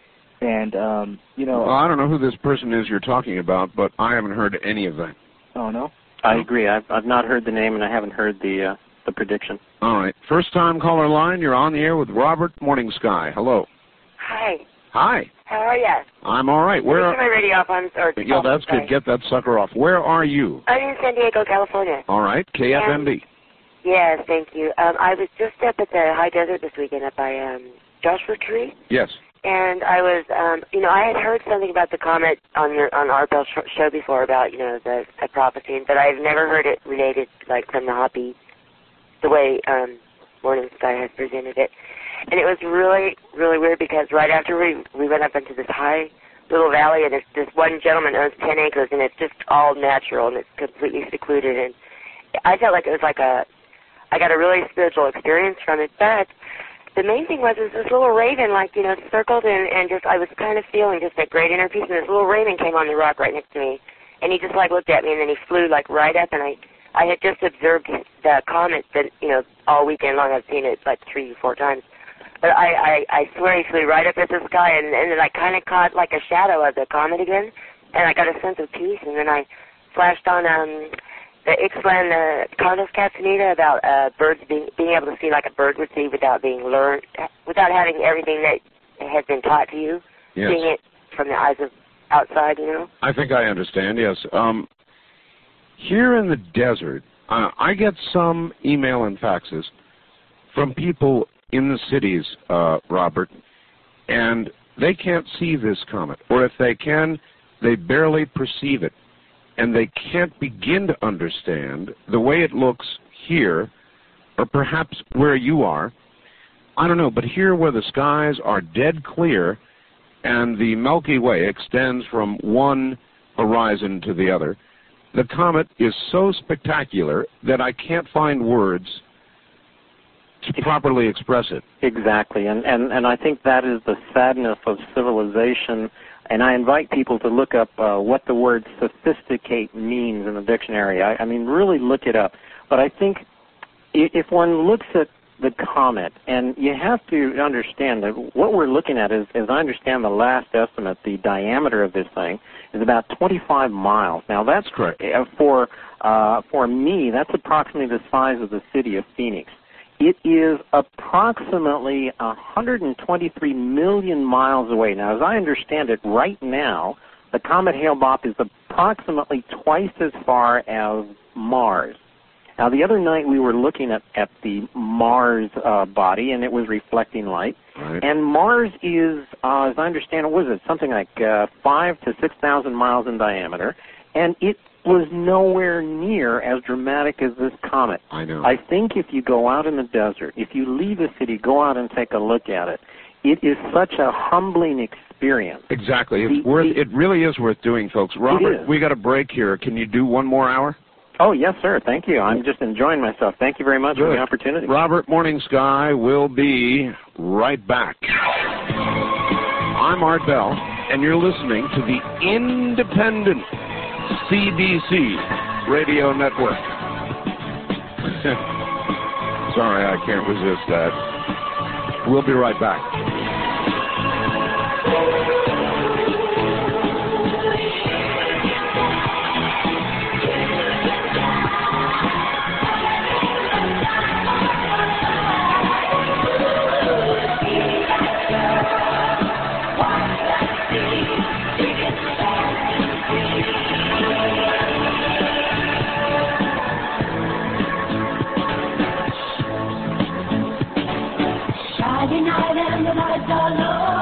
and, um, you know... Well, I don't know who this person is you're talking about, but I haven't heard any of that. Oh, no? I agree. I've, I've not heard the name, and I haven't heard the... Uh The prediction. All right. First time caller line, you're on the air with Robert Morning Sky. Hello. Hi. Hi. How are you? I'm all right. Where Let me turn my radio off on or Yeah, that's good. Get that sucker off. Where are you? I'm in San Diego, California. All right. K F M B. Yes, thank you. Um, I was just up at the high desert this weekend up by um, Joshua Tree. Yes. And I was, um, you know, I had heard something about the comet on your on Art Bell's sh- show before about, you know, the, the prophecy, but I've never heard it related like from the Hopi, the way um, Morning Sky has presented it. And it was really, really weird because right after we we went up into this high little valley, and this, this one gentleman owns ten acres, and it's just all natural, and it's completely secluded. And I felt like it was like a, I got a really spiritual experience from it. But the main thing was, is this little raven, like, you know, circled, and, and just, I was kind of feeling just a great inner peace, and this little raven came on the rock right next to me, and he just, like, looked at me, and then he flew, like, right up, and I, I had just observed the comet that, you know, all weekend long. I've seen it, like, three, four times. But I, I, I swear he flew right up at the sky, and, and then I kind of caught, like, a shadow of the comet again, and I got a sense of peace, and then I flashed on um, the Ixtlan uh, Condos Castaneda about uh, birds being, being able to see like a bird would see without being learned, without having everything that has been taught to you, yes. seeing it from the eyes of outside, you know? I think I understand, yes. Um, here in the desert, uh, I get some email and faxes from people in the cities, uh, Robert, and they can't see this comet, or if they can, they barely perceive it, and they can't begin to understand the way it looks here, or perhaps where you are. I don't know, but here where the skies are dead clear and the Milky Way extends from one horizon to the other, the comet is so spectacular that I can't find words to properly express it. Exactly, and, and, and I think that is the sadness of civilization, and I invite people to look up uh, what the word sophisticate means in the dictionary. I, I mean, really look it up. But I think if one looks at the comet, and you have to understand that what we're looking at is, as I understand the last estimate, the diameter of this thing is about twenty-five miles. Now, that's correct. For, uh, for me, that's approximately the size of the city of Phoenix. It is approximately one hundred twenty-three million miles away. Now, as I understand it, right now, the comet Hale-Bopp is approximately twice as far as Mars. Now, the other night we were looking at, at the Mars uh, body, and it was reflecting light. Right. And Mars is, uh, as I understand it, was it something like uh, five to six thousand miles in diameter, and it was nowhere near as dramatic as this comet. I know. I think if you go out in the desert, if you leave the city, go out and take a look at it, it is such a humbling experience. Exactly. It's the, worth. the, it really is worth doing, folks. Robert, we got a break here. Can you do one more hour? Oh, yes, sir. Thank you. I'm just enjoying myself. Thank you very much Good. for the opportunity. Robert Morning Sky will be right back. I'm Art Bell, and you're listening to the independent C B C Radio Network. Sorry, I can't resist that. We'll be right back. Friday night and the lights are low.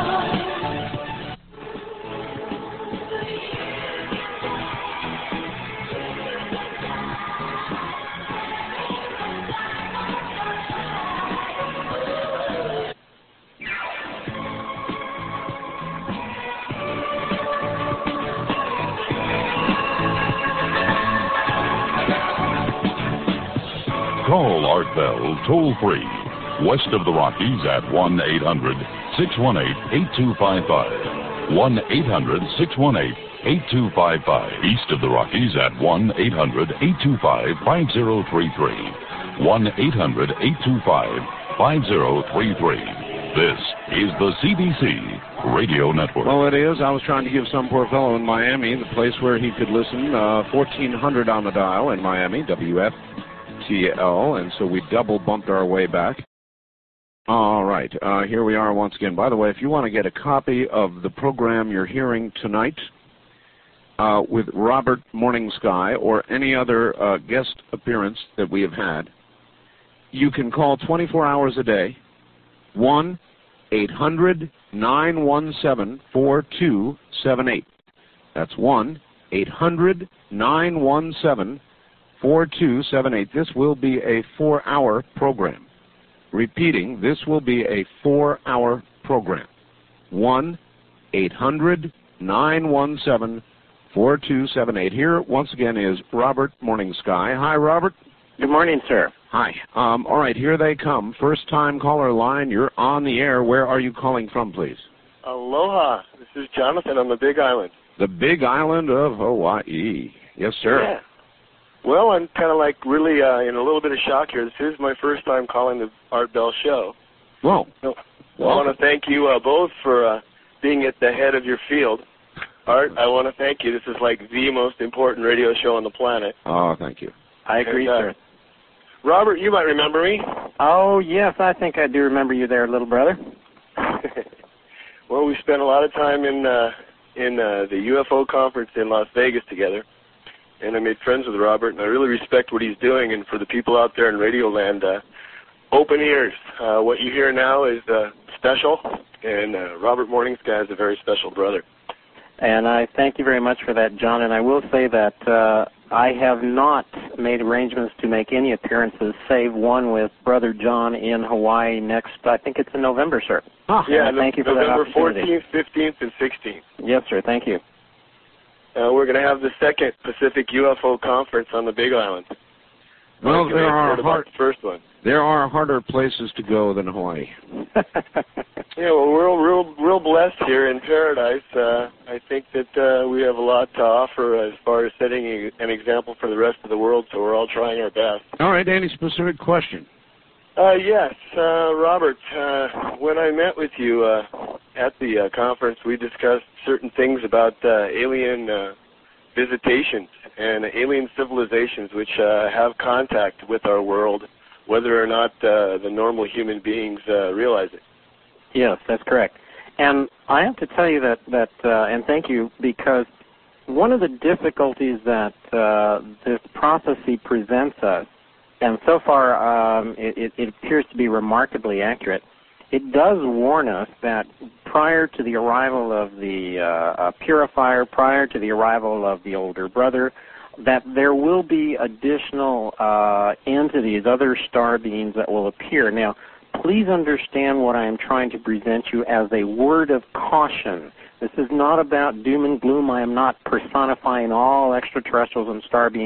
Call Art Bell toll free. West of the Rockies at one eight hundred, six one eight, eight two five five. one eight hundred, six one eight, eight two five five. East of the Rockies at one eight hundred, eight two five, five zero three three. one eight hundred, eight two five, five zero three three. This is the C B C Radio Network. Well, it is. I was trying to give some poor fellow in Miami the place where he could listen. Uh, fourteen hundred on the dial in Miami, W F T L, and so we double bumped our way back. All right, uh, here we are once again. By the way, if you want to get a copy of the program you're hearing tonight uh, with Robert Morning Sky or any other uh, guest appearance that we have had, you can call twenty-four hours a day, one eight hundred, nine one seven, four two seven eight. That's one eight hundred, nine one seven, four two seven eight. This will be a four-hour program. Repeating, this will be a four-hour program. one eight hundred, nine one seven, four two seven eight. Here, once again, is Robert Morning Sky. Hi, Robert. Good morning, sir. Hi. Um, all right, here they come. First-time caller line. You're on the air. Where are you calling from, please? Aloha. This is Jonathan on the Big Island. The Big Island of Hawaii. Yes, sir. Yeah. Well, I'm kind of like really uh, in a little bit of shock here. This is my first time calling the Art Bell Show. Whoa. So, I want to thank you uh, both for uh, being at the head of your field. Art, I want to thank you. This is like the most important radio show on the planet. Oh, thank you. I agree, and, uh, sir. Robert, you might remember me. Oh, yes, I think I do remember you there, little brother. Well, we spent a lot of time in uh, in uh, the U F O conference in Las Vegas together. And I made friends with Robert, and I really respect what he's doing. And for the people out there in Radio Land, uh, open ears. Uh, what you hear now is uh, special, and uh, Robert Morning Sky is a very special brother. And I thank you very much for that, John. And I will say that uh, I have not made arrangements to make any appearances, save one with Brother John in Hawaii next, I think it's in November, sir. Oh, yeah, and thank you for November that opportunity. fourteenth, fifteenth, and sixteenth. Yes, sir. Thank you. Uh, we're going to have the second Pacific U F O conference on the Big Island. Well, there are hard, the first one. There are harder places to go than Hawaii. Yeah, well, we're real, real blessed here in paradise. Uh, I think that uh, we have a lot to offer as far as setting a, an example for the rest of the world. So we're all trying our best. All right, any specific question? Uh, yes, uh, Robert. Uh, when I met with you uh, at the uh, conference, we discussed certain things about uh, alien uh, visitations and alien civilizations which uh, have contact with our world, whether or not uh, the normal human beings uh, realize it. Yes, that's correct. And I have to tell you that, that uh, and thank you, because one of the difficulties that uh, this prophecy presents us, and so far um, it, it appears to be remarkably accurate, it does warn us that prior to the arrival of the uh, uh, purifier, prior to the arrival of the older brother, that there will be additional uh, entities, other star beings that will appear. Now, please understand what I am trying to present you as a word of caution. This is not about doom and gloom. I am not personifying all extraterrestrials and star beings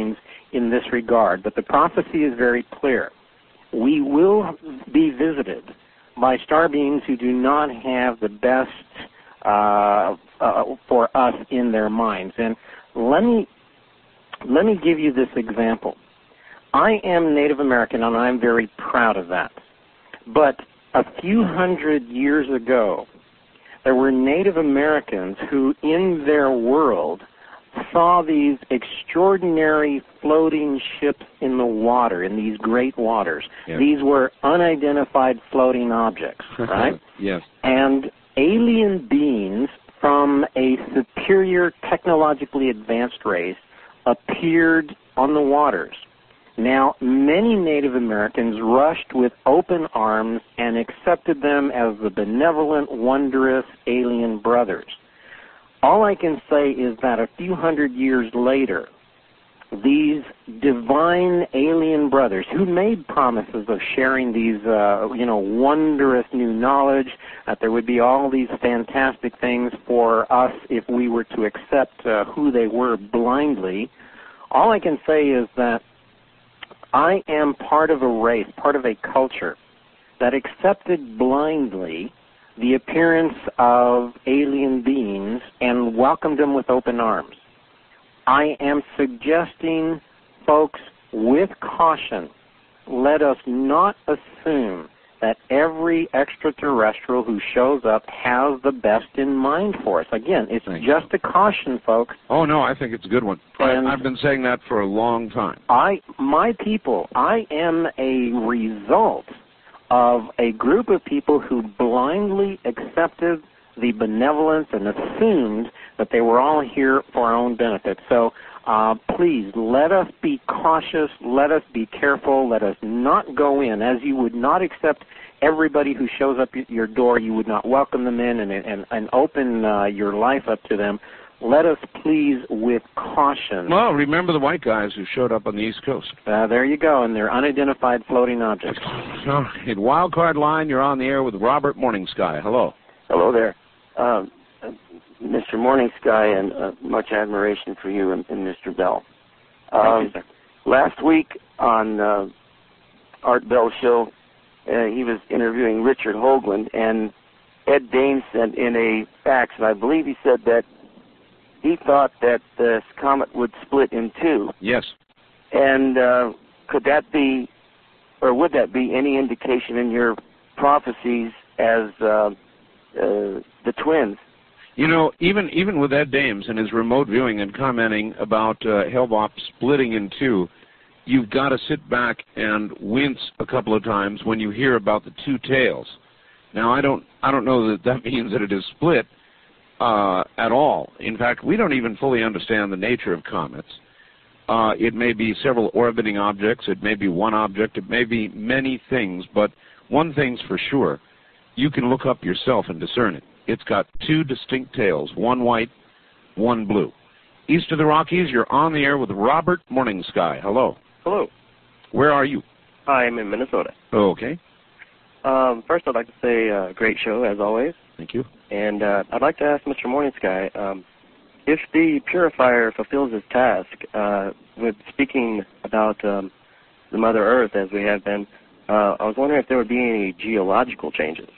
in this regard, but the prophecy is very clear. We will be visited by star beings who do not have the best uh, uh, for us in their minds. And let me let me give you this example. I am Native American, and I'm very proud of that. But a few hundred years ago, there were Native Americans who, in their world, saw these extraordinary floating ships in the water, in these great waters. Yes. These were unidentified floating objects, right? Yes. And alien beings from a superior, technologically advanced race appeared on the waters. Now, many Native Americans rushed with open arms and accepted them as the benevolent, wondrous alien brothers. All I can say is that a few hundred years later, these divine alien brothers who made promises of sharing these, uh, you know, wondrous new knowledge, that there would be all these fantastic things for us if we were to accept uh, who they were blindly, all I can say is that I am part of a race, part of a culture that accepted blindly the appearance of alien beings and welcomed them with open arms. I am suggesting, folks, with caution, let us not assume that every extraterrestrial who shows up has the best in mind for us. Again, it's Thank just a caution, folks. Oh, no, I think it's a good one. And I've been saying that for a long time. I, my people, I am a result of a group of people who blindly accepted the benevolence and assumed that they were all here for our own benefit. So uh, please, let us be cautious, let us be careful, let us not go in, as you would not accept everybody who shows up at your door, you would not welcome them in and, and, and open uh, your life up to them. Let us please with caution. Well, remember the white guys who showed up on the East Coast. Uh, there you go, and they're unidentified floating objects. So, in Wildcard Line, you're on the air with Robert Morningsky. Hello. Hello there. Um, Mister Morningsky, and uh, much admiration for you and, and Mister Bell. Um, Thank you, sir. Last week on uh, Art Bell Show, uh, he was interviewing Richard Hoagland, and Ed Dames sent in a fax, and I believe he said that he thought that this comet would split in two. Yes. And uh, could that be, or would that be any indication in your prophecies as uh, uh, the twins? You know, even even with Ed Dames and his remote viewing and commenting about uh, Hale-Bopp splitting in two, you've got to sit back and wince a couple of times when you hear about the two tails. Now, I don't I don't know that that means that it is split uh, at all. In fact, we don't even fully understand the nature of comets. Uh, it may be several orbiting objects. It may be one object. It may be many things. But one thing's for sure, you can look up yourself and discern it. It's got two distinct tails, one white, one blue. East of the Rockies, you're on the air with Robert Morningsky. Hello. Hello. Where are you? I'm in Minnesota. Okay. Um, first, I'd like to say uh, great show, as always. Thank you. And uh, I'd like to ask Mister Morningsky, um, if the purifier fulfills his task uh, with speaking about um, the Mother Earth as we have been, uh, I was wondering if there would be any geological changes.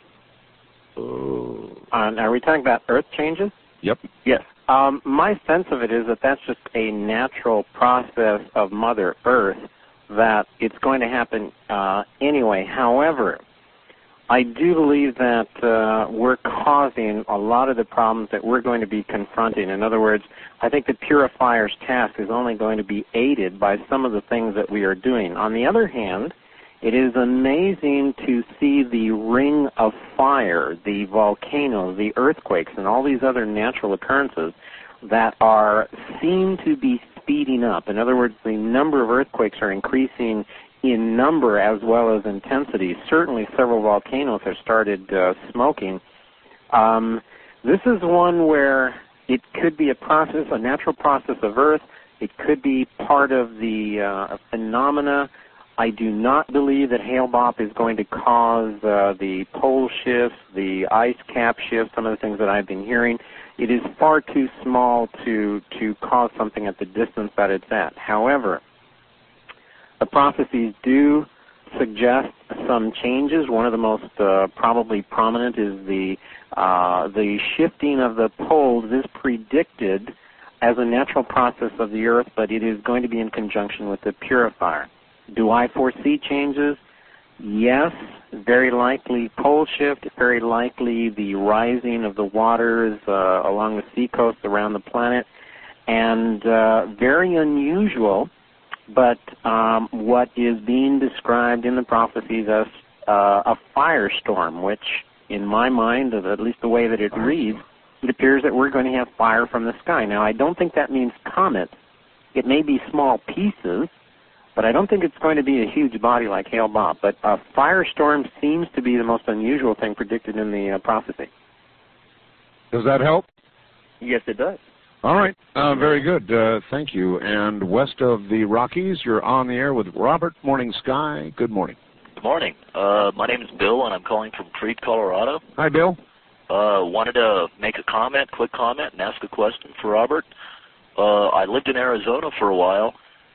Uh, are we talking about Earth changes? Yep. Yes. Um, my sense of it is that that's just a natural process of Mother Earth, that it's going to happen uh, anyway. However, I do believe that uh, we're causing a lot of the problems that we're going to be confronting. In other words, I think the purifier's task is only going to be aided by some of the things that we are doing. On the other hand, it is amazing to see the ring of fire, the volcanoes, the earthquakes, and all these other natural occurrences that are seem to be speeding up. In other words, the number of earthquakes are increasing in number as well as intensity. Certainly several volcanoes have started uh, smoking. Um, this is one where it could be a process, a natural process of Earth. It could be part of the uh, phenomena. I do not believe that Hale-Bopp is going to cause uh, the pole shifts, the ice cap shifts, some of the things that I've been hearing. It is far too small to, to cause something at the distance that it's at. However, the prophecies do suggest some changes. One of the most uh, probably prominent is the uh, the shifting of the poles is predicted as a natural process of the Earth, but it is going to be in conjunction with the purifier. Do I foresee changes? Yes, very likely pole shift, very likely the rising of the waters uh, along the seacoast around the planet, and uh, very unusual, but um, what is being described in the prophecies as uh, a firestorm, which in my mind, at least the way that it reads, it appears that we're going to have fire from the sky. Now, I don't think that means comets. It may be small pieces, but I don't think it's going to be a huge body like Hale-Bopp. But a firestorm seems to be the most unusual thing predicted in the uh, prophecy. Does that help? Yes, it does. All right. Uh, very good. Uh, thank you. And west of the Rockies, you're on the air with Robert Morning Sky. Good morning. Good morning. Uh, my name is Bill, and I'm calling from Crete, Colorado. Hi, Bill. Uh, wanted to make a comment, quick comment, and ask a question for Robert. Uh, I lived in Arizona for a while,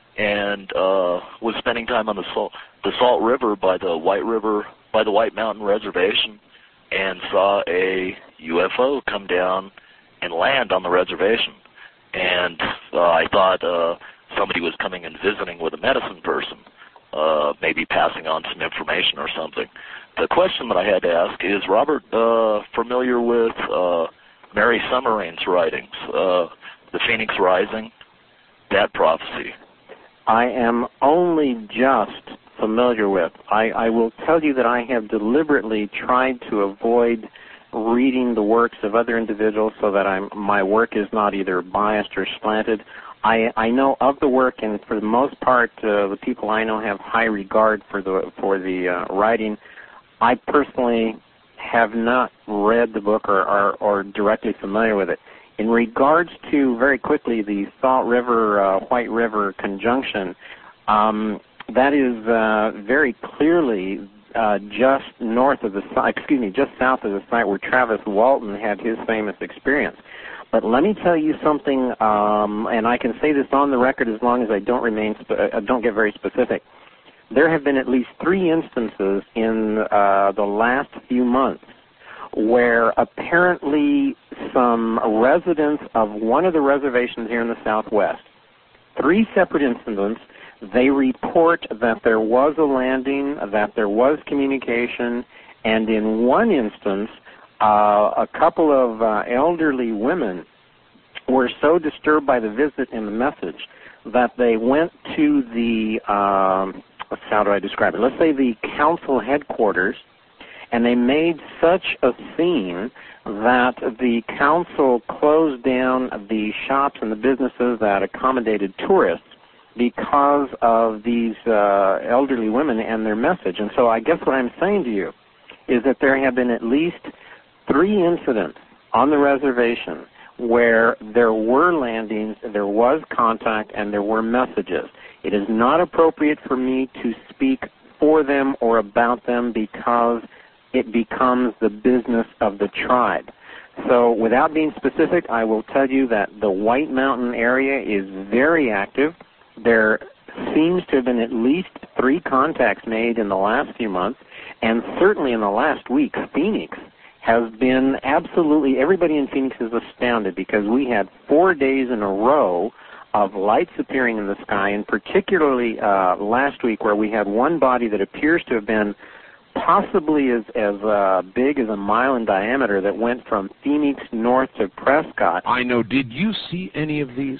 and uh, was spending time on the Salt, the Salt River by the White River, by the White Mountain Reservation, and saw a U F O come down and land on the reservation. And uh, I thought uh, somebody was coming and visiting with a medicine person, uh, maybe passing on some information or something. The question that I had to ask is, Robert uh, familiar with uh, Mary Summerain's writings, uh, The Phoenix Rising, that prophecy? I am only just familiar with. I, I will tell you that I have deliberately tried to avoid reading the works of other individuals so that I'm, my work is not either biased or slanted. I, I know of the work, and for the most part, uh, the people I know have high regard for the for the uh, writing. I personally have not read the book or are or directly familiar with it. In regards to, very quickly, the Salt River, uh, White River conjunction, um, that is uh, very clearly uh, just north of the site, excuse me, just south of the site where Travis Walton had his famous experience. But let me tell you something, um, and I can say this on the record as long as I don't remain, spe- uh, don't get very specific. There have been at least three instances in uh, the last few months where apparently some residents of one of the reservations here in the Southwest, three separate incidents, they report that there was a landing, that there was communication, and in one instance, uh, a couple of uh, elderly women were so disturbed by the visit and the message that they went to the, um, how do I describe it? Let's say the council headquarters, and they made such a scene that the council closed down the shops and the businesses that accommodated tourists because of these uh, elderly women and their message. And so I guess what I'm saying to you is that there have been at least three incidents on the reservation where there were landings, there was contact, and there were messages. It is not appropriate for me to speak for them or about them because it becomes the business of the tribe. So without being specific, I will tell you that the White Mountain area is very active. There seems to have been at least three contacts made in the last few months, and certainly in the last week, Phoenix has been absolutely, everybody in Phoenix is astounded because we had four days in a row of lights appearing in the sky, and particularly uh, last week where we had one body that appears to have been possibly as, as uh, big as a mile in diameter that went from Phoenix north to Prescott. I know. Did you see any of these?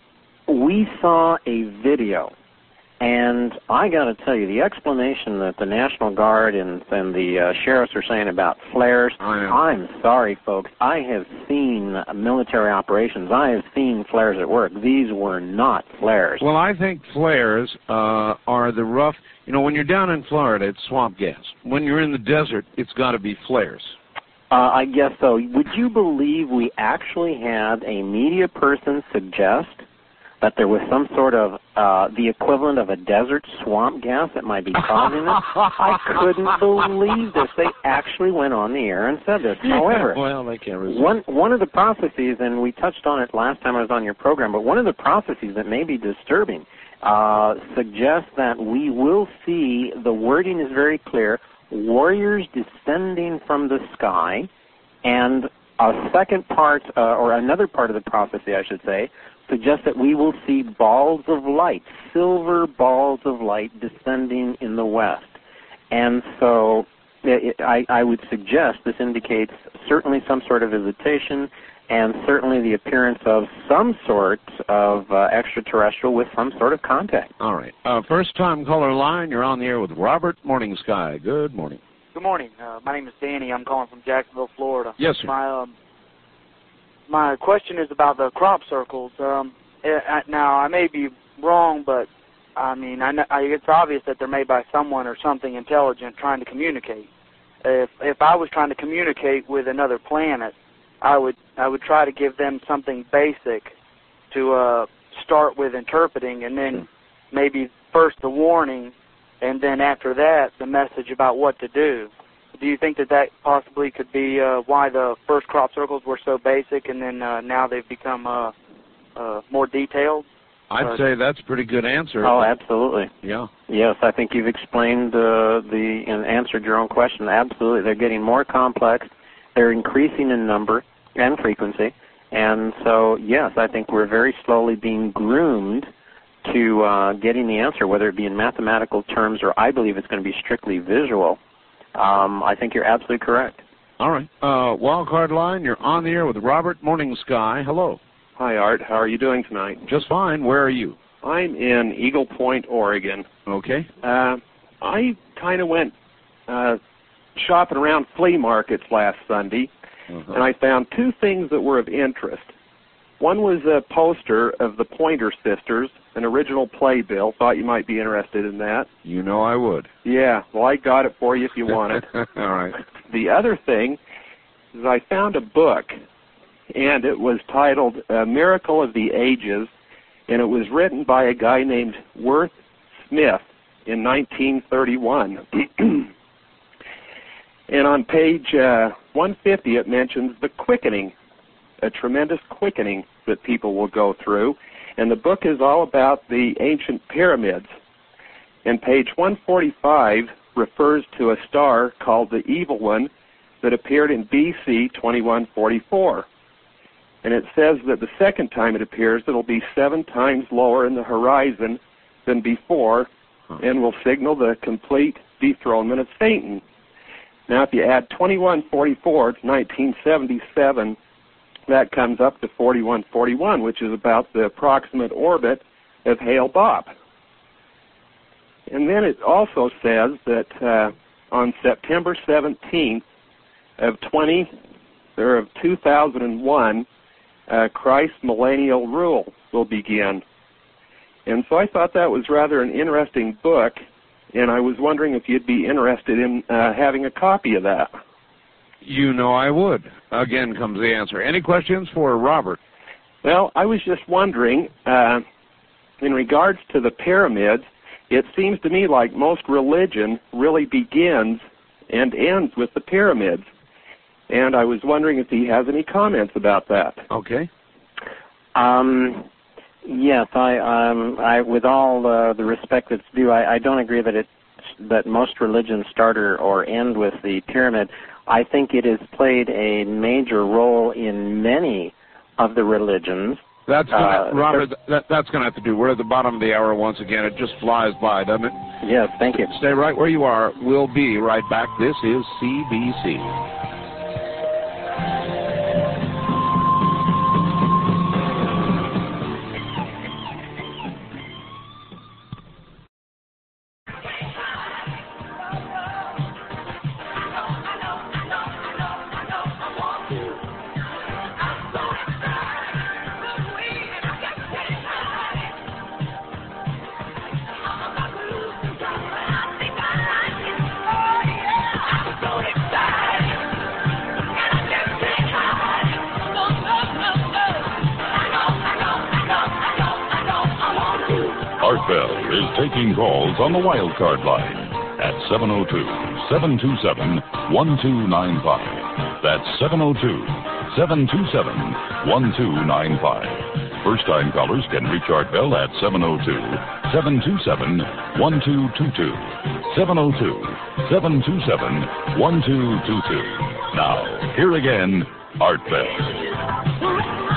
We saw a video, and I got to tell you, the explanation that the National Guard and, and the uh, sheriffs are saying about flares, I'm sorry, folks. I have seen military operations. I have seen flares at work. These were not flares. Well, I think flares uh, are the rough, you know, when you're down in Florida, it's swamp gas. When you're in the desert, it's got to be flares. Uh, I guess so. Would you believe we actually had a media person suggest that there was some sort of uh, the equivalent of a desert swamp gas that might be causing this? I couldn't believe this. They actually went on the air and said this. However, well, they can't resist. one one of the prophecies, and we touched on it last time I was on your program, but one of the prophecies that may be disturbing, uh, suggests that we will see, the wording is very clear, warriors descending from the sky, and a second part, uh, or another part of the prophecy, I should say, suggests that we will see balls of light, silver balls of light descending in the west. And so it, I, I would suggest this indicates certainly some sort of visitation and certainly the appearance of some sort of uh, extraterrestrial with some sort of contact. All right. Uh, first time caller line, you're on the air with Robert Morning Sky. Good morning. Good morning. Uh, my name is Danny. I'm calling from Jacksonville, Florida. Yes, sir. My, um, my question is about the crop circles. Um, it, I, now, I may be wrong, but I mean, I, I, it's obvious that they're made by someone or something intelligent trying to communicate. If if I was trying to communicate with another planet, I would I would try to give them something basic to uh, start with interpreting, and then maybe first the warning, and then after that the message about what to do. Do you think that that possibly could be uh, why the first crop circles were so basic, and then uh, now they've become uh, uh, more detailed? I'd uh, say that's a pretty good answer. Oh, absolutely. Yeah. Yes, I think you've explained uh, the and answered your own question. Absolutely. They're getting more complex. They're increasing in number and frequency. And so, yes, I think we're very slowly being groomed to uh, getting the answer, whether it be in mathematical terms or I believe it's going to be strictly visual. Um, I think you're absolutely correct. All right. Uh, wildcard line, you're on the air with Robert Morning Sky. Hello. Hi, Art. How are you doing tonight? Just fine. Where are you? I'm in Eagle Point, Oregon. Okay. Uh, I kind of went uh, shopping around flea markets last Sunday, uh-huh. and I found two things that were of interest. One was a poster of the Pointer Sisters, an original playbill. Thought you might be interested in that. You know I would. Yeah, well, I got it for you if you want it. All right. The other thing is I found a book, and it was titled A Miracle of the Ages, and it was written by a guy named Worth Smith in nineteen thirty-one. And on page uh, one fifty it mentions the quickening, a tremendous quickening that people will go through. And the book is all about the ancient pyramids. And page one forty-five refers to a star called the Evil One that appeared in B C twenty-one forty-four. And it says that the second time it appears, it'll be seven times lower in the horizon than before and will signal the complete dethronement of Satan. Now, if you add twenty-one forty-four to nineteen seventy-seven, that comes up to forty-one forty-one, which is about the approximate orbit of Hale-Bopp. And then it also says that uh, on September seventeenth of twenty or of two thousand one, uh, Christ's millennial rule will begin. And so I thought that was rather an interesting book, and I was wondering if you'd be interested in uh, having a copy of that. You know I would. Again comes the answer. Any questions for Robert? Well, I was just wondering, uh, in regards to the pyramids, it seems to me like most religion really begins and ends with the pyramids. And I was wondering if he has any comments about that. Okay. Um, yes, I, um, I, with all uh, the respect that's due, I, I don't agree that it that most religions start or, or end with the pyramid. I think it has played a major role in many of the religions. That's gonna, uh, Robert. That, that's going to have to do. We're at the bottom of the hour once again. It just flies by, doesn't it? Yes, thank you. Stay right where you are. We'll be right back. This is C B C. Art Bell is taking calls on the wildcard line at seven oh two, seven two seven, one two nine five. That's seven oh two, seven two seven, one two nine five. For First-time callers can reach Art Bell at seven oh two, seven two seven, one two two two. seven oh two, seven two seven, one two two two. Now, here again, Art Bell.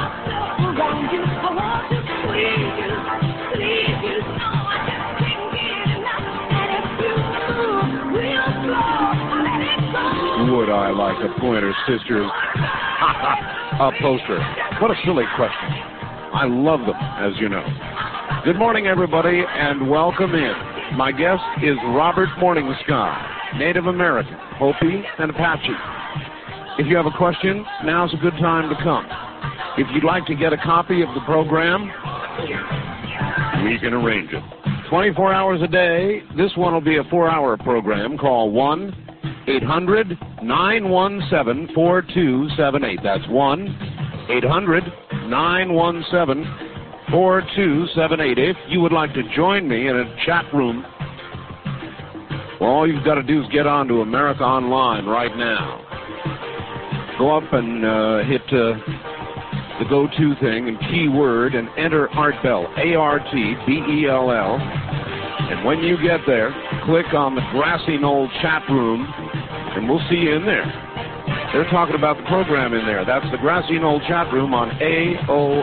Would I like a Pointer Sisters a poster? What a silly question. I love them, as you know. Good morning, everybody, and welcome in. My guest is Robert Morningsky, Native American, Hopi, and Apache. If you have a question, now's a good time to come. If you'd like to get a copy of the program, we can arrange it. twenty-four hours a day. This one will be a four-hour program. Call one eight hundred, nine one seven, four two seven eight. That's one eight hundred, nine one seven, four two seven eight. If you would like to join me in a chat room, well, all you've got to do is get on to America Online right now. Go up and uh, hit uh, the go-to thing and keyword and enter Art Bell, A R T B E L L. And when you get there, click on the Grassy Knoll chat room, and we'll see you in there. They're talking about the program in there. That's the Grassy Knoll chat room on A O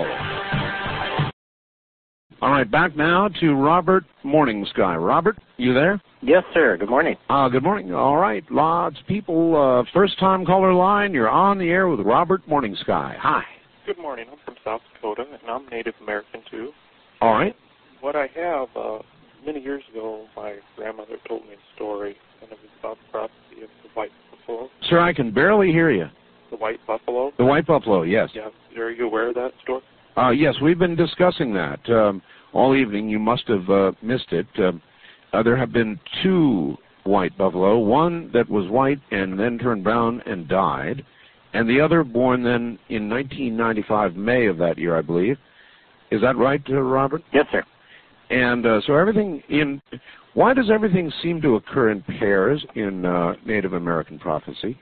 L. All right, back now to Robert Morningsky. Robert, you there? Yes, sir. Good morning. Uh, good morning. All right, lots of people. Uh, first-time caller line, you're on the air with Robert Morningsky. Hi. Good morning. I'm from South Dakota, and I'm Native American, too. All right. What I have, uh, many years ago, my grandmother told me a story, and it was about the prophecy of the white buffalo. Sir, I can barely hear you. The white buffalo? The white buffalo, yes. Yeah. Are you aware of that story? Uh, yes, we've been discussing that um, all evening. You must have uh, missed it. Um, uh, there have been two white buffalo, one that was white and then turned brown and died, and the other born then in nineteen ninety-five, May of that year, I believe. Is that right, uh, Robert? Yes, sir. And uh, so everything in, why does everything seem to occur in pairs in uh, Native American prophecy?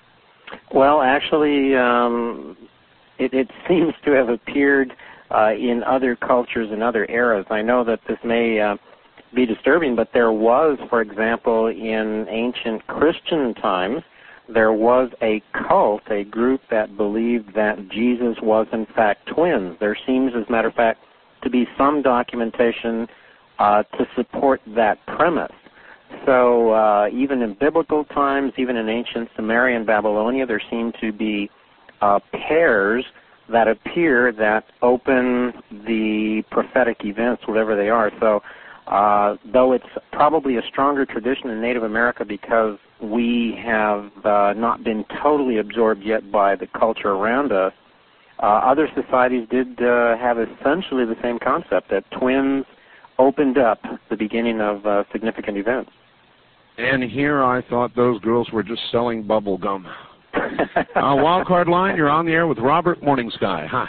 Well, actually, um, it, it seems to have appeared uh, in other cultures and other eras. I know that this may uh, be disturbing, but there was, for example, in ancient Christian times, there was a cult, a group that believed that Jesus was in fact twins. There seems, as a matter of fact, to be some documentation uh, to support that premise. So uh, even in biblical times, even in ancient Sumerian Babylonia, there seem to be uh, pairs that appear that open the prophetic events, whatever they are. So uh, though it's probably a stronger tradition in Native America because we have uh, not been totally absorbed yet by the culture around us, Uh, other societies did uh, have essentially the same concept, that twins opened up the beginning of uh, significant events. And here I thought those girls were just selling bubble gum. uh, Wildcard line, you're on the air with Robert Morningsky. Hi.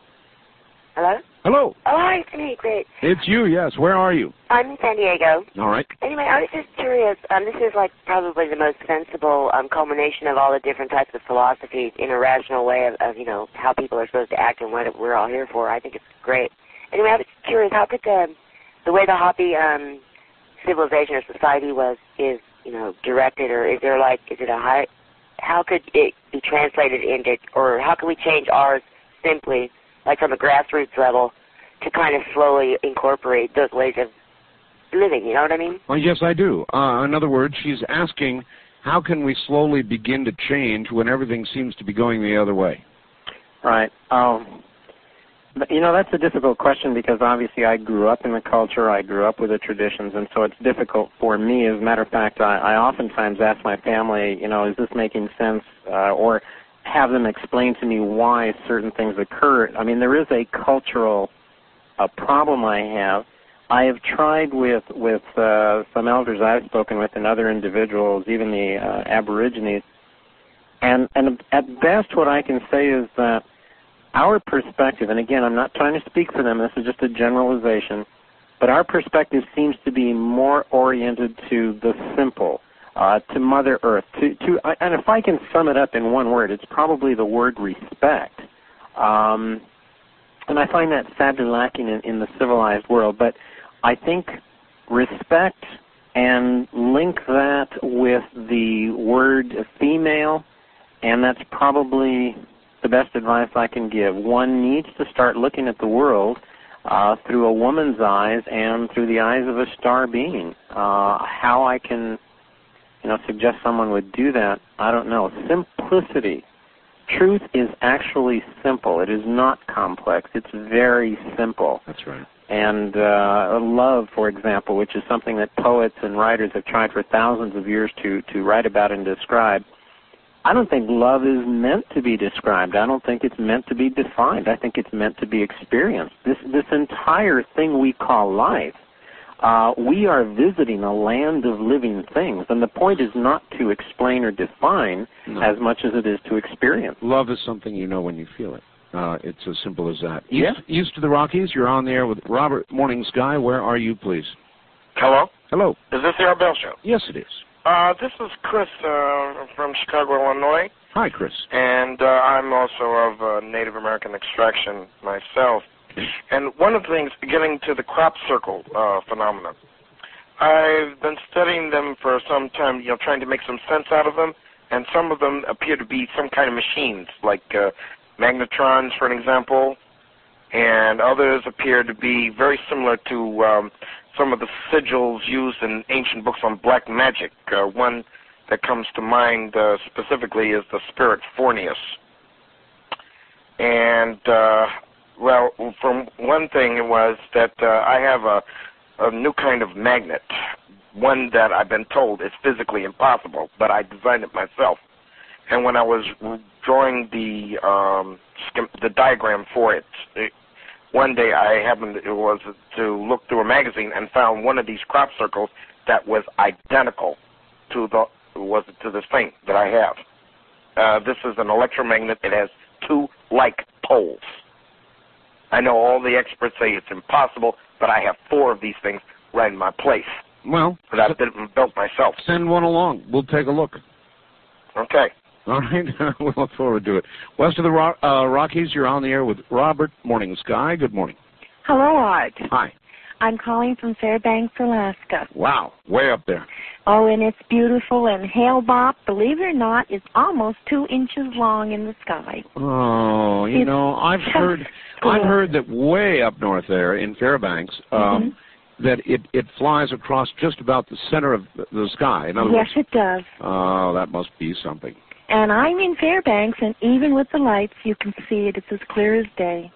Hello? Hello. Oh, hi, it's me. Great. It's you, yes. Where are you? I'm in San Diego. All right. Anyway, I was just curious. Um, this is like probably the most sensible um, culmination of all the different types of philosophies in a rational way of, of, you know, how people are supposed to act and what we're all here for. I think it's great. Anyway, I was curious, how could the the way the Hopi um, civilization or society was is, you know, directed, or is there like, is it a high, how could it be translated into, or how can we change ours simply, like from a grassroots level, to kind of slowly incorporate those ways of living, you know what I mean? Well, yes, I do. Uh, in other words, she's asking, how can we slowly begin to change when everything seems to be going the other way? Right. Um, but, you know, that's a difficult question because obviously I grew up in the culture, I grew up with the traditions, and so it's difficult for me. As a matter of fact, I, I oftentimes ask my family, you know, is this making sense, uh, or have them explain to me why certain things occur. I mean, there is a cultural uh, problem I have. I have tried with with uh, some elders I've spoken with and other individuals, even the uh, Aborigines, and and at best what I can say is that our perspective, and again, I'm not trying to speak for them, this is just a generalization, but our perspective seems to be more oriented to the simple, uh, to Mother Earth, to, to, and if I can sum it up in one word, it's probably the word respect. Um, and I find that sadly lacking in, in the civilized world. But I think respect and link that with the word female, and that's probably the best advice I can give. One needs to start looking at the world uh, through a woman's eyes and through the eyes of a star being. Uh, how I can, you know, suggest someone would do that, I don't know. Simplicity. Truth is actually simple. It is not complex. It's very simple. That's right. And uh, love, for example, which is something that poets and writers have tried for thousands of years to, to write about and describe, I don't think love is meant to be described. I don't think it's meant to be defined. I think it's meant to be experienced. This, this entire thing we call life, uh, we are visiting a land of living things, and the point is not to explain or define no. as much as it is to experience. Love is something you know when you feel it. Uh, it's as simple as that. Yeah. East, east of the Rockies, you're on there with Robert Morning Sky. Where are you, please? Hello? Hello. Is this the Art Bell Show? Yes, it is. Uh, this is Chris uh, from Chicago, Illinois. Hi, Chris. And uh, I'm also of uh, Native American extraction myself. And one of the things, getting to the crop circle uh, phenomenon, I've been studying them for some time, you know, trying to make some sense out of them, and some of them appear to be some kind of machines, like uh, magnetrons, for an example, and others appear to be very similar to um, some of the sigils used in ancient books on black magic. Uh, one that comes to mind uh, specifically is the spirit Fornius. And, uh, well, from one thing it was that uh, I have a, a new kind of magnet, one that I've been told is physically impossible, but I designed it myself. And when I was drawing the um, the diagram for it, it, one day I happened it was to look through a magazine and found one of these crop circles that was identical to the was to this thing that I have. Uh, this is an electromagnet. It has two like poles. I know all the experts say it's impossible, but I have four of these things right in my place. Well, that I've built myself. Send one along. We'll take a look. Okay. All right. We'll look forward to it. West of the Ro- uh, Rockies, you're on the air with Robert Morning Sky. Good morning. Hello, Art. Hi. I'm calling from Fairbanks, Alaska. Wow. Way up there. Oh, and it's beautiful, and Hale-Bopp, believe it or not, is almost two inches long in the sky. Oh, you It's know, I've heard cool. I've heard that way up north there in Fairbanks, um, Mm-hmm. that it, it flies across just about the center of the, the sky. In other Yes, words, it does. oh, that must be something. And I'm in Fairbanks, and even with the lights, you can see it. It's as clear as day.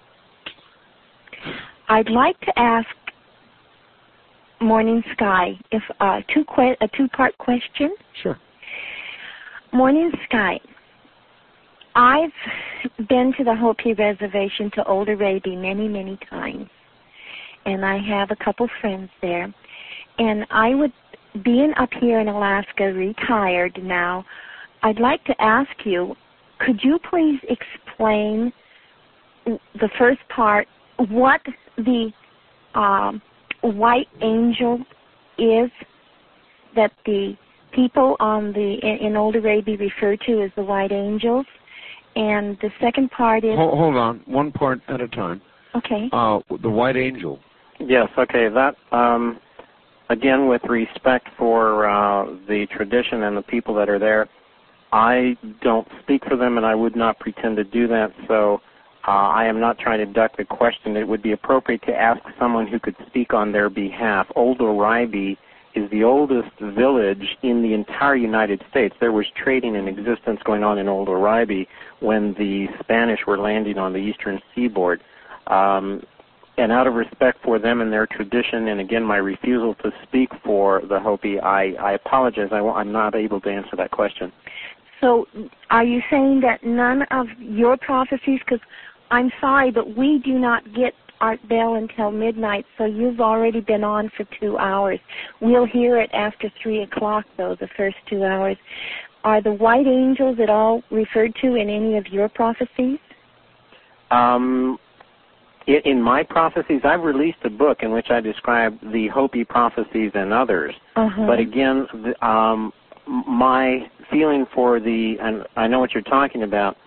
I'd like to ask Morning Sky if uh, two que- a two-part question. Sure. Morning Sky, I've been to the Hopi Reservation to Old Araby many, many times, and I have a couple friends there. And I would, being up here in Alaska, retired now, I'd like to ask you, could you please explain the first part, what the um, white angel is that the people on the in, in Old Araby refer to as the white angels, and the second part is... Hold, hold on, one part at a time. Okay. Uh, the white angel. Yes, okay, that, um, again, with respect for uh, the tradition and the people that are there, I don't speak for them, and I would not pretend to do that, so uh, I am not trying to duck the question. It would be appropriate to ask someone who could speak on their behalf. Old Oribe is the oldest village in the entire United States. There was trading in existence going on in Old Oribe when the Spanish were landing on the eastern seaboard. Um, and out of respect for them and their tradition, and again, my refusal to speak for the Hopi, I, I apologize. I, I'm not able to answer that question. So are you saying that none of your prophecies, because I'm sorry, but we do not get Art Bell until midnight, so you've already been on for two hours. We'll hear it after three o'clock, though, the first two hours. Are the white angels at all referred to in any of your prophecies? Um, in, in my prophecies, I've released a book in which I describe the Hopi prophecies and others. Uh-huh. But again, the, um, my feeling for the, and I know what you're talking about,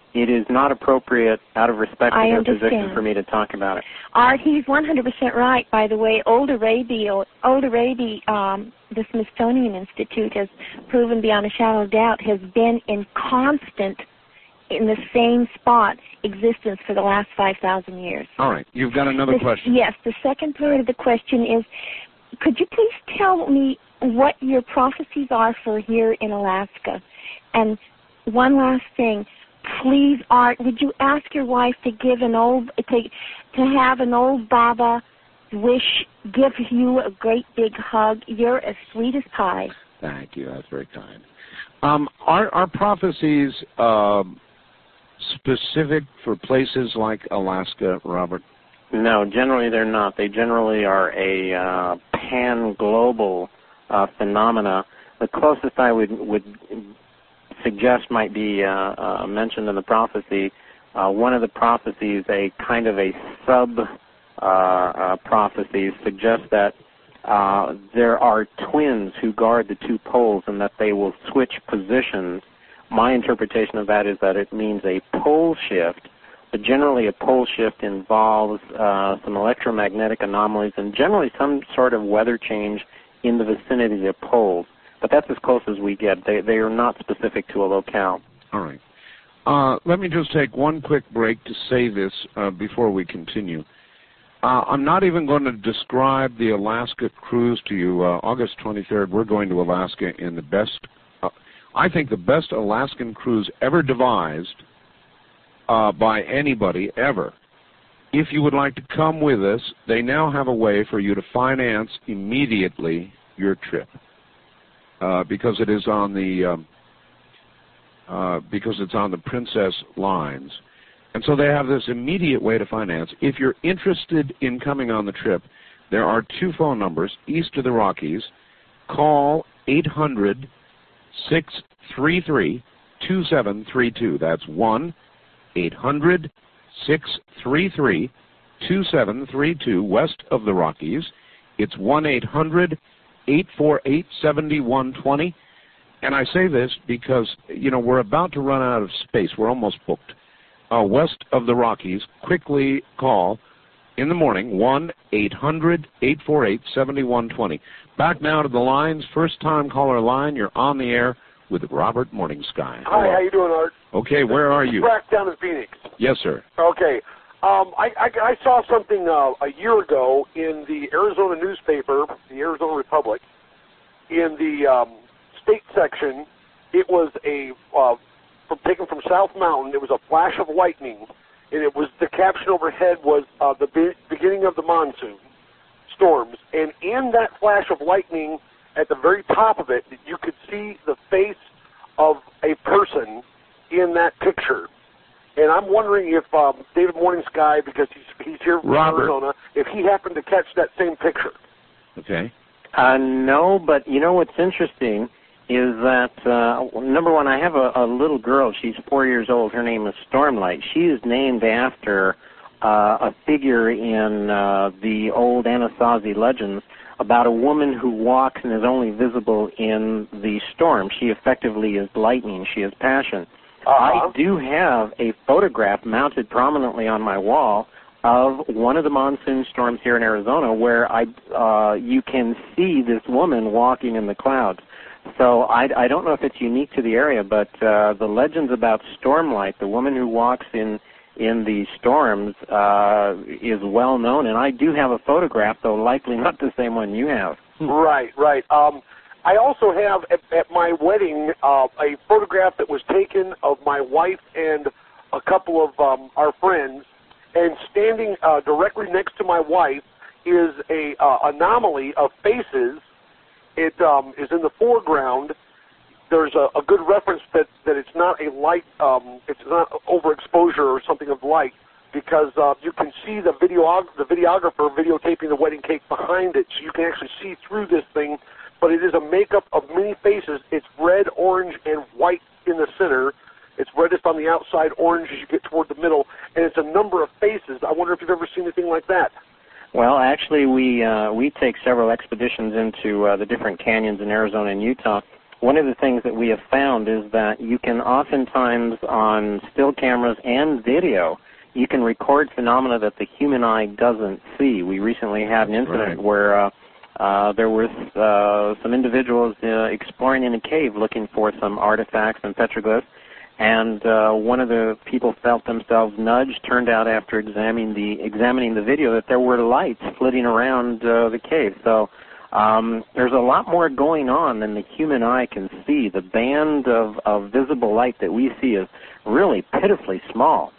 it is not appropriate, out of respect I for their understand. position, for me to talk about it. Art, he's one hundred percent right, by the way. Old Arabia, Old Arabia, um, the Smithsonian Institute has proven beyond a shadow of doubt, has been in constant, in the same spot, existence for the last five thousand years. All right. You've got another The- question. Yes. The second part of the question is, could you please tell me what your prophecies are for here in Alaska? And one last thing. Please, Art, would you ask your wife to give an old, to, to have an old Baba wish, give you a great big hug. You're as sweet as pie. Thank you. That's very kind. Um, are, are prophecies um, specific for places like Alaska, Robert? No, generally they're not. They generally are a uh, pan-global uh, phenomena. The closest I would would suggest might be uh, uh, mentioned in the prophecy. Uh, one of the prophecies, a kind of a sub uh, uh, prophecy, suggests that uh, there are twins who guard the two poles and that they will switch positions. My interpretation of that is that it means a pole shift, but generally a pole shift involves uh, some electromagnetic anomalies and generally some sort of weather change in the vicinity of poles. But that's as close as we get. They, they are not specific to a locale. All right. Uh, let me just take one quick break to say this uh, before we continue. Uh, I'm not even going to describe the Alaska cruise to you. Uh, August twenty-third, we're going to Alaska in the best, uh, I think the best Alaskan cruise ever devised uh, by anybody ever. If you would like to come with us, they now have a way for you to finance immediately your trip. Uh, because it is on the um, uh, because it's on the Princess lines, and so they have this immediate way to finance. If you're interested in coming on the trip, there are two phone numbers east of the Rockies. Call eight hundred, six three three, two seven three two. That's one eight hundred, six three three, two seven three two. West of the Rockies, it's one eight hundred, eight four eight, seven one two zero. And I say this because, you know, we're about to run out of space. We're almost booked. Uh, west of the Rockies, quickly call in the morning, one eight hundred, eight four eight, seven one two zero. Back now to the lines. First-time caller line. You're on the air with Robert Morning Sky. Hi, how you doing, Art? Okay, where are you? Brack down in Phoenix. Yes, sir. Okay. Um, I, I, I saw something uh, a year ago in the Arizona newspaper, the Arizona Republic, in the um, state section. It was a uh, from, taken from South Mountain. It was a flash of lightning, and it was the caption overhead was uh, the be- beginning of the monsoon storms. And in that flash of lightning, at the very top of it, you could see the face of a person in that picture. And I'm wondering if um, David Morning Sky, because he's he's here from Robert. Arizona, if he happened to catch that same picture. Okay. Uh, no, but you know what's interesting is that, uh, number one, I have a, a little girl. She's four years old. Her name is Stormlight. She is named after uh, a figure in uh, the old Anasazi legends about a woman who walks and is only visible in the storm. She effectively is lightning. She is passion. Uh-huh. I do have a photograph mounted prominently on my wall of one of the monsoon storms here in Arizona where I uh, you can see this woman walking in the clouds. So I, I don't know if it's unique to the area, but uh, the legends about Stormlight, the woman who walks in in the storms, uh, is well known. And I do have a photograph, though likely not the same one you have. Right, right. Um, I also have at, at my wedding uh, a photograph that was taken of my wife and a couple of um, our friends, and standing uh, directly next to my wife is a uh, anomaly of faces. It um, is in the foreground. There's a, a good reference that, that it's not a light, um, it's not overexposure or something of light, because uh, you can see the video the videographer videotaping the wedding cake behind it, so you can actually see through this thing. But it is a makeup of many faces. It's red, orange, and white in the center. It's reddest on the outside, orange as you get toward the middle, and it's a number of faces. I wonder if you've ever seen anything like that. Well, actually, we uh, we take several expeditions into uh, the different canyons in Arizona and Utah, one of the things that we have found is that you can oftentimes on still cameras and video, you can record phenomena that the human eye doesn't see. We recently had an incident Right. where uh, uh, there was uh, some individuals uh, exploring in a cave looking for some artifacts and petroglyphs, and uh, one of the people felt themselves nudged. Turned out after examining the examining the video that there were lights flitting around uh, the cave. So um, there's a lot more going on than the human eye can see. The band of, of visible light that we see is really pitifully small.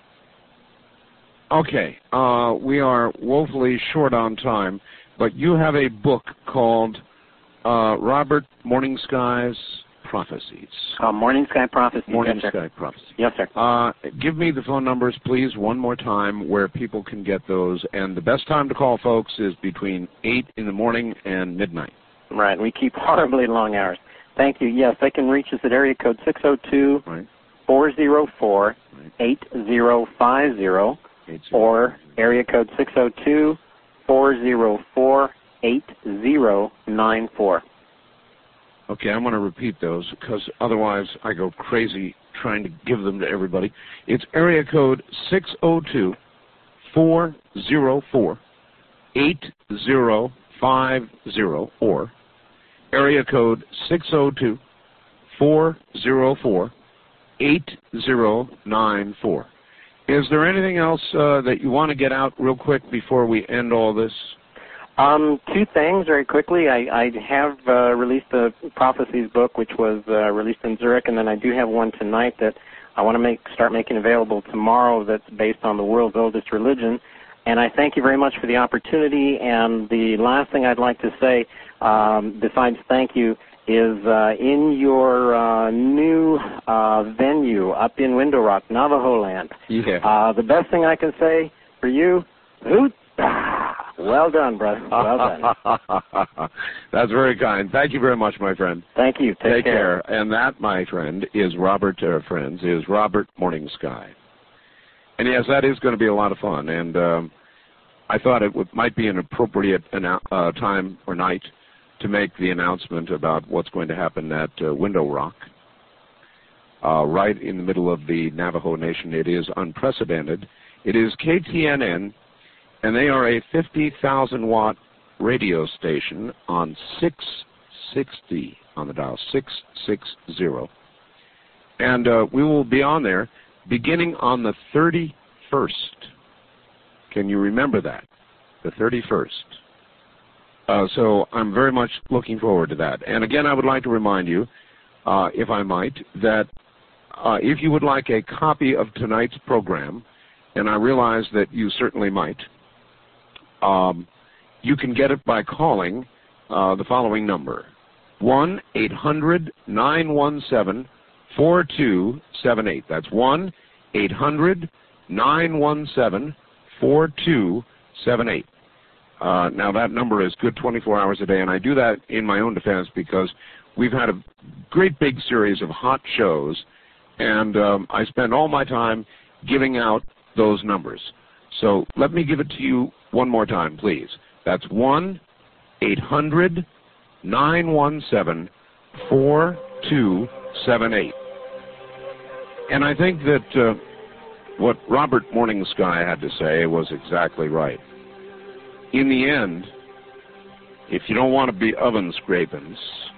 Okay, uh, we are woefully short on time, but you have a book called uh, Robert Morning Sky's Prophecies. Uh, Morning Sky Prophecies. Morning yes, Sky Prophecies. Yes, sir. Uh, give me the phone numbers, please, one more time, where people can get those. And the best time to call, folks, is between eight in the morning and midnight. Right, we keep horribly long hours. Thank you. Yes, they can reach us at area code six oh two, four oh four, eight oh five oh. Or area code six oh two, four oh four, eight oh nine four. Okay, I'm going to repeat those because otherwise I go crazy trying to give them to everybody. It's area code six oh two, four oh four, eight oh five oh or area code six oh two, four oh four, eight oh nine four. Is there anything else uh, that you want to get out real quick before we end all this? Um, two things very quickly. I, I have uh, released the Prophecies book, which was uh, released in Zurich, and then I do have one tonight that I want to make start making available tomorrow that's based on the world's oldest religion. And I thank you very much for the opportunity. And the last thing I'd like to say, um, besides thank you, is uh, in your uh, new uh, venue up in Window Rock, Navajo Land. Yeah. Uh, the best thing I can say for you, hoot. Well done, brother. Well done. That's very kind. Thank you very much, my friend. Thank you. Take, Take care. care. And that, my friend, is Robert, uh, friends, is Robert Morning Sky. And yes, that is going to be a lot of fun. And um, I thought it would, might be an appropriate uh, time or night to make the announcement about what's going to happen at uh, Window Rock, uh, right in the middle of the Navajo Nation. It is unprecedented. It is K T N N, and they are a fifty thousand watt radio station on six sixty on the dial, six sixty. And uh, we will be on there beginning on the thirty-first. Can you remember that? The thirty-first. Uh, so I'm very much looking forward to that. And again, I would like to remind you, uh, if I might, that uh, if you would like a copy of tonight's program, and I realize that you certainly might, um, you can get it by calling uh, the following number, one eight hundred, nine one seven, four two seven eight. That's one eight hundred, nine one seven, four two seven eight. Uh, now, that number is good twenty-four hours a day, and I do that in my own defense because we've had a great big series of hot shows, and um, I spend all my time giving out those numbers. So let me give it to you one more time, please. That's one eight hundred, nine one seven, four two seven eight. And I think that uh, what Robert Morning Sky had to say was exactly right. In the end, if you don't want to be oven scrapings,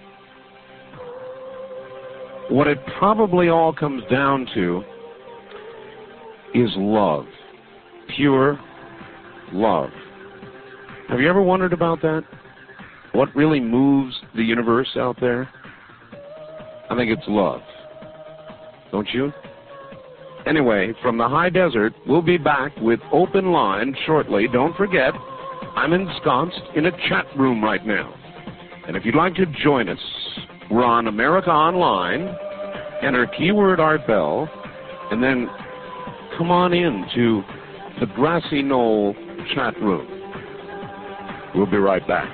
what it probably all comes down to is love. Pure love. Have you ever wondered about that? What really moves the universe out there? I think it's love. Don't you? Anyway, from the high desert, we'll be back with open line shortly. Don't forget, I'm ensconced in a chat room right now. And if you'd like to join us, we're on America Online. Enter keyword Art Bell, and then come on in to the Grassy Knoll chat room. We'll be right back.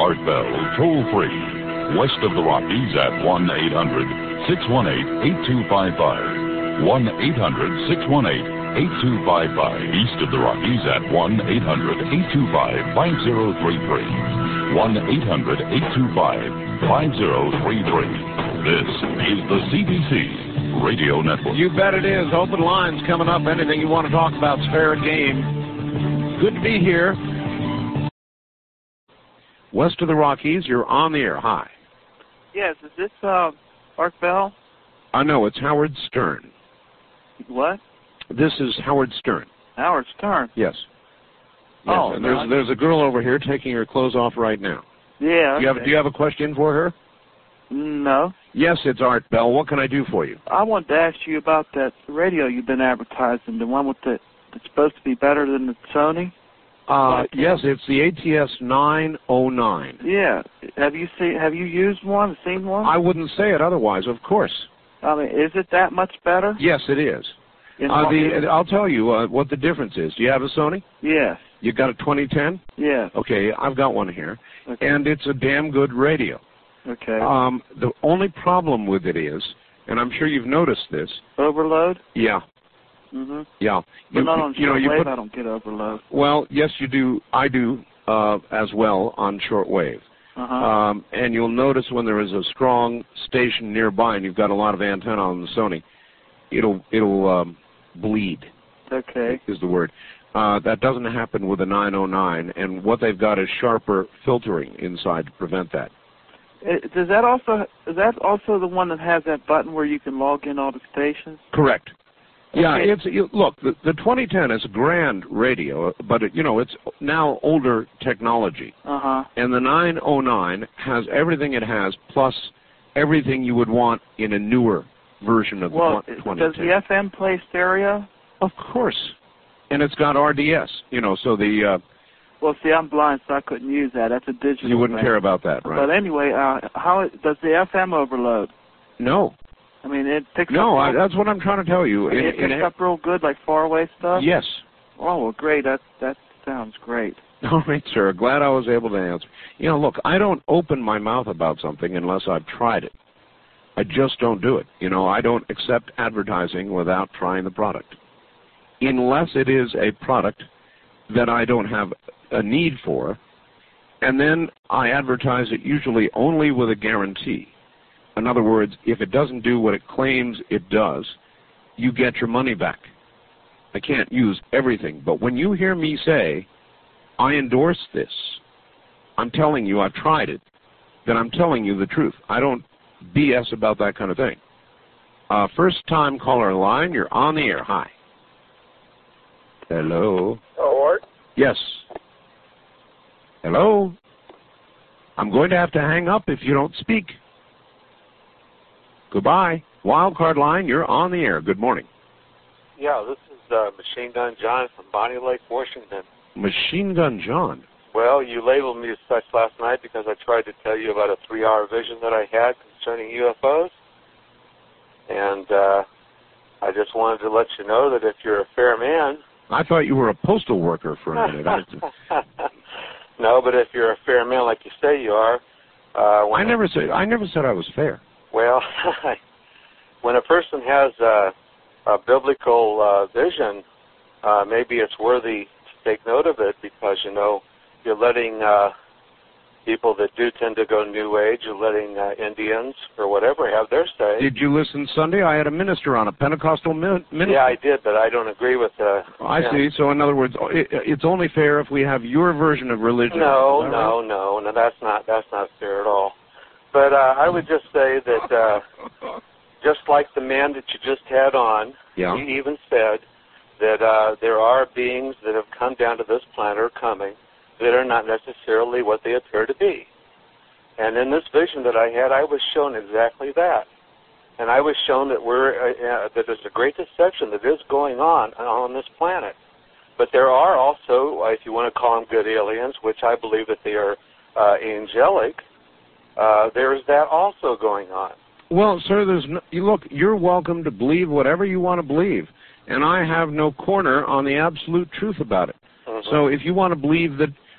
Art Bell toll-free. West of the Rockies at one eight hundred, six one eight, eight two five five. one eight hundred, six one eight, eight two five five. East of the Rockies at one eight hundred, eight two five, five zero three three. one eight hundred, eight two five, five zero three three. This is the C B C Radio Network. You bet it is. Open lines coming up. Anything you want to talk about is fair game. Good to be here. West of the Rockies, you're on the air. Hi. Yes, is this uh, Art Bell? I know, it's Howard Stern. What? This is Howard Stern. Howard Stern? Yes. Yes, Oh, and there's no. there's a girl over here taking her clothes off right now. Yeah. Do you have okay. Do you have a question for her? No. Yes, it's Art Bell. What can I do for you? I wanted to ask you about that radio you've been advertising, the one with the that's supposed to be better than the Sony. Uh, yes, it's the A T S nine oh nine. Yeah. Have you seen? Have you used one? Seen one? I wouldn't say it otherwise, of course. I mean, is it that much better? Yes, it is. In Uh, what- the, I'll tell you uh, what the difference is. Do you have a Sony? Yes. You got a twenty ten? Yes. Okay, I've got one here, Okay. and it's a damn good radio. Okay. Um, the only problem with it is, and I'm sure you've noticed this. Overload? Yeah, Mm-hmm. yeah. But not on you know, you shortwave, put, I don't get overload. well, yes, you do. I do uh, as well on shortwave. Uh-huh. Um, and you'll notice when there is a strong station nearby, and you've got a lot of antenna on the Sony, it'll it'll um, bleed. Okay. Is the word. Uh, that doesn't happen with a nine oh nine, and what they've got is sharper filtering inside to prevent that. Uh, Does that also is that also the one that has that button where you can log in all the stations? Correct. Yeah, Okay. it's you, look, the, the twenty ten is a grand radio, but it, you know it's now older technology, Uh huh. and the nine oh nine has everything it has plus everything you would want in a newer version of Well, the twenty does ten. the F M play stereo? Of course, and it's got R D S. You know, so the uh, Well, see, I'm blind, so I couldn't use that. That's a digital. you wouldn't thing. care about that, right? But anyway, uh, how does the F M overload? No, I mean, it picks no, up. I, real- that's what I'm trying to tell you. I mean, In- it picks in- up real good, like far away stuff. yes. Oh, well, great. That that sounds great. All right, sir. Glad I was able to answer. You know, look, I don't open my mouth about something unless I've tried it. I just don't do it. You know, I don't accept advertising without trying the product. Unless it is a product that I don't have a need for, and then I advertise it usually only with a guarantee. In other words, if it doesn't do what it claims it does, you get your money back. I can't use everything, but when you hear me say, I endorse this, I'm telling you I've tried it, then I'm telling you the truth. I don't B S about that kind of thing. Uh, first time caller line, you're on the air. Hi. Hello. Oh, Art? Yes. Hello. I'm going to have to hang up if you don't speak. Goodbye. Wildcard line, you're on the air. Good morning. Yeah, this is uh, Machine Gun John from Bonnie Lake, Washington. Machine Gun John. Well, you labeled me as such last night because I tried to tell you about a three-hour vision that I had concerning U F Os. And uh, I just wanted to let you know that if you're a fair man... I thought you were a postal worker for a minute. I, No, but if you're a fair man like you say you are... Uh, when I never said I never said I was fair. Well, when a person has a, a biblical uh, vision, uh, maybe it's worthy to take note of it because, you know, you're letting uh, people that do tend to go New Age, you're letting uh, Indians or whatever have their say. Did you listen Sunday? I had a minister on, a Pentecostal min- minister. Yeah, I did, but I don't agree with uh I yeah. see. So in other words, it, it's only fair if we have your version of religion. No, Is that no, right? no, no, that's not that's not fair at all. But uh, I would just say that uh, just like the man that you just had on, Yeah. he even said that uh, there are beings that have come down to this planet or coming that are not necessarily what they appear to be. And in this vision that I had, I was shown exactly that. And I was shown that we're uh, uh, that there's a great deception that is going on on this planet. But there are also, uh, if you want to call them good aliens, which I believe that they are uh, angelic, uh, there is that also going on. Well, sir, there's no, you look. You're welcome to believe whatever you want to believe, and I have no corner on the absolute truth about it. Mm-hmm. So if you want to believe that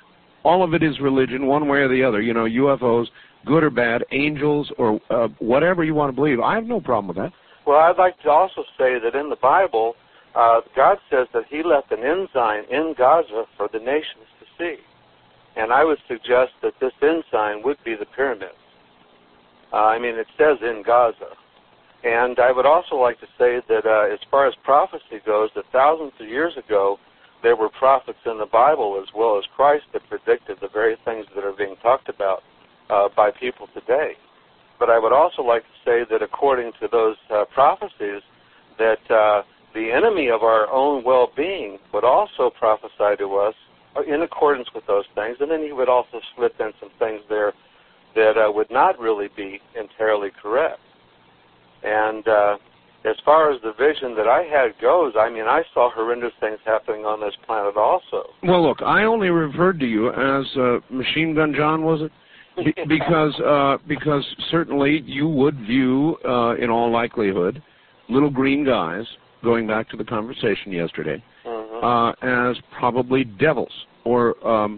all of it is religion, one way or the other. You know, U F Os, good or bad, angels, or uh, whatever you want to believe. I have no problem with that. Well, I'd like to also say that in the Bible, uh, God says that he left an ensign in Gaza for the nations to see. And I would suggest that this ensign would be the pyramids. Uh, I mean, it says in Gaza. And I would also like to say that uh, as far as prophecy goes, that thousands of years ago, there were prophets in the Bible as well as Christ that predicted the very things that are being talked about uh, by people today. But I would also like to say that according to those uh, prophecies, that uh, the enemy of our own well-being would also prophesy to us in accordance with those things, and then he would also slip in some things there that uh, would not really be entirely correct. And uh, as far as the vision that I had goes, I mean, I saw horrendous things happening on this planet also. Well, look, I only referred to you as uh, Machine Gun John, was it? Be because uh, because certainly you would view, uh, in all likelihood, little green guys, going back to the conversation yesterday, mm-hmm. uh, as probably devils or um,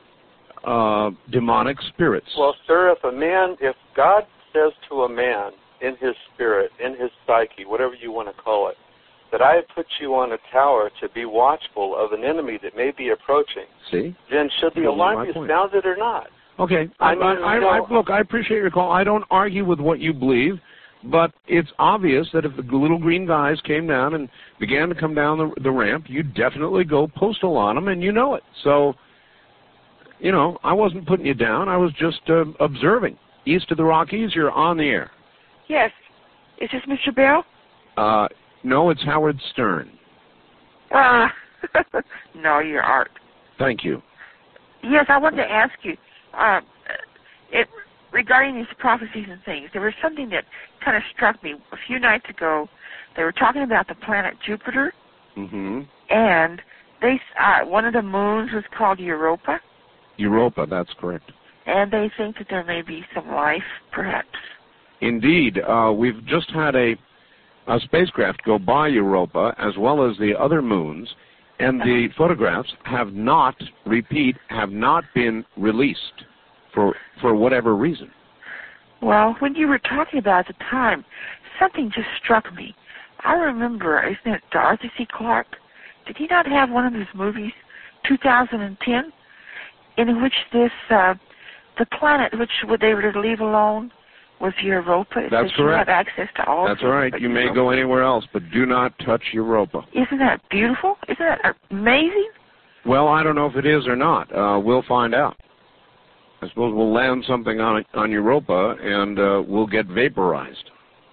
uh, demonic spirits. Well, sir, if a man, if God says to a man in his spirit, in his psyche, whatever you want to call it, that I have put you on a tower to be watchful of an enemy that may be approaching, see, then should the alarm be sounded or not? Okay. I I, mean, I, you know, I, look, I appreciate your call. I don't argue with what you believe, but it's obvious that if the little green guys came down and began to come down the, the ramp, you'd definitely go postal on them, and you know it. So, you know, I wasn't putting you down. I was just uh, observing. East of the Rockies, you're on the air. Yes. Is this Mister Bell? Uh, no, it's Howard Stern. Ah, uh, no, you're Art. Thank you. Yes, I wanted to ask you, uh, it, regarding these prophecies and things, there was something that kind of struck me. A few nights ago, they were talking about the planet Jupiter, mm-hmm. and they uh, one of the moons was called Europa. Europa, that's correct. And they think that there may be some life, perhaps. Indeed. Uh, we've just had a, a spacecraft go by Europa, as well as the other moons, and the photographs have not, repeat, have not been released for for whatever reason. Well, when you were talking about it at the time, something just struck me. I remember, isn't it Arthur C. Clarke? Did he not have one of his movies, two thousand ten, in which this, uh, the planet which would they were to leave alone was Europa? It That's says correct. You have access to all That's things, right. You may Europa. go anywhere else, but do not touch Europa. Isn't that beautiful? Isn't that amazing? Well, I don't know if it is or not. Uh, we'll find out. I suppose we'll land something on on Europa, and uh, we'll get vaporized.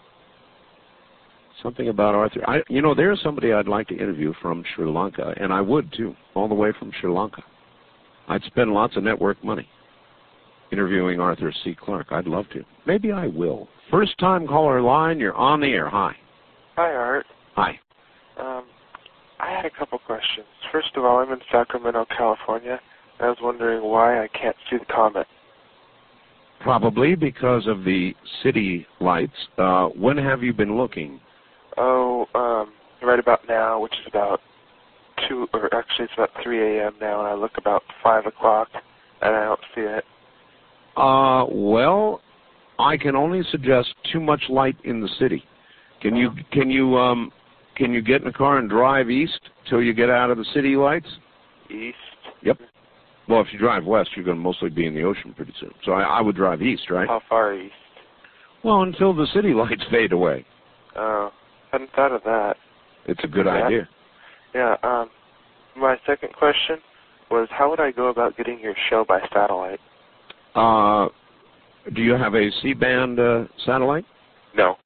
Something about Arthur. I, you know, there's somebody I'd like to interview from Sri Lanka, and I would, too, all the way from Sri Lanka. I'd spend lots of network money interviewing Arthur C. Clarke. I'd love to. Maybe I will. First time caller line, you're on the air. Hi. Hi, Art. Hi. Um, I had a couple questions. First of all, I'm in Sacramento, California. I was wondering why I can't see the comet. Probably because of the city lights. Uh, when have you been looking? Oh, um, right about now, which is about two, or actually it's about three a m now, and I look about five o'clock, and I don't see it. Uh, well, I can only suggest too much light in the city. Can you can you um can you get in a car and drive east till you get out of the city lights? East? Yep. Well, if you drive west, you're going to mostly be in the ocean pretty soon. So I, I would drive east, right? How far east? Well, until the city lights fade away. Oh, hadn't thought of that. It's a good Yeah. idea. Yeah, um, my second question was how would I go about getting your show by satellite? Uh, do you have a C-band uh, satellite? No.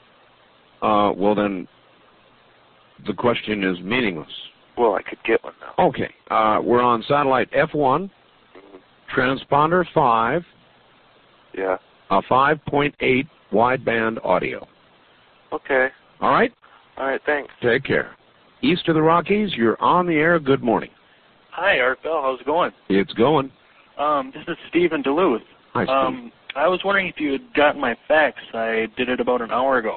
Uh, well, then the question is meaningless. Well, I could get one now. Okay. Uh, we're on satellite F one, transponder five, Yeah. uh, five point eight wideband audio. Okay. All right? All right, thanks. Take care. East of the Rockies, you're on the air. Good morning. Hi, Art Bell. How's it going? It's going. Um, this is Steve in Duluth. Hi, Steve. Um, I was wondering if you had gotten my fax. I did it about an hour ago.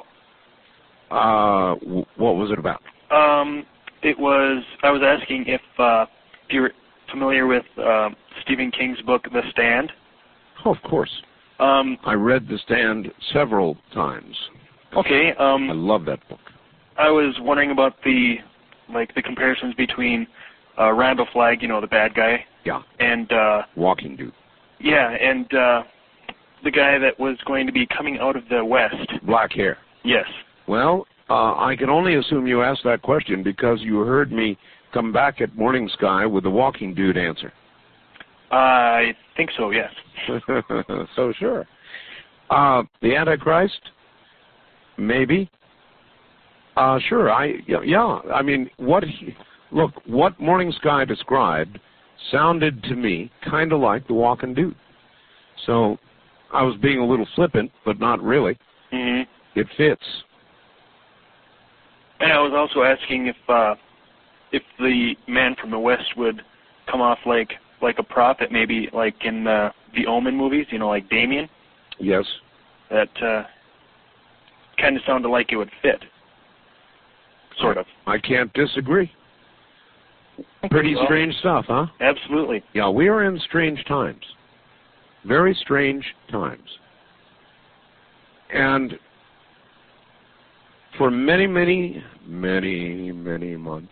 Uh, w- what was it about? Um, it was, I was asking if, uh, if you're familiar with um, Stephen King's book, The Stand? Oh, of course. Um, I read The Stand several times. Okay. Um, I love that book. I was wondering about the, like, the comparisons between uh, Randall Flagg, you know, the bad guy. Yeah. And, uh... Walking Dude. Yeah, and, uh, the guy that was going to be coming out of the West. Black hair. Yes. Well, uh, I can only assume you asked that question because you heard me come back at Morning Sky with the Walking Dude answer. Uh, I think so, yes. So sure. Uh, the Antichrist? Maybe. Uh, sure. I yeah. I mean, what? He, look, what Morning Sky described sounded to me kind of like the Walking Dude. So I was being a little flippant, but not really. Mm-hmm. It fits. And I was also asking if uh, if the man from the West would come off like like a prophet, maybe like in uh, the Omen movies, you know, like Damien. Yes. That uh, kind of sounded like it would fit. Sort of. I can't disagree. Pretty well, strange stuff, huh? Absolutely. Yeah, we are in strange times. Very strange times. And for many, many, many, many months,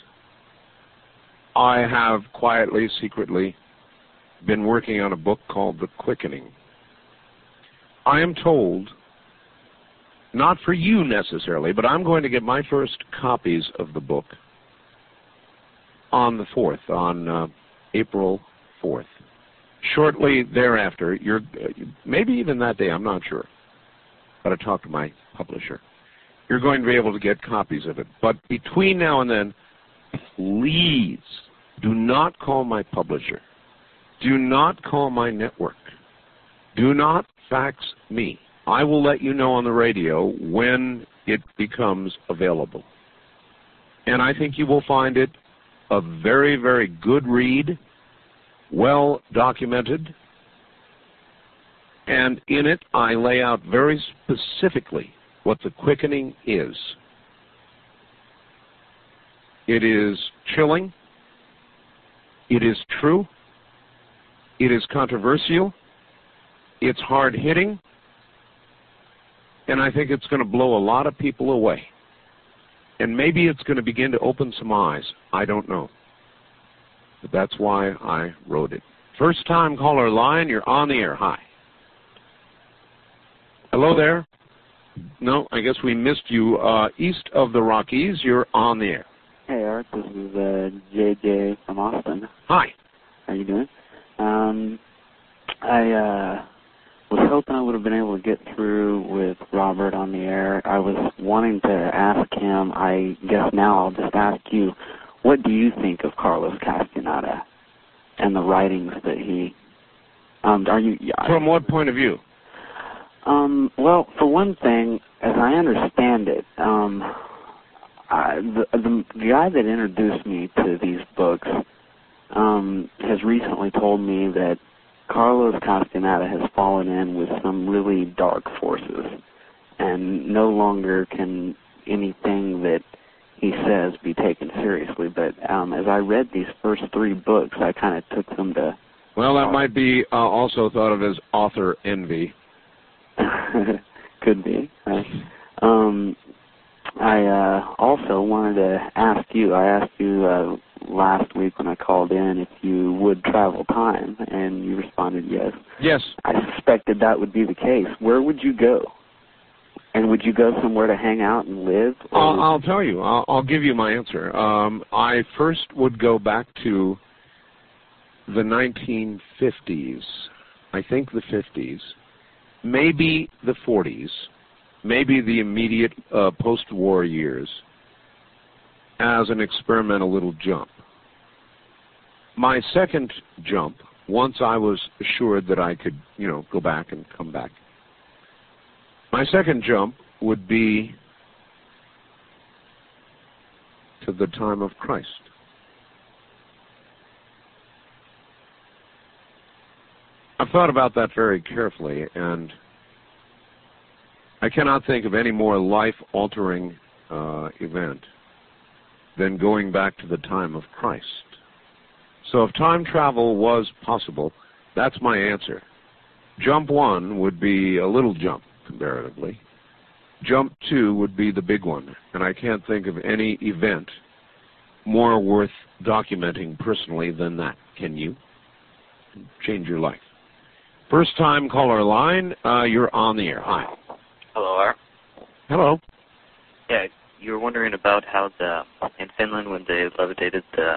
I have quietly, secretly been working on a book called The Quickening. I am told, not for you necessarily, but I'm going to get my first copies of the book on the fourth, on uh, April fourth. Shortly thereafter, you're uh, maybe even that day, I'm not sure. Got to talk to my publisher. You're going to be able to get copies of it. But between now and then, please do not call my publisher. Do not call my network. Do not fax me. I will let you know on the radio when it becomes available. And I think you will find it a very, very good read, well documented, and in it I lay out very specifically what the quickening is. It is chilling, it is true, it is controversial, it's hard-hitting, and I think it's going to blow a lot of people away. And maybe it's going to begin to open some eyes. I don't know. But that's why I wrote it. First time caller line, you're on the air. Hi. Hello there. No, I guess we missed you. Uh, east of the Rockies, you're on the air. Hey, Art. This is uh, J J from Austin. Hi. How you doing? Um, I uh, was hoping I would have been able to get through with Robert on the air. I was wanting to ask him, I guess now I'll just ask you, what do you think of Carlos Castaneda and the writings that he... Um, are you... Yeah, From what point of view? Um, well, for one thing, as I understand it, um, I, the, the, the guy that introduced me to these books um, has recently told me that Carlos Castaneda has fallen in with some really dark forces, and no longer can anything that he says be taken seriously. But um, as I read these first three books, I kind of took them to... Well, that might be uh, also thought of as author envy. Could be. Right? Um, I uh, also wanted to ask you, I asked you uh, last week when I called in if you would travel time, and you responded yes. Yes. I suspected that would be the case. Where would you go? And would you go somewhere to hang out and live? I'll, I'll tell you. I'll, I'll give you my answer. Um, I first would go back to the nineteen fifties, I think the fifties, maybe the forties, maybe the immediate uh, post-war years, as an experimental little jump. My second jump, once I was assured that I could, you know, go back and come back, my second jump would be to the time of Christ. I've thought about that very carefully, and I cannot think of any more life-altering uh, event than going back to the time of Christ. So if time travel was possible, that's my answer. Jump one would be a little jump, comparatively. Jump two would be the big one, and I can't think of any event more worth documenting personally than that. Can you? Change your life. First time caller line, uh, you're on the air. Hi. Hello, Art. Hello. Yeah, you were wondering about how the in Finland when they levitated the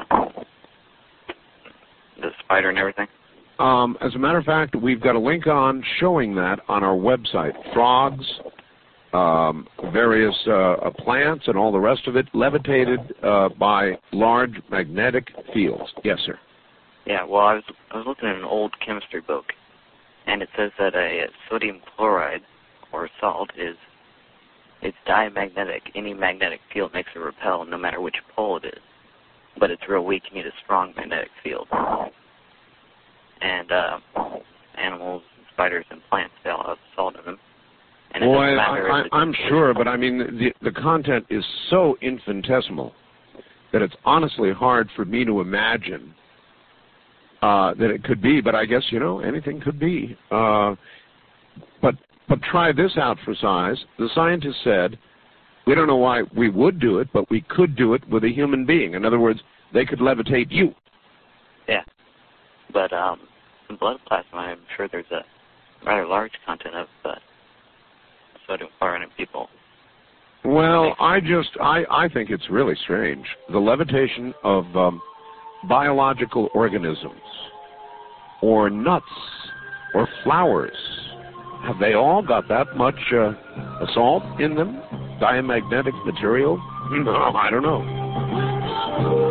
the spider and everything. Um, as a matter of fact, we've got a link on showing that on our website. Frogs, um, various uh, plants, and all the rest of it levitated uh, by large magnetic fields. Yes, sir. Yeah, well, I was I was looking at an old chemistry book, and it says that a sodium chloride or salt is it's diamagnetic. Any magnetic field makes it repel, no matter which pole it is. But it's real weak. You need a strong magnetic field. And uh, animals, spiders, and plants, they all have salt in them. And it Boy, doesn't matter I, if I, I'm sure, but I mean, the, the content is so infinitesimal that it's honestly hard for me to imagine uh, that it could be. But I guess, you know, anything could be. Uh, but but try this out for size. The scientists said, we don't know why we would do it, but we could do it with a human being. In other words, they could levitate you. Yeah. But um, in blood plasma, I'm sure there's a rather large content of uh, sodium chloride in people. Well, I just, I, I think it's really strange. The levitation of um, biological organisms, or nuts, or flowers, have they all got that much uh, salt in them? Diamagnetic material? No, I don't know.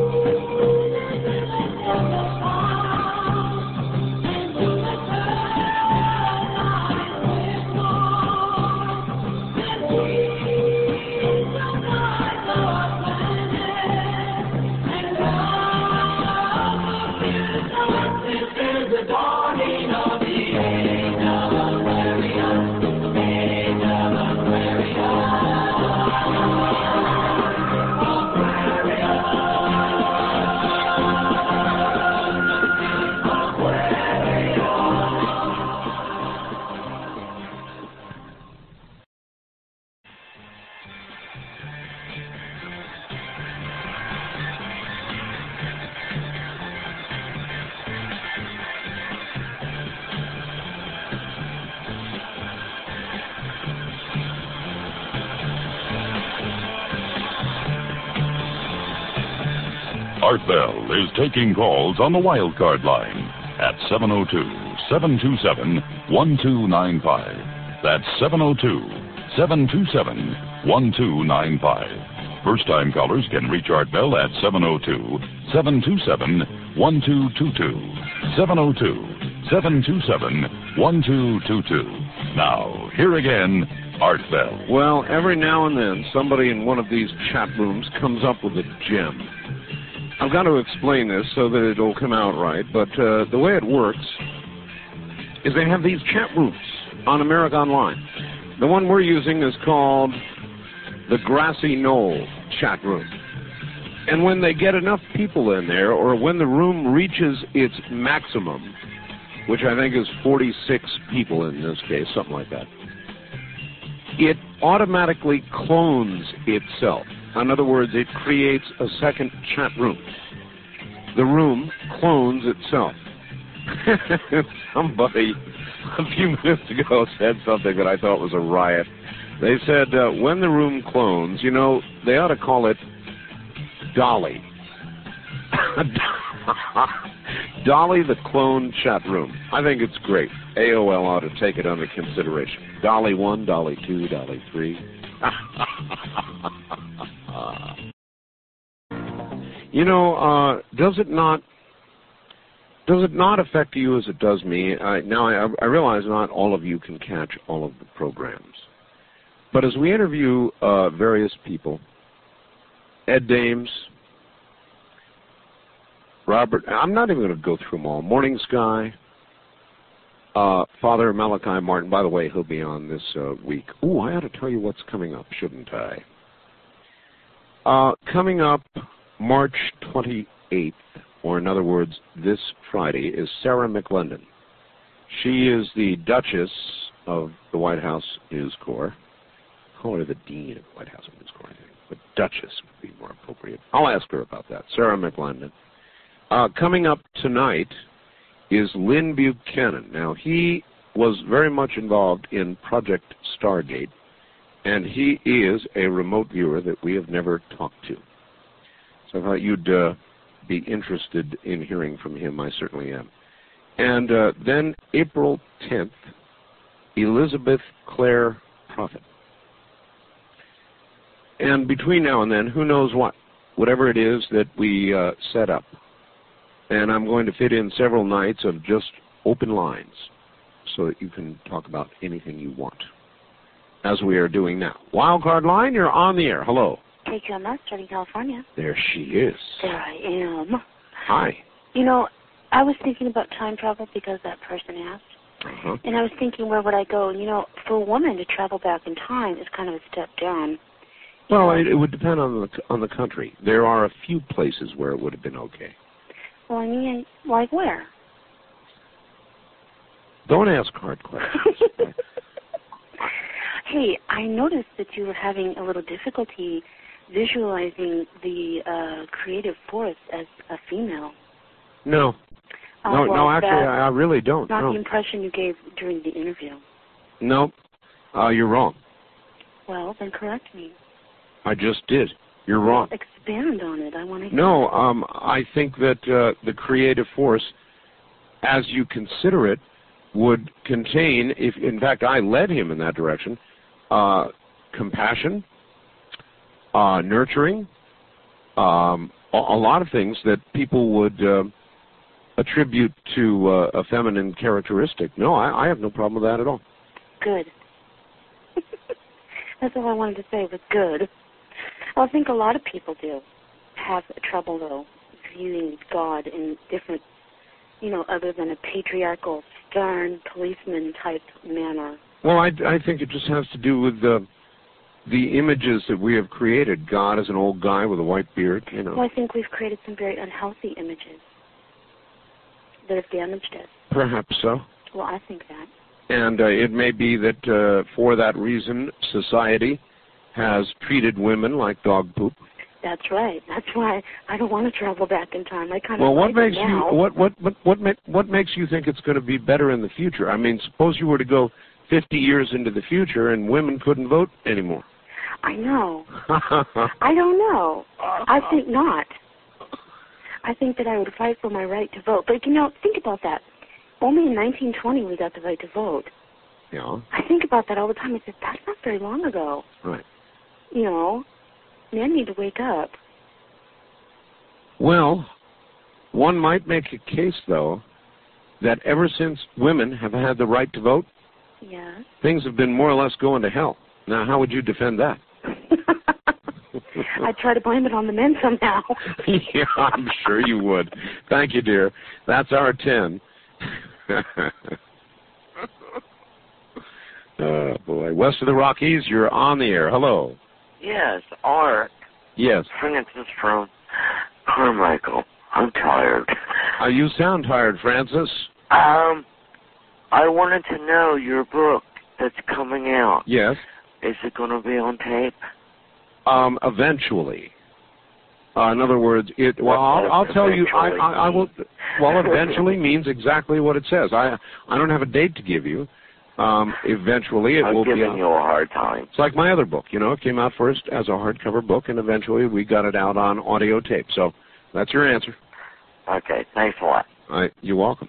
Art Bell is taking calls on the wildcard line at seven oh two, seven two seven, one two nine five. That's seven oh two, seven two seven, one two nine five. First-time callers can reach Art Bell at seven oh two, seven two seven, one two two two. seven oh two, seven two seven, one two two two. Now, here again, Art Bell. Well, every now and then, somebody in one of these chat rooms comes up with a gem. I've got to explain this so that it'll come out right, but uh, the way it works is they have these chat rooms on America Online. The one we're using is called the Grassy Knoll chat room. And when they get enough people in there, or when the room reaches its maximum, which I think is forty-six people in this case, something like that, it automatically clones itself. In other words, it creates a second chat room. The room clones itself. Somebody a few minutes ago said something that I thought was a riot. They said, uh, when the room clones, you know, they ought to call it Dolly. Dolly the Clone Chat Room. I think it's great. A O L ought to take it under consideration. Dolly one, Dolly two, Dolly three. You know, uh, does it not does it not affect you as it does me? I, now, I, I realize not all of you can catch all of the programs. But as we interview uh, various people, Ed Dames, Robert, I'm not even going to go through them all, Morning Sky, uh, Father Malachi Martin, by the way, he'll be on this uh, week. Ooh, I ought to tell you what's coming up, shouldn't I? Uh, coming up March twenty-eighth, or in other words, this Friday, is Sarah McLendon. She is the Duchess of the White House News Corps. Call her the Dean of the White House News Corps, I think, but Duchess would be more appropriate. I'll ask her about that, Sarah McLendon. Uh, coming up tonight is Lynn Buchanan. Now, he was very much involved in Project Stargate, and he is a remote viewer that we have never talked to. So I thought you'd uh, be interested in hearing from him. I certainly am. And uh, then April tenth, Elizabeth Clare Prophet. And between now and then, who knows what, whatever it is that we uh, set up. And I'm going to fit in several nights of just open lines so that you can talk about anything you want, as we are doing now. Wildcard line, you're on the air. Hello. K Q M S, Southern California. There she is. There I am. Hi. You know, I was thinking about time travel because that person asked. Uh-huh. And I was thinking, where would I go? You know, for a woman to travel back in time is kind of a step down. Well, it, it would depend on the on the country. There are a few places where it would have been okay. Well, I mean, like where? Don't ask hard questions. Hey, I noticed that you were having a little difficulty visualizing the uh, creative force as a female. No. Uh, no, well, no, actually, that- I, I really don't. Not no. the impression you gave during the interview. No, uh, you're wrong. Well, then correct me. I just did. You're wrong. Expand on it. I want to hear. No, um, I think that uh, the creative force, as you consider it, would contain, if in fact I led him in that direction, uh, compassion, uh, nurturing, um, a, a lot of things that people would uh, attribute to uh, a feminine characteristic. No, I, I have no problem with that at all. Good. That's all I wanted to say was good. Well, I think a lot of people do have trouble, though, viewing God in different, you know, other than a patriarchal, stern, policeman-type manner. Well, I, I think it just has to do with the the images that we have created. God as an old guy with a white beard, you know. Well, I think we've created some very unhealthy images that have damaged us. Perhaps so. Well, I think that. And uh, it may be that uh, for that reason, society has treated women like dog poop. That's right. That's why I don't want to travel back in time. I kind Well, of what like makes it now. you what what what what, ma- what makes you think it's going to be better in the future? I mean, suppose you were to go fifty years into the future and women couldn't vote anymore. I know. I don't know. I think not. I think that I would fight for my right to vote. But, you know, think about that. Only in nineteen twenty we got the right to vote. Yeah. I think about that all the time. I said, that's not very long ago. Right. You know, men need to wake up. Well, one might make a case, though, that ever since women have had the right to vote, Yeah. things have been more or less going to hell. Now, how would you defend that? I'd try to blame it on the men somehow. Yeah, I'm sure you would. Thank you, dear. That's our ten. Oh, boy. West of the Rockies, you're on the air. Hello. Yes, Art. Yes. Francis from Carmichael. I'm tired. Uh, you sound tired, Francis. Um, I wanted to know your book that's coming out. Yes. Is it going to be on tape? Um, eventually. Uh, in other words, it. Well, I'll, I'll tell you. I, I, I will. Well, eventually means exactly what it says. I I don't have a date to give you. Um, eventually, it I'm will be. giving you a hard time. It's like my other book. You know, it came out first as a hardcover book, and eventually we got it out on audio tape. So that's your answer. Okay, thanks a lot. All right, you're welcome.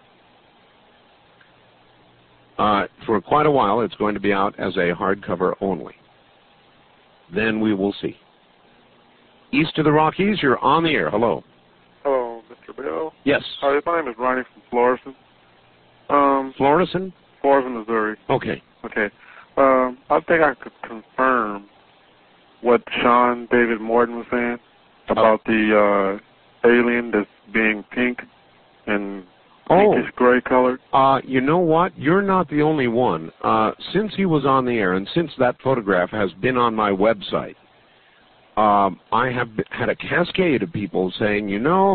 Uh, for quite a while, it's going to be out as a hardcover only. Then we will see. East of the Rockies, you're on the air. Hello. Hello, Mister Bell. Yes. Hi, my name is Ronnie from Florissant. Um, Florissant? Florissant, Missouri. Okay. Okay. Um, I think I could confirm what Sean David Morton was saying about Oh. the uh, alien that's being pink and Oh. pinkish gray colored. Uh, you know what? You're not the only one. Uh, since he was on the air and since that photograph has been on my website, um, I have b- had a cascade of people saying, you know,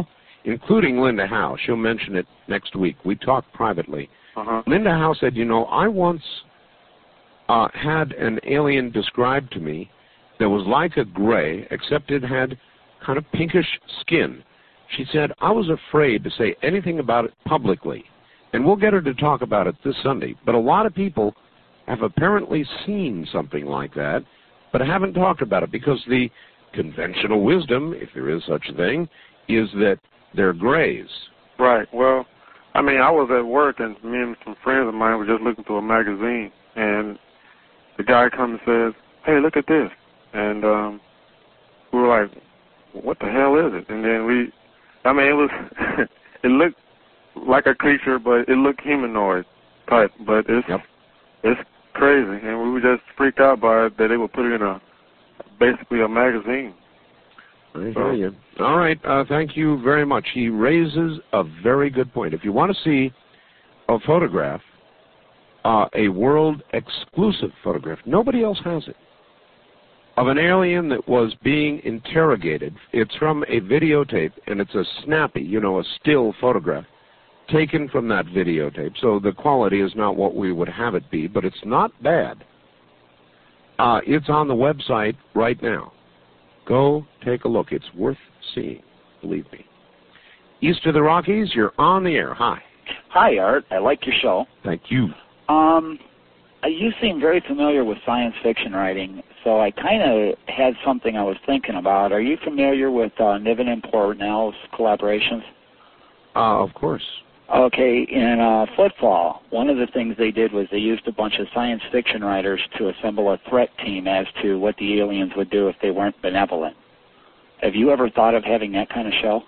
including Linda Howe. She'll mention it next week. We talked privately. Uh-huh. Linda Howe said, you know, I once uh, had an alien described to me that was like a gray, except it had kind of pinkish skin. She said, I was afraid to say anything about it publicly. And we'll get her to talk about it this Sunday. But a lot of people have apparently seen something like that, but haven't talked about it because the conventional wisdom, if there is such a thing, is that they're grays. Right. Well, I mean, I was at work, and me and some friends of mine were just looking through a magazine, and the guy comes and says, hey, look at this. And um, we were like, what the hell is it? And then we, I mean, it was, it looked like a creature, but it looked humanoid type, but it's, yep. it's crazy. And we were just freaked out by it that they would put it in a, basically a magazine. I hear you. All right, uh, thank you very much. He raises a very good point. If you want to see a photograph, uh, a world-exclusive photograph, nobody else has it, of an alien that was being interrogated. It's from a videotape, and it's a snappy, you know, a still photograph taken from that videotape. So the quality is not what we would have it be, but it's not bad. Uh, it's on the website right now. Go take a look. It's worth seeing, believe me. East of the Rockies, you're on the air. Hi. Hi, Art. I like your show. Thank you. Um, you seem very familiar with science fiction writing, so I kind of had something I was thinking about. Are you familiar with uh, Niven and Portnell's collaborations? Uh, of course. Okay, in uh, Footfall, one of the things they did was they used a bunch of science fiction writers to assemble a threat team as to what the aliens would do if they weren't benevolent. Have you ever thought of having that kind of show?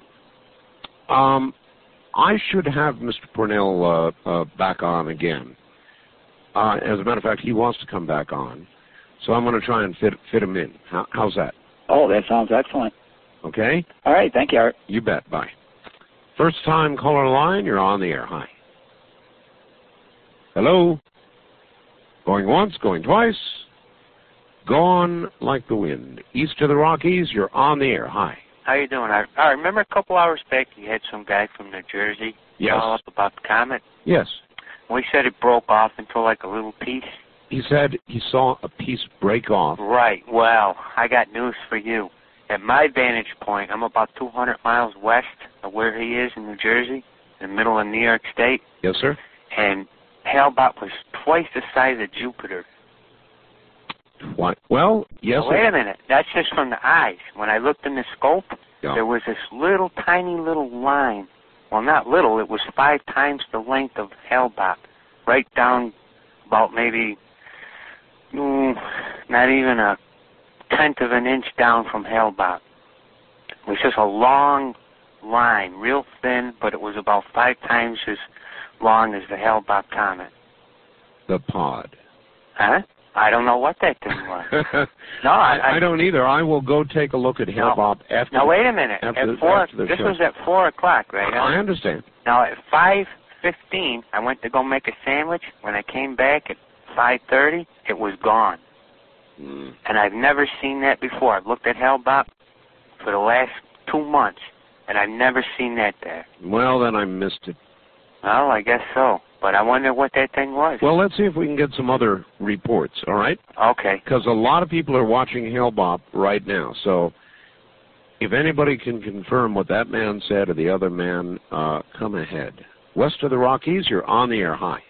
Um, I should have Mister Pornell uh, uh, back on again. Uh, as a matter of fact, he wants to come back on, so I'm going to try and fit fit him in. How, how's that? Oh, that sounds excellent. Okay? All right, thank you, Art. You bet. Bye. First time caller line, you're on the air. Hi. Hello? Going once, going twice. Gone like the wind. East of the Rockies, you're on the air. Hi. How you doing? I, I remember a couple hours back you had some guy from New Jersey Yes. call up about the comet. Yes. We said it broke off into like a little piece. He said he saw a piece break off. Right. Well, I got news for you. At my vantage point, I'm about two hundred miles west of where he is in New Jersey, in the middle of New York State. Yes, sir. And Hale-Bopp was twice the size of Jupiter. What? Well, yes. Now, wait a minute. That's just from the eyes. When I looked in the scope, yeah. there was this little, tiny little line. Well, not little. It was five times the length of Hale-Bopp, right down about maybe mm, not even a tenth of an inch down from Hale-Bopp. It was just a long line, real thin, but it was about five times as long as the Hale-Bopp comet. The pod. Huh? I don't know what that thing was. no, I, I, I don't either. I will go take a look at Hale-Bopp no. after. Now wait a minute. After At the, four, after the this show. was at four o'clock, right? I understand. Now at five fifteen, I went to go make a sandwich. When I came back at five thirty, it was gone. Mm. And I've never seen that before. I've looked at Hale-Bopp for the last two months, and I've never seen that there. Well, then I missed it. Well, I guess so. But I wonder what that thing was. Well, let's see if we can get some other reports, all right? Okay. Because a lot of people are watching Hale-Bopp right now. So if anybody can confirm what that man said or the other man, uh, come ahead. West of the Rockies, you're on the air. Hi.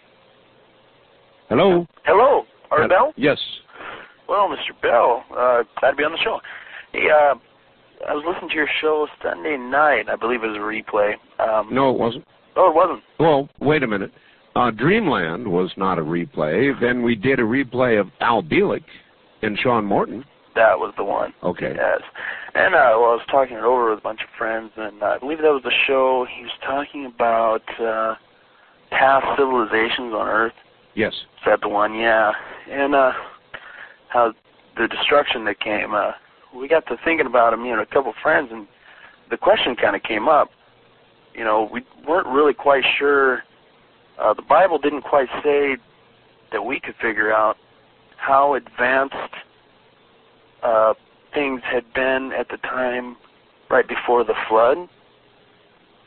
Hello? Hello, Art Bell? Yes. Well, Mister Bell, uh, glad to be on the show. Hey, uh, I was listening to your show Sunday night. I believe it was a replay. Um, No, it wasn't. Oh, it wasn't. Well, wait a minute. Uh, Dreamland was not a replay. Then we did a replay of Al Bielek and Sean Morton. That was the one. Okay. Yes. And uh, well, I was talking it over with a bunch of friends, and uh, I believe that was the show. He was talking about uh, past civilizations on Earth. Yes. Is that the one? Yeah. And uh, how the destruction that came. Uh, we got to thinking about him, you know, a couple of friends, and the question kind of came up. You know, we weren't really quite sure. Uh, the Bible didn't quite say that we could figure out how advanced uh, things had been at the time right before the flood.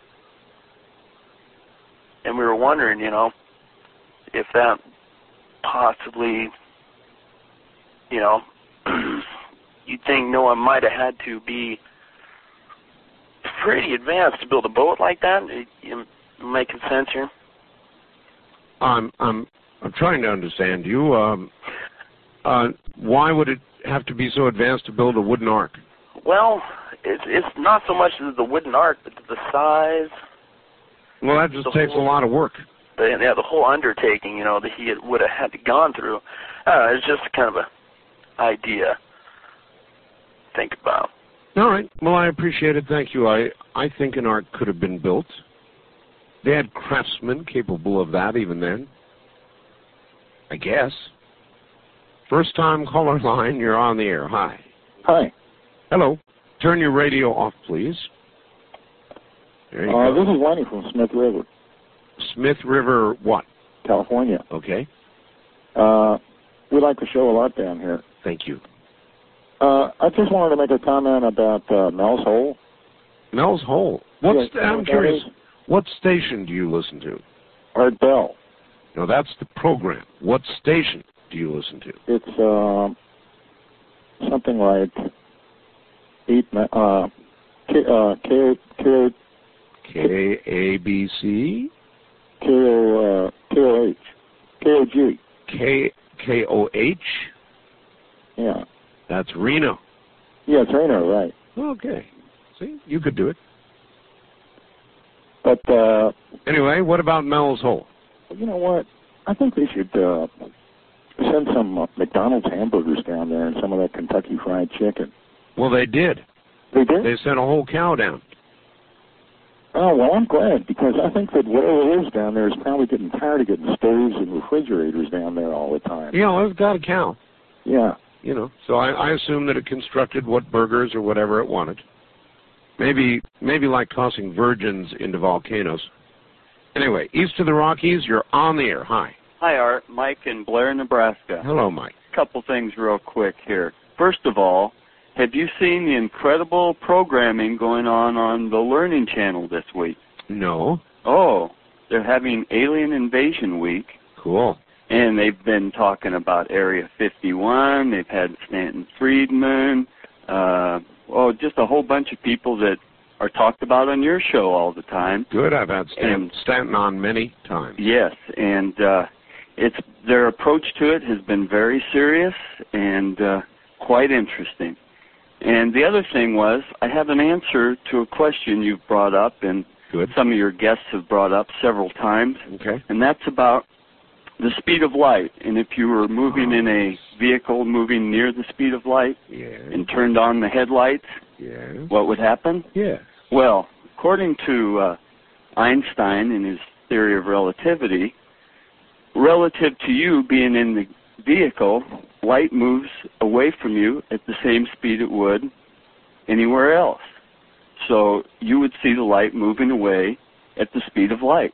and we were wondering, you know, if that possibly, you know, you'd think Noah might have had to be pretty advanced to build a boat like that. You making sense here? I'm I'm I'm trying to understand you. Um, uh, why would it have to be so advanced to build a wooden ark? Well, it's it's not so much the wooden ark, but the size. Well, that just takes whole, a lot of work. The, yeah, the whole undertaking, you know, that he had, would have had to gone through. Uh, it's just kind of a idea to think about. All right. Well, I appreciate it. Thank you. I, I think an ark could have been built. They had craftsmen capable of that even then. I guess. First time caller line, you're on the air. Hi. Hi. Hello. Turn your radio off, please. There you uh, go. This is Lenny from Smith River. Smith River what? California. Okay. Uh, we like the show a lot down here. Thank you. Uh, I just wanted to make a comment about uh, Mel's Hole. Mel's Hole? What's Yes, the, I'm curious, what station do you listen to? Art Bell. No, that's the program. What station do you listen to? It's uh, something like eight, uh, K, uh, K, K, K A B C? K O, uh, K O H. K O G. K, K O H? Yeah. That's Reno. Yeah, it's Reno, right. Okay. See, you could do it. But, uh... Anyway, what about Mel's Hole? You know what? I think they should, uh, send some uh, McDonald's hamburgers down there and some of that Kentucky Fried Chicken. Well, they did. They did? They sent a whole cow down. Oh, well, I'm glad, because I think that whatever lives down there is probably getting tired of getting stoves and refrigerators down there all the time. Yeah, well, it's got a cow. Yeah. You know, so I, I assume that it constructed what burgers or whatever it wanted. Maybe, maybe like tossing virgins into volcanoes. Anyway, east of the Rockies, you're on the air. Hi. Hi, Art. Mike in Blair, Nebraska. Hello, Mike. Couple things real quick here. First of all, have you seen the incredible programming going on on the Learning Channel this week? No. Oh, they're having Alien Invasion Week. Cool. And they've been talking about Area fifty-one. They've had Stanton Friedman. Uh, oh, just a whole bunch of people that are talked about on your show all the time. Good. I've had Stanton, and, Stanton on many times. Yes, and uh, it's their approach to it has been very serious and uh, quite interesting. And the other thing was, I have an answer to a question you've brought up, and Good. some of your guests have brought up several times. Okay. And that's about the speed of light. And if you were moving in a vehicle moving near the speed of light yeah. and turned on the headlights, yeah. what would happen? Yeah. Well, according to uh, Einstein and his theory of relativity, relative to you being in the vehicle, light moves away from you at the same speed it would anywhere else. So you would see the light moving away at the speed of light,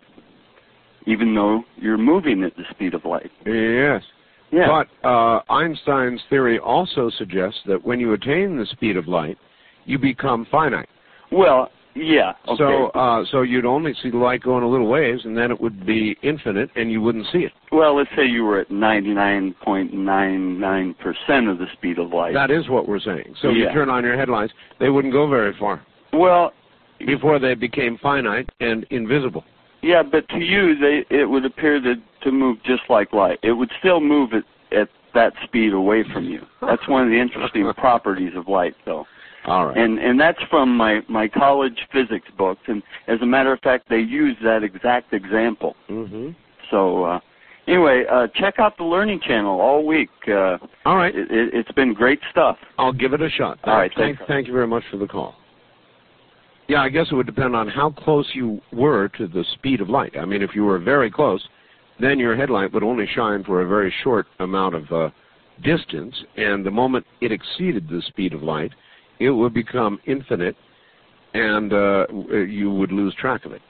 even though you're moving at the speed of light. Yes. Yeah. But uh, Einstein's theory also suggests that when you attain the speed of light, you become finite. Well, yeah. Okay. So, uh, so you'd only see the light going a little ways, and then it would be infinite, and you wouldn't see it. Well, let's say you were at ninety-nine point nine nine percent of the speed of light. That is what we're saying. So yeah. if you turn on your headlights, they wouldn't go very far. Well, before they became finite and invisible. Yeah, but to you, they it would appear to to move just like light. It would still move at at that speed away from you. That's one of the interesting properties of light, though. All right. And and that's from my, my college physics books. And as a matter of fact, they use that exact example. Mm-hmm. So uh, anyway, uh, check out the Learning Channel all week. Uh, all right. It, it, it's been great stuff. I'll give it a shot. All right. Thank, thank you very much for the call. Yeah, I guess it would depend on how close you were to the speed of light. I mean, if you were very close, then your headlight would only shine for a very short amount of uh, distance, and the moment it exceeded the speed of light, it would become infinite, and uh, you would lose track of it.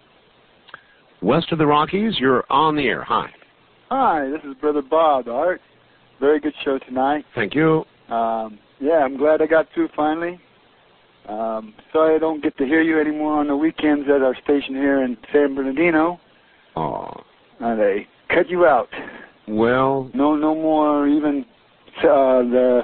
West of the Rockies, you're on the air. Hi. Hi, this is Brother Bob, Art. Very good show tonight. Thank you. Um, yeah, I'm glad I got through finally. Um, sorry I don't get to hear you anymore on the weekends at our station here in San Bernardino. Oh. And they cut you out. Well. No, no more even uh, the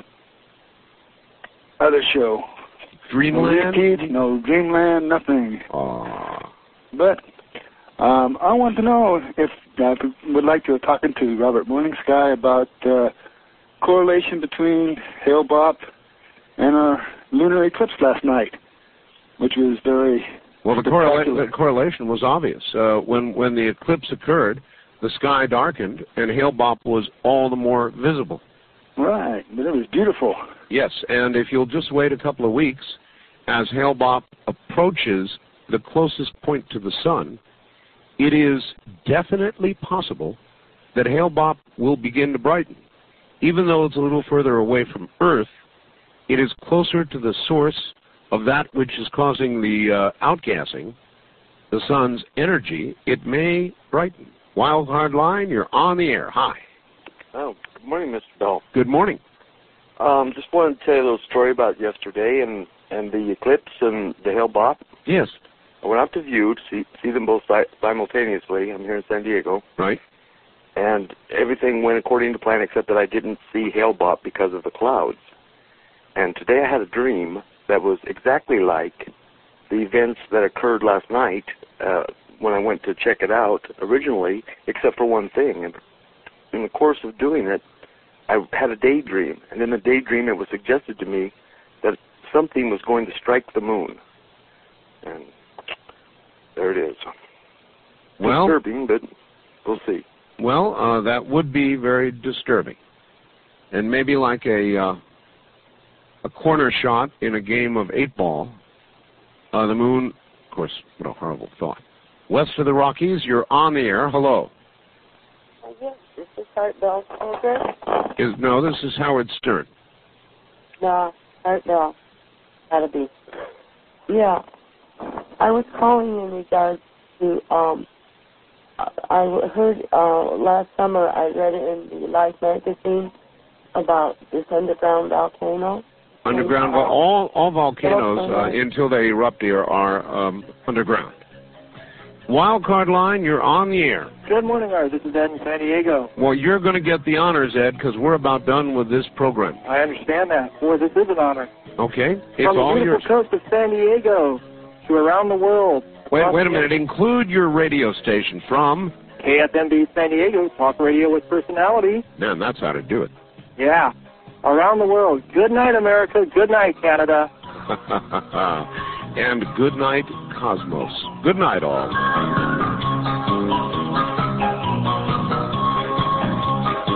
other show. Dreamland? No repeat, no Dreamland, nothing. Oh. But um, I want to know if I would like to talk to Robert Morning Sky about uh, correlation between Hale-Bopp and our lunar eclipse last night, which was very well. The, correla- the correlation was obvious. Uh, when when the eclipse occurred, the sky darkened, and Hale-Bopp was all the more visible. Right, but it was beautiful. Yes, and if you'll just wait a couple of weeks, as Hale-Bopp approaches the closest point to the sun, it is definitely possible that Hale-Bopp will begin to brighten. Even though it's a little further away from Earth, it is closer to the source of that which is causing the uh, outgassing, the sun's energy. It may brighten. Wildcard Line, you're on the air. Hi. Oh, good morning, Mister Bell. Good morning. Um, just wanted to tell you a little story about yesterday and, and the eclipse and the Hale-Bopp. Yes. I went out to view to see, see them both si- simultaneously. I'm here in San Diego. Right. And everything went according to plan except that I didn't see Hale-Bopp because of the clouds. And today I had a dream that was exactly like the events that occurred last night uh, when I went to check it out originally, except for one thing. And in the course of doing it, I had a daydream. And in the daydream, it was suggested to me that something was going to strike the moon. And there it is. Well, disturbing, but we'll see. Well, uh, that would be very disturbing. And maybe like a... Uh, a corner shot in a game of eight ball. Uh, the moon, of course, what a horrible thought. West of the Rockies, you're on the air. Hello. Uh, yes, this is Art Bell. Okay. Is, no, this is Howard Stern. No, Art Bell. Gotta be. Yeah. I was calling in regards to, um, I heard uh, last summer, I read it in the Life magazine about this underground volcano. Underground, well, all, all volcanoes, uh, until they erupt here, are um, underground. Wildcard Line, you're on the air. Good morning, Art. This is Ed in San Diego. Well, you're going to get the honors, Ed, because we're about done with this program. I understand that. Boy, this is an honor. Okay. It's From all the yours. beautiful coast of San Diego to around the world. Wait, wait a minute. Include your radio station from... K F M B San Diego, talk radio with personality. Man, that's how to do it. Yeah. Around the world. Good night, America. Good night, Canada. And good night, Cosmos. Good night, all.